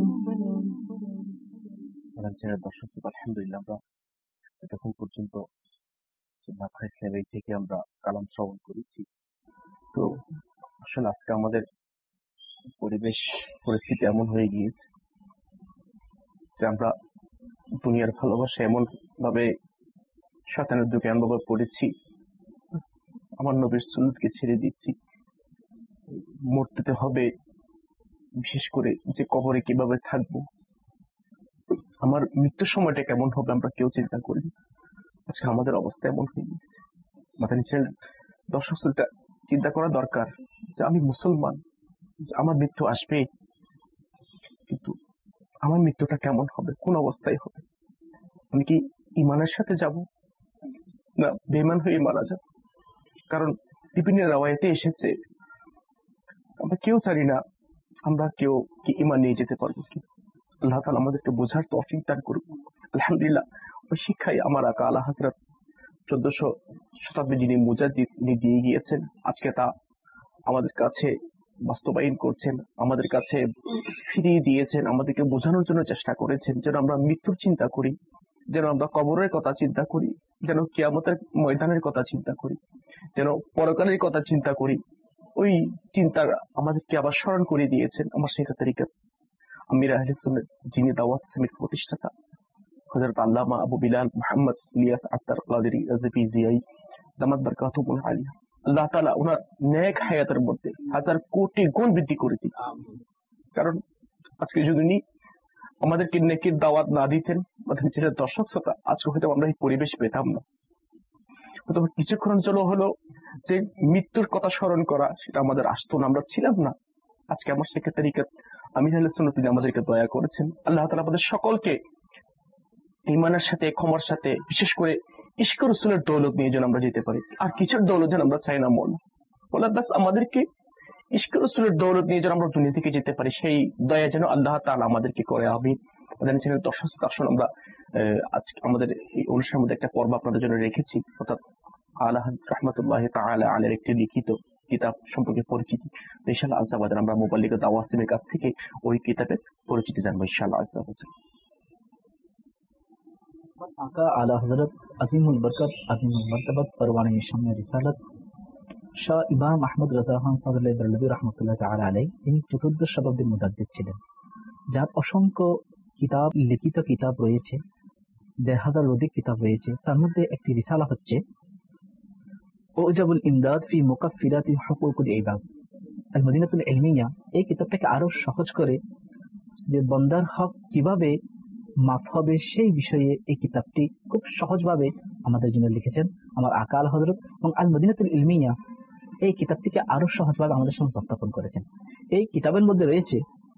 S2: দর্শক আলহামদুলিল্লাহ আমরা এতক্ষণ পর্যন্ত ঢাকা ইসলামী থেকে আমরা কালাম শ্রবণ করেছি। তো আসলে আজকে আমাদের পরিবেশ পরিস্থিতি এমন হয়ে গিয়েছে যে আমরা দুনিয়ার ভালোবাসা এমন ভাবে শয়তানের দিকে এমন ভাবে পড়েছি, আমার নবীর সুন্নতকে ছেড়ে দিচ্ছি। মরতে হবে, বিশেষ করে যে কবরে কিভাবে থাকবো, আমার মৃত্যুর সময়টা কেমন হবে আমরা কেউ চিন্তা করি। আজকে আমাদের অবস্থা এমন হয়ে গেছে। মাদানী চ্যানেল দর্শক শ্রোতা চিন্তা করা দরকার যে আমি মুসলমান, আমার মৃত্যু আসবে, কিন্তু আমার মৃত্যুটা কেমন হবে, কোন অবস্থায় হবে? আমি কি ইমানের সাথে যাব না বেঈমান হয়ে মারা যাব? কারণ বিভিন্ন রাওয়ায়াতে এসেছে আমরা কেউ জানি না আমরা কেউ কি ইমান নিয়ে যেতে পারবো কি। আল্লাহ তাআলা আমাদেরকে বোঝার তৌফিক দান করুন। আলহামদুলিল্লাহ, ওই শিক্ষাই আমার আকা আলা হযরত চোদ্দশো শতাব্দী যিনি মুজাদ্দিদ তিনি দিয়ে গিয়েছেন, আজকে তা আমাদের কাছে বাস্তবায়ন করছেন, আমাদের কাছে ফিরিয়ে দিয়েছেন, আমাদেরকে বোঝানোর জন্য চেষ্টা করেছেন যেন আমরা মৃত্যুর চিন্তা করি, যেন আমরা কবরের কথা চিন্তা করি, যেন কিয়ামতের ময়দানের কথা চিন্তা করি, যেন পরকালের কথা চিন্তা করি। ওই চিন্তা আমাদেরকে আবার স্মরণ করে দিয়েছেন আমার শেখ তরিকত আমির আহলে সুন্নাত যিনি দাওয়াত ইসলামের প্রতিষ্ঠাতা হযরত আল্লামা আবু বিলাল মুহাম্মদ ইলিয়াস আত্তার কাদেরী রাজভী জিয়াই দামাত বরকাতুহুল আলিয়া। আল্লাহ তাআলা ওনার নেক হায়াতের মধ্যে হাজার কোটি গুণ বৃদ্ধি করে দিন। কারণ আজকে যদি আমাদেরকে নেকির দাওয়াত না দিতেন, যেটা দর্শক শ্রোতা, আজকে হয়তো আমরা এই পরিবেশ পেতাম না। হয়তো কিছুক্ষণের জন্য হলো যে মৃত্যুর কথা স্মরণ করা সেটা আমাদের আসতো না, আমরা ছিলাম না। আজকে আমার শেখ তরিকত আমির আহলে সুন্নাত তিনি আমাদেরকে দয়া করেছেন। আল্লাহ তাআলা আমাদের সকলকে ঈমানের সাথে, ক্ষমার সাথে, বিশেষ করে ইশক রাসূলের দৌলত নিয়ে যেন আমরা যেতে পারি। আর কিছুর দৌলত যেন আমরা চাই না, মন বলে বাস আমাদেরকে ইশক রাসূলের দৌলত নিয়ে যেন আমরা দুনিয়া থেকে যেতে পারি, সেই দয়া যেন আল্লাহ তাআলা আমাদেরকে করে। আমি আমাদের চ্যানেল দর্শক আসুন আমরা আজকে আমাদের এই অনুষ্ঠানের মধ্যে একটা পর্ব আপনাদের জন্য রেখেছি, অর্থাৎ আলা হযরত রাহমাতুল্লাহি তাআলা আলাইহির একটি লিখিত কিতাব সম্পর্কে পরিচিতি। ইনশাআল্লাহ আজ্জা ওয়া জাল আমরা মুবাল্লিগ দাওয়াত ইসলামের কাছ থেকে ওই কিতাবের পরিচিতি জানবো ইনশাআল্লাহ আজ্জা ওয়া জাল।
S4: আকা আলা হযরত আজিমুল বরকত আজিমুল মারতাবাত পরওয়ানে শামে রিসালাত শাহ ইমাম আহমদ রাজা খান ফাজলে বেরলভী রাহমাতুল্লাহি তাআলা আলাইহি, তিনি চতুর্দশ শতাব্দীর মুজাদ্দিদ ছিলেন, যার অসংখ্য কিতাব, লিখিত কিতাব রয়েছে, দেড় হাজার অধিক কিতাব রয়েছে। তার মধ্যে একটি রিসালা হচ্ছে ওজাবুল ইমদাদ ফি মুকাফফিরাতি হুকুকুল ইবাদ আল মদিনাতুল ইলমিয়া। এই কিতাবটাকে আরো সহজ করে যে বান্দার হক কিভাবে মাফ হবে সেই বিষয়ে এই কিতাবটি খুব সহজভাবে আমাদের জন্য লিখেছেন আমার আকা আলা হযরত, এবং আল মদিনাতুল ইলমিয়া এই কিতাবটিকে আরো সহজভাবে আমাদের সামনে উপস্থাপন করেছেন। এই কিতাবের মধ্যে রয়েছে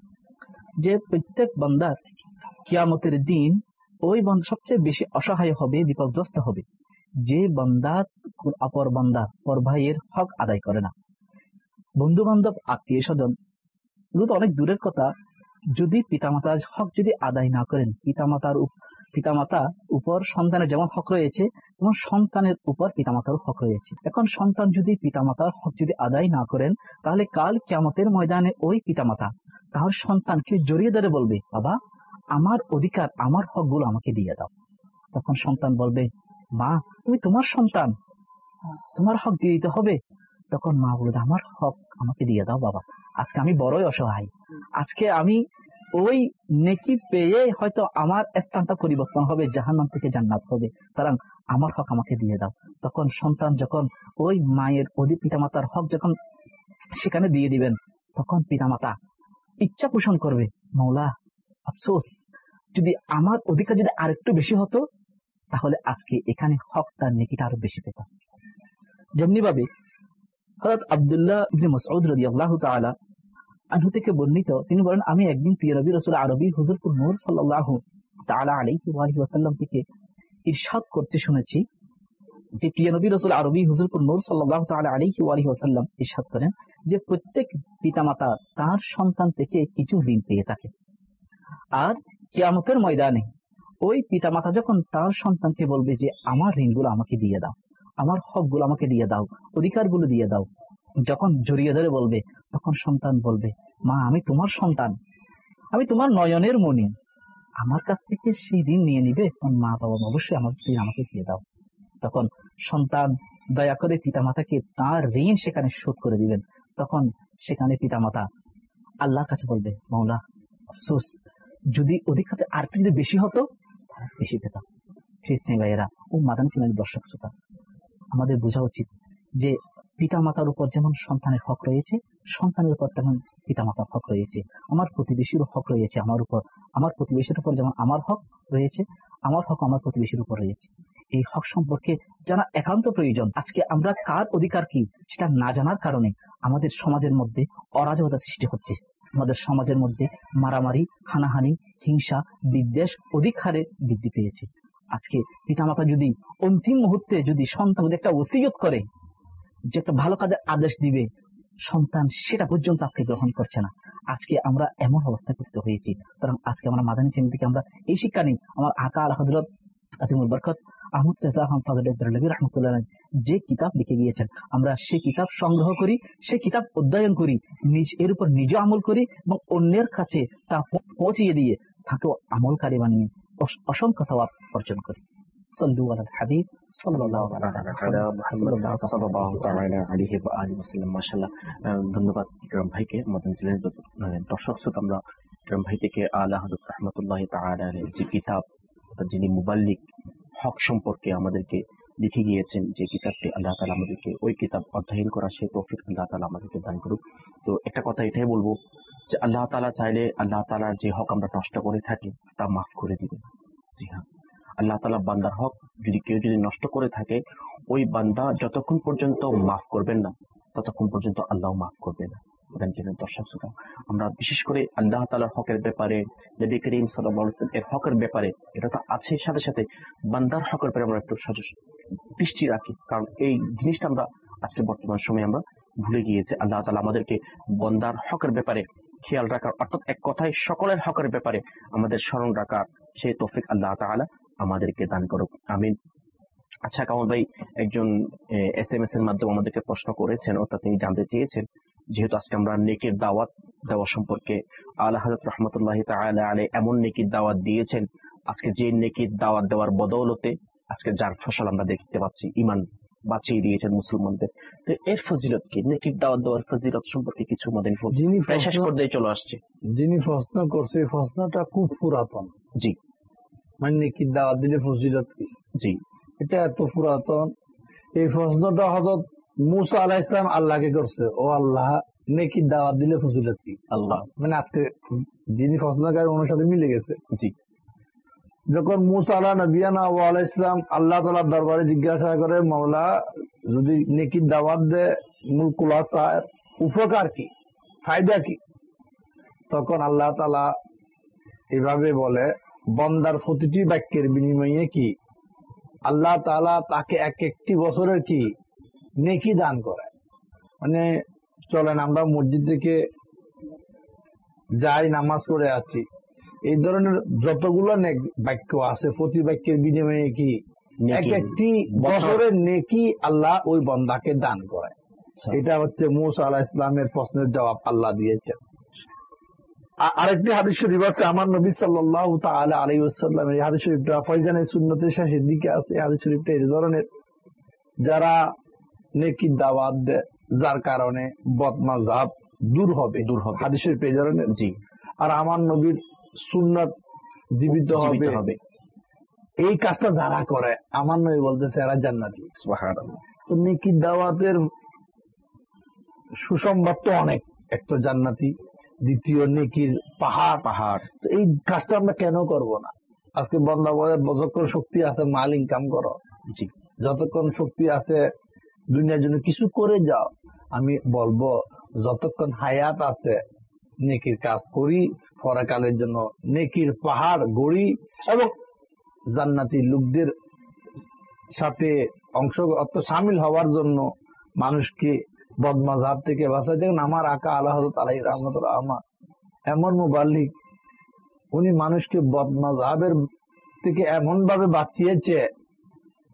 S4: যে প্রত্যেক বান্দার কিয়ামতের দিন ওই বান্দা সবচেয়ে বেশি অসহায় হবে, বিপদগ্রস্ত হবে যে বান্দা অপর বান্দা পর ভাইয়ের হক আদায় করে না। বন্ধু বান্ধব, আত্মীয় স্বজন, এগুলো তো অনেক দূরের কথা, যদি পিতামাতার হক যদি আদায় না করেন, পিতামাতার পিতামাতা উপর সন্তানের যেমন হক রয়েছে তেমন সন্তানের উপর পিতামাতার হক রয়েছে। এখন সন্তান যদি পিতামাতার হক যদি আদায় না করেন, তাহলে কাল কিয়ামতের ময়দানে ওই পিতামাতা তার সন্তানকে জড়িয়ে ধরে বলবে, বাবা আমার অধিকার, আমার হক গুলো আমাকে দিয়ে দাও। তখন সন্তান বলবে, মা তুমি তোমার সন্তান, তোমার হক দিয়ে দিতে হবে। তখন মা বলবে, আমার হক আমাকে দিয়ে দাও বাবা, আজকে আমি বড়ই অসহায়, আজকে আমি ওই নেকি পেয়ে হয়তো আমার স্থানটা পরিবর্তন হবে, জাহান্নাম থেকে জান্নাত হবে, সুতরাং আমার হক আমাকে দিয়ে দাও। তখন সন্তান যখন ওই মায়ের অধি পিতামাতার হক যখন সেখানে দিয়ে দিবেন, তখন পিতামাতা ইচ্ছা পোষণ করবে, মৌলা আফসোস, যদি আমার অধিকার যদি আরেকটু বেশি হতো তাহলে আজকে এখানে হকটা নেকিটা আরো বেশি পেতাম। যেমনি ভাবে হযরত আব্দুল্লাহ ইবনে মাসউদ রাদিয়াল্লাহু তাআলা আনহু থেকে বর্ণিত, তিনি বলেন, আমি একদিন প্রিয় নবী রাসূল আরবী হুজুরপুর নূর সাল্লাল্লাহু তাআলা আলাইহি ওয়া আলিহি ওয়াসাল্লাম থেকে ইরশাদ করতে শুনেছি যে প্রিয় নবী রাসূল আরবী হুজুরপুর নূর সাল্লাল্লাহু তাআলা আলাইহি ওয়া আলিহি ওয়াসাল্লাম ইরশাদ করেন যে প্রত্যেক পিতামাতা তার সন্তান থেকে কিছু ঋণ পেয়ে থাকে, আর কিয়ামতের ময়দানে ওই পিতামাতা যখন তার সন্তানকে বলবে যে আমার ঋণগুলো আমাকে দিয়ে দাও, আমার হকগুলো আমাকে দিয়ে দাও, অধিকারগুলো দিয়ে দাও, যখন জড়িয়ে ধরে বলবে, তখন সন্তান বলবে, মা আমি তোমার সন্তান, আমি তোমার নয়নের মণি, আমার কাছ থেকে সেই ঋণ নিয়ে নিবে? মা বাবা অবশ্যই আমার ঋণ আমাকে দিয়ে দাও। তখন সন্তান দয়া করে পিতামাতাকে তার ঋণ সেখানে শোধ করে দিবেন। তখন সেখানে পিতামাতা আল্লাহর কাছে বলবে, মাওলা আফসোস, যদি অধিক হতে আর যদি বেশি হতো বেশি পেতাম। খ্রিস্টান ভাইয়েরা ও মাদানী চ্যানেলের দর্শক শ্রোতা, আমাদের বোঝা উচিত যে পিতামাতার উপর যেমন সন্তানের হক রয়েছে, সন্তানের উপর তেমন পিতামাতার হক রয়েছে, আমার প্রতিবেশীর হক রয়েছে আমার উপর, আমার প্রতিবেশীর উপর যেমন আমার হক রয়েছে, আমার হক আমার প্রতিবেশীর উপর রয়েছে। এই হক সম্পর্কে জানা একান্ত প্রয়োজন। আজকে আমরা কার অধিকার কি সেটা না জানার কারণে আমাদের সমাজের মধ্যে অরাজকতা সৃষ্টি হচ্ছে, আমাদের সমাজের মধ্যে মারামারি, হানাহানি, হিংসা, বিদ্বেষ অধিক হারে বৃদ্ধি পেয়েছে। আজকে পিতামাতা যদি অন্তিম মুহূর্তে যদি সন্তান একটা ওসিয়ত করে যে একটা ভালো কাজের আদেশ দিবে, সন্তান সেটা পর্যন্ত আজকে গ্রহণ করছে না। আজকে আমরা এমন অবস্থা করতে হয়েছি। কারণ আজকে আমরা মাদানী চ্যানেল থেকে আমরা এই শিক্ষা নিই। আমার আকা আল হযরত আজিমুল বরকত আহমদ রেজা খান ফাজলে বেরলভী রাহমাতুল্লাহ যে কিতাব লিখে গিয়েছেন, আমরা সেই কিতাব সংগ্রহ করি, সেই কিতাব অধ্যয়ন করি, নিজ এর উপর নিজে আমল করি এবং অন্যের কাছে তা পৌঁছিয়ে দিয়ে তাকেও আমলকারী বানিয়ে অসংখ্য সওয়াব অর্জন করি। সাল্লু আলাল হাবিব সাল্লাল্লাহু
S2: আলাইহি ওয়া আলিহি ওয়াসাল্লাম। মাশাআল্লাহ, ধন্যবাদ ইকরাম ভাইকে। মাদানী চ্যানেলের দর্শক শ্রোতা, আমরা ইকরাম ভাই থেকে আলা হযরত রাহমাতুল্লাহি তাআলা আলাইহি যে কিতাব, যিনি মুবাল্লিগ হক সম্পর্কে আমাদেরকে লিখে গিয়েছেন, যে কিতাবটি আল্লাহ তাআলা আমাদেরকে ওই কিতাব অধ্যয়ন করা সেই তৌফিক আল্লাহ তাআলা আমাদেরকে দান করুক। তো একটা কথা এটাই বলবো যে আল্লাহ তাআলা চাইলে আল্লাহ তাআলার যে হক আমরা নষ্ট করে থাকি তা মাফ করে দিবেন। জি হ্যাঁ, আল্লাহ তাআলা বান্দার হক যদি কেউ যদি নষ্ট করে থাকে, ওই বান্দা যতক্ষণ পর্যন্ত মাফ করবেন না ততক্ষণ পর্যন্ত আল্লাহ মাফ করবে না। দর্শক শ্রোতা, আমরা বিশেষ করে আল্লাহ তাআলার হকের ব্যাপারে, নবী করিম সাল্লাল্লাহু আলাইহি ওয়াসাল্লাম এর হকের ব্যাপারে, এটা তো আছে, সাথে সাথে বান্দার হকের ব্যাপারে আমরা একটু দৃষ্টি রাখি। কারণ এই জিনিসটা আমরা আজকে বর্তমান সময়ে আমরা ভুলে গিয়েছি। আল্লাহ তাআলা আমাদেরকে বান্দার হকের ব্যাপারে খেয়াল রাখার, অর্থাৎ এক কথায় সকলের হকের ব্যাপারে আমাদের স্মরণ রাখার সেই তৌফিক আল্লাহ তাআলা আমাদেরকে দান করুক। আমিন। আচ্ছা কামাল ভাই, একজন এস এম এস এর মাধ্যমে আমাদেরকে প্রশ্ন করেছেন, অর্থাৎ তিনি জানতে চেয়েছেন, যেহেতু আজকে আমরা নেকির দাওয়াত দেওয়া সম্পর্কে, আলা হযরত রাহমাতুল্লাহি তাআলা আলাইহি এমন নেকির দাওয়াত দিয়েছেন, আজকে যে নেকির দাওয়াত দেওয়ার বদৌলতে আজকে যার ফসল আমরা দেখতে পাচ্ছি, ঈমান বাঁচিয়ে দিয়েছেন মুসলমানদের। তো এর ফজিলত কি? নেকির দাওয়াত দেওয়ার ফজিলত সম্পর্কে কিছু আমাদের শেষ পর্যায়ে চলে আসছে।
S5: যিনি প্রশ্ন করছে এই প্রশ্নটা খুব পুরাতন।
S2: জি,
S5: মানে নেকির দাওয়াত দিলে ফজিলত কি?
S2: জি,
S5: এটা এত পুরাতন। এই প্রশ্নটা হযরত মুসা আলাইহিস সালাম আল্লাহকে করছে, ও আল্লাহ নেকির দাওয়াত দিলে ফজিলত কি?
S2: আল্লাহ
S5: মানে আজকে যিনি প্রশ্নকারী ওনার সাথে মিলে গেছে।
S2: জি,
S5: যখন মুসা আলা নবিয়ানা ওয়া আলাইহিস সালাম আল্লাহ তাআলার দরবারে জিজ্ঞাসা করে, মাওলা যদি নেকির দাওয়াত দে মূল খুলাসার উপকার কি, ফায়দা কি? তখন আল্লাহ তাআলা এভাবে বলে, বান্দার প্রতিটি বাক্যের বিনিময়ে কি আল্লাহ তাআলা তাকে এক একটি বছরের কি নেকি দান করে। মানে চলেন আমরা মসজিদ থেকে যাই, নামাজ পড়ে আসছি, এই ধরনের যতগুলো বাক্য আছে প্রতি বাক্যের বিনিময়ে কি এক একটি বছরের নেকি আল্লাহ ওই বান্দাকে দান করে। এটা হচ্ছে মুসা আলাইহিস সালামের প্রশ্নের জবাব আল্লাহ দিয়েছেন। আরেকটি হাদিস শরীফ আছে, আমার নবী সাল্লাল্লাহু তাআলা আলাইহি ওয়াসাল্লাম, এই হাদিস শরীফটা ফয়জানে সুন্নতের শেষের দিকে আছে। এই হাদিস শরীফটা এই ধরনের, যারা নেকির দাওয়াত দেয় যার কারণে বদমাযহাব দূর হবে, দূর হবে, হাদিস শরীফ এই ধরনের। জি, আর আমার নবীর সুন্নাত জীবিত হবে, এই কাজটা যারা করে আমার নবী বলতেছে এরা জান্নাতি। সুবহানাল্লাহ। তো নেকির দাওয়াতের সুসংবাদ তো অনেক, এক তো জান্নাতি, দ্বিতীয় নেকির পাহাড় পাহাড়। তো এই কাজটা আমরা কেন করব না? আজকে বান্দা বলে যতক্ষণ শক্তি আছে মাল ইনকাম করো, জি, যতক্ষণ শক্তি আছে দুনিয়ার জন্য কিছু করে যাও। আমি বলবো যতক্ষণ হায়াত আছে নেকির কাজ করি, পরকালের জন্য নেকির পাহাড় গড়ি এবং জান্নাতি লোকদের সাথে অংশ সামিল হওয়ার জন্য মানুষকে বদমাযহাব থেকে বাঁচাই। দেখেন আমার আকা আলা হযরত আলাইহি রাহমাতুল্লাহ আমা এমন মুবাল্লিগ, উনি মানুষকে বদমাযহাবের থেকে এমন ভাবে বাঁচিয়েছে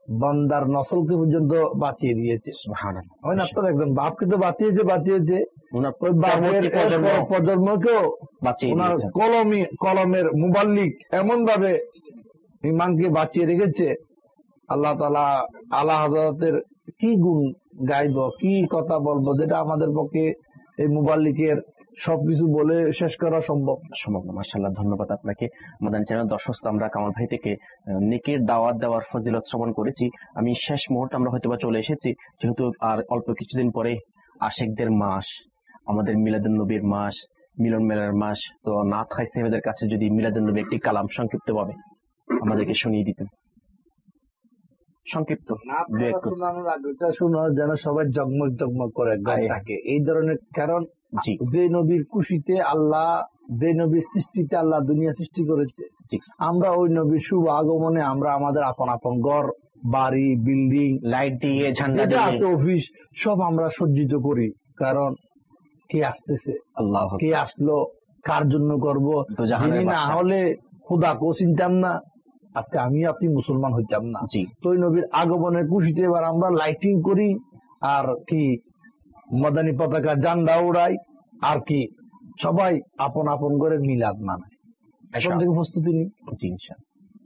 S5: বান্দার নসলকে পর্যন্ত বাঁচিয়ে দিয়েছে। ওই না তো একজন বাপকে তো বাঁচিয়েছে বাঁচিয়েছে ওই বাপের প্রজন্মকেও ওনার কলমি কলমের মুবাল্লিক এমন ভাবে ইমানকে বাঁচিয়ে রেখেছে। আল্লাহ তাআলা আলা হযরতের কি গুণ গাইব, কি কথা বলবো, যেটা আমাদের পক্ষে এই মুবাল্লিকের সবকিছু বলে শেষ করা সম্ভব
S2: সম্ভব না। মাশাআল্লাহ, ধন্যবাদ আপনাকে। আমাদের চ্যানেল দর্শক, আমরা কামাল ভাই থেকে নেকের দাওয়াত দেওয়ার ফজিলত শ্রবণ করেছি। আমি শেষ মুহূর্তে আমরা হয়তো চলে এসেছি, যেহেতু আর অল্প কিছুদিন পরে আশিকদের মাস, আমাদের মিলাদুন নবীর মাস, মিলন মেলার মাস। তো নাত খাই সাহেবদের কাছে যদি মিলাদুন নবী একটি কালাম সংক্ষিপ্ত ভাবে আমাদেরকে শুনিয়ে দিতেন, সংক্ষিপ্ত
S5: শোনার যেন সবাই জগমগ জগমগ করে থাকে এই ধরনের। কারণ যে নবীর খুশিতে আল্লাহ, যে নবীর সৃষ্টিতে আল্লাহ দুনিয়া সৃষ্টি করেছে, আমরা ওই নবীর শুভ আগমনে আমরা আমাদের আপন আপন ঘর, বাড়ি, বিল্ডিং,
S2: লাইট দিয়ে, ঝান্ডা দিয়ে,
S5: অফিস সব আমরা সজ্জিত করি। কারণ কে আসতেছে,
S2: আল্লাহ
S5: কে আসলো, কার জন্য করবো। না হলে খোদাকেও চিনতাম না, আজকে আমি আপনি মুসলমান হইতাম না। তো ওই নবীর আগমনের খুশিতে এবার আমরা লাইটিং করি, আর কি মাদানী পতাকা ঝান্ডা উড়াই, আর কি সবাই আপন আপন করে মিলাদ মানায়। এখন থেকে প্রস্তুতি নিই।
S2: জি ইনশাআল্লাহ।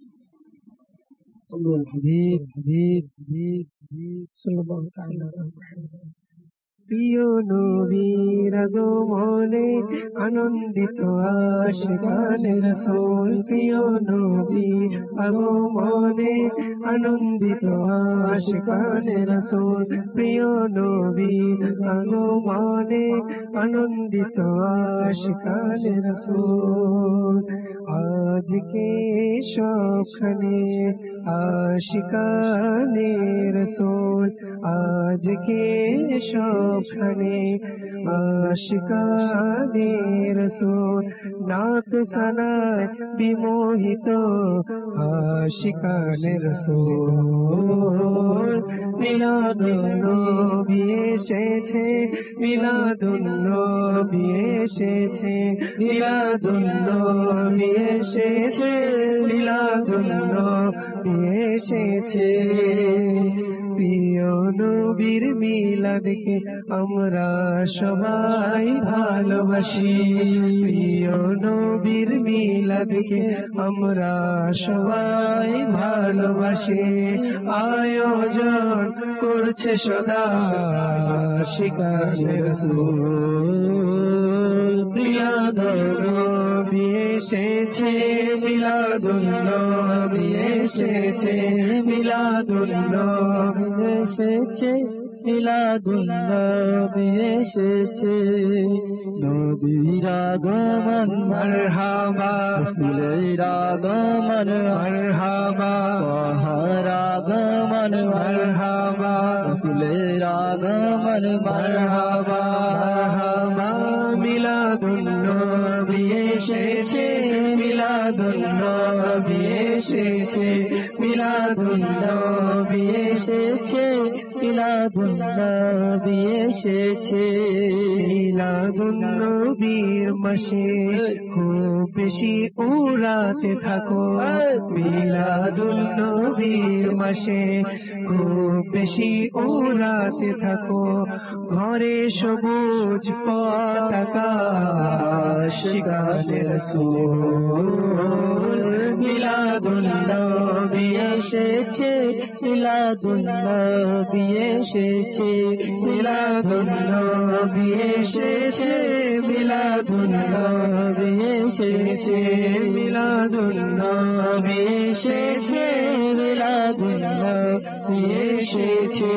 S3: প্রিয় নবীর আগমনে আনন্দিত আশিকানে রাসূল, প্রিয় নবীর আগমনে আনন্দিত আশিকানে রাসূল, প্রিয় নবীর আগমনে আনন্দিত আশিকানে রাসূল। আজকে সবখানে আশিকানে রাসূল, আজকে সবখানে আশিকানে রাসূল, নাত সানায় বিমোহিত আশিকানে রাসূল। মিলাদুন নবী এসেছে, মিলাদুন নবী এসেছে, মিলাদুন নবী এসেছে, মিলাদুন নবী এসেছে। প্রিয় নবীর মিলাদকে আমরা সবাই ভালোবাসি, প্রিয় নবীর মিলাদকে আমরা সবাই ভালোবাসি। আয়োজন করছে সদা আশিকানে রাসূল, মিলাদুন নবী এসেছে, মিলাদুন নবী এসেছে, মিলাদুন নবী এসেছে, মিলাদুন নবী এসেছে। নবীর আগমন মারহাবা, রাসূলের আগমন মারহাবা, তাহার আগমন মারহাবা, রাসূলের আগমন মারহাবা, মারহাবা। মিলাদুন নবী এসেছে, মিলাদুন নবী এসেছে, মিলাদুন নবী এসেছে, মিলাদুন নবী এসেছে। মিলাদুন নবীর মাসে খুব বেশি উড়াতে থাকো, মিলাদুন নবীর মাসে খুব বেশি উড়াতে থাকো। ঘরে সবুজ পতাকা আশিকানে রাসূল, মিলাদুন নবী এসেছে, মিলাদুন নবী এসেছে, মিলাদুন নবী এসেছে, মিলাদুন নবী এসেছে, মিলাদুন নবী এসেছে, মিলাদুন নবী এসেছে।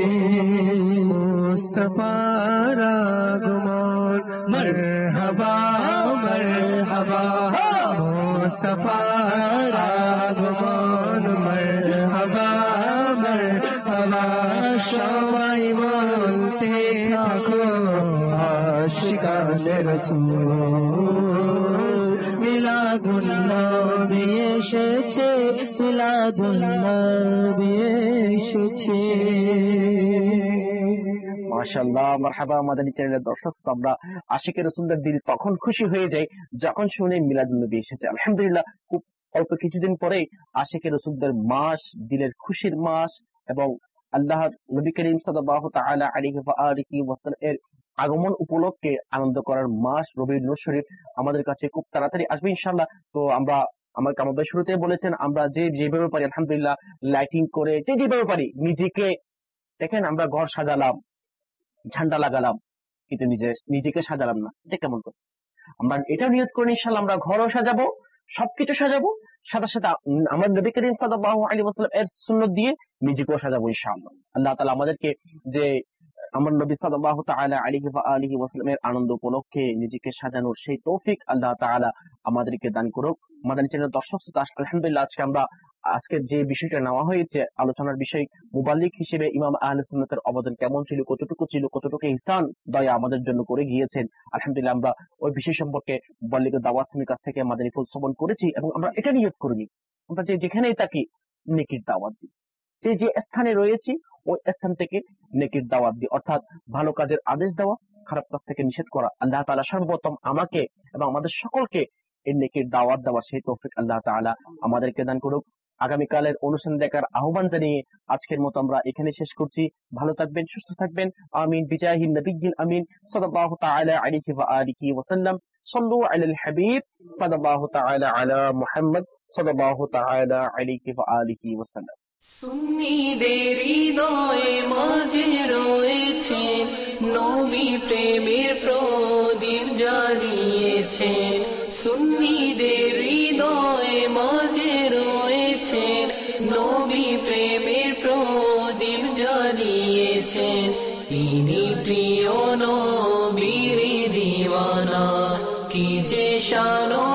S3: মুস্তাফার আগমন মারহাবা, মারহাবা, মুস্তাফার আগমন মারহাবা, মারহাবা। সবাই বলতে থাকো আশিকানে রাসূল, মিলাদুন নবী এসেছে, মিলাদুন নবী এসেছে।
S2: মাশাআল্লাহ, মারহাবা। মাদানী চ্যানেলের দর্শক, আমরা আশিকের রাসূলদের দিল তখন খুশি হয়ে যাই যখন শুনে মিলাদুন নবী এসেছে। আলহামদুলিল্লাহ, খুব অল্প কিছুদিন পরে আশিকে রসুলদের মাস, দিলের খুশির মাস এবং আল্লাহ নবী করিম সাল্লাল্লাহু তাআলা আলাইহি ওয়া আলিহি ওয়াসাল্লাম এর আগমন উপলক্ষে আনন্দ করার মাস রবিউল শরীফ আমাদের কাছে খুব তাড়াতাড়ি আসবে ইনশাআল্লাহ। তো আমরা আমার কামাবের শুরুতে বলেছেন, আমরা যে যেভাবে পারি আলহামদুলিল্লাহ লাইটিং করে যে যেভাবে পারি নিজেকে, দেখেন আমরা ঘর সাজালাম, ঝান্ডা লাগালাম, কিন্তু নিজে নিজেকে সাজালাম না, এটা কেমন করে? আমরা এটা নিয়ত করে ইনশাআল্লাহ আমরা ঘরও সাজাবো, সবকিছু সাজাবো, সাথে সাথে আমার নবী করিম সাল্লাল্লাহু আলাইহি ওয়াসাল্লাম এর সুন্নাত দিয়ে নিজেকেও সাজাবো ইনশাআল্লাহ। আল্লাহ তাআলা আমাদেরকে যে আমার নবী সাল্লাল্লাহু তাআলা আলাইহি ওয়া আলিহি ওয়াসাল্লামের আনন্দ উপলক্ষে নিজেকে সাজানোর সেই তৌফিক আল্লাহ তাআলা আমাদেরকে দান করুক। মাদানী চ্যানেল দর্শক শ্রোতা, আলহামদুলিল্লাহ আজকে আমরা আজকের যে বিষয়টা নেওয়া হয়েছে আলোচনার বিষয়, মুবাল্লিগ হিসেবে ইমাম আহলে সুন্নাতের অবদান কেমন ছিল, কতটুকু ছিল, কতটুকু ইহসান দয়া আমাদের জন্য করে গিয়েছেন। আলহামদুলিল্লাহ আমরা ওই বিষয় সম্পর্কে মুবাল্লিগের দাওয়াত শ্রেণীর কাছ থেকে মাদানী ফুল শ্রবণ করেছি এবং আমরা এটা নিয়ত করিনি, আমরা যে যেখানেই থাকি নেকির দাওয়াত দিই, যে যে স্থানে রয়েছি ওই স্থান থেকে নেকির দাওয়াত দিই, অর্থাৎ ভালো কাজের আদেশ দেওয়া, খারাপ কাজ থেকে নিষেধ করা। আল্লাহ তাআলা সর্বপ্রথম আমাকে এবং আমাদের সকলকে এই নেকির দাওয়াত দেওয়ার সেই তৌফিক আল্লাহ তাআলা আমাদেরকে দান করুক। আগামীকালের অনুষ্ঠান দেখার আহ্বান জানিয়ে আজকের মতো আমরা এখানে শেষ করছি। ভালো থাকবেন, সুস্থ থাকবেন। আমিন বিজাহিন নবিয়্যিল আমিন সাল্লাল্লাহু তাআলা আলাইহি ওয়া আলিহি ওয়া সাল্লাম। সাল্লু আলাল হাবিব সাল্লাল্লাহু তাআলা আলা মুহাম্মদ সাল্লাল্লাহু তাআলা আলাইহি ওয়া আলিহি ওয়া সাল্লাম।
S6: সুন্নিদের হৃদয়ে মাঝে রয়েছেন নবী প্রেমের প্রদীপ জ্বালিয়েছেন। সুন্নিদের হৃদয়ে মাঝে রয়েছেন নবী প্রেমের প্রদীপ জ্বালিয়েছেন। তিনি প্রিয় নবীর দিওয়ানা, কি যে শান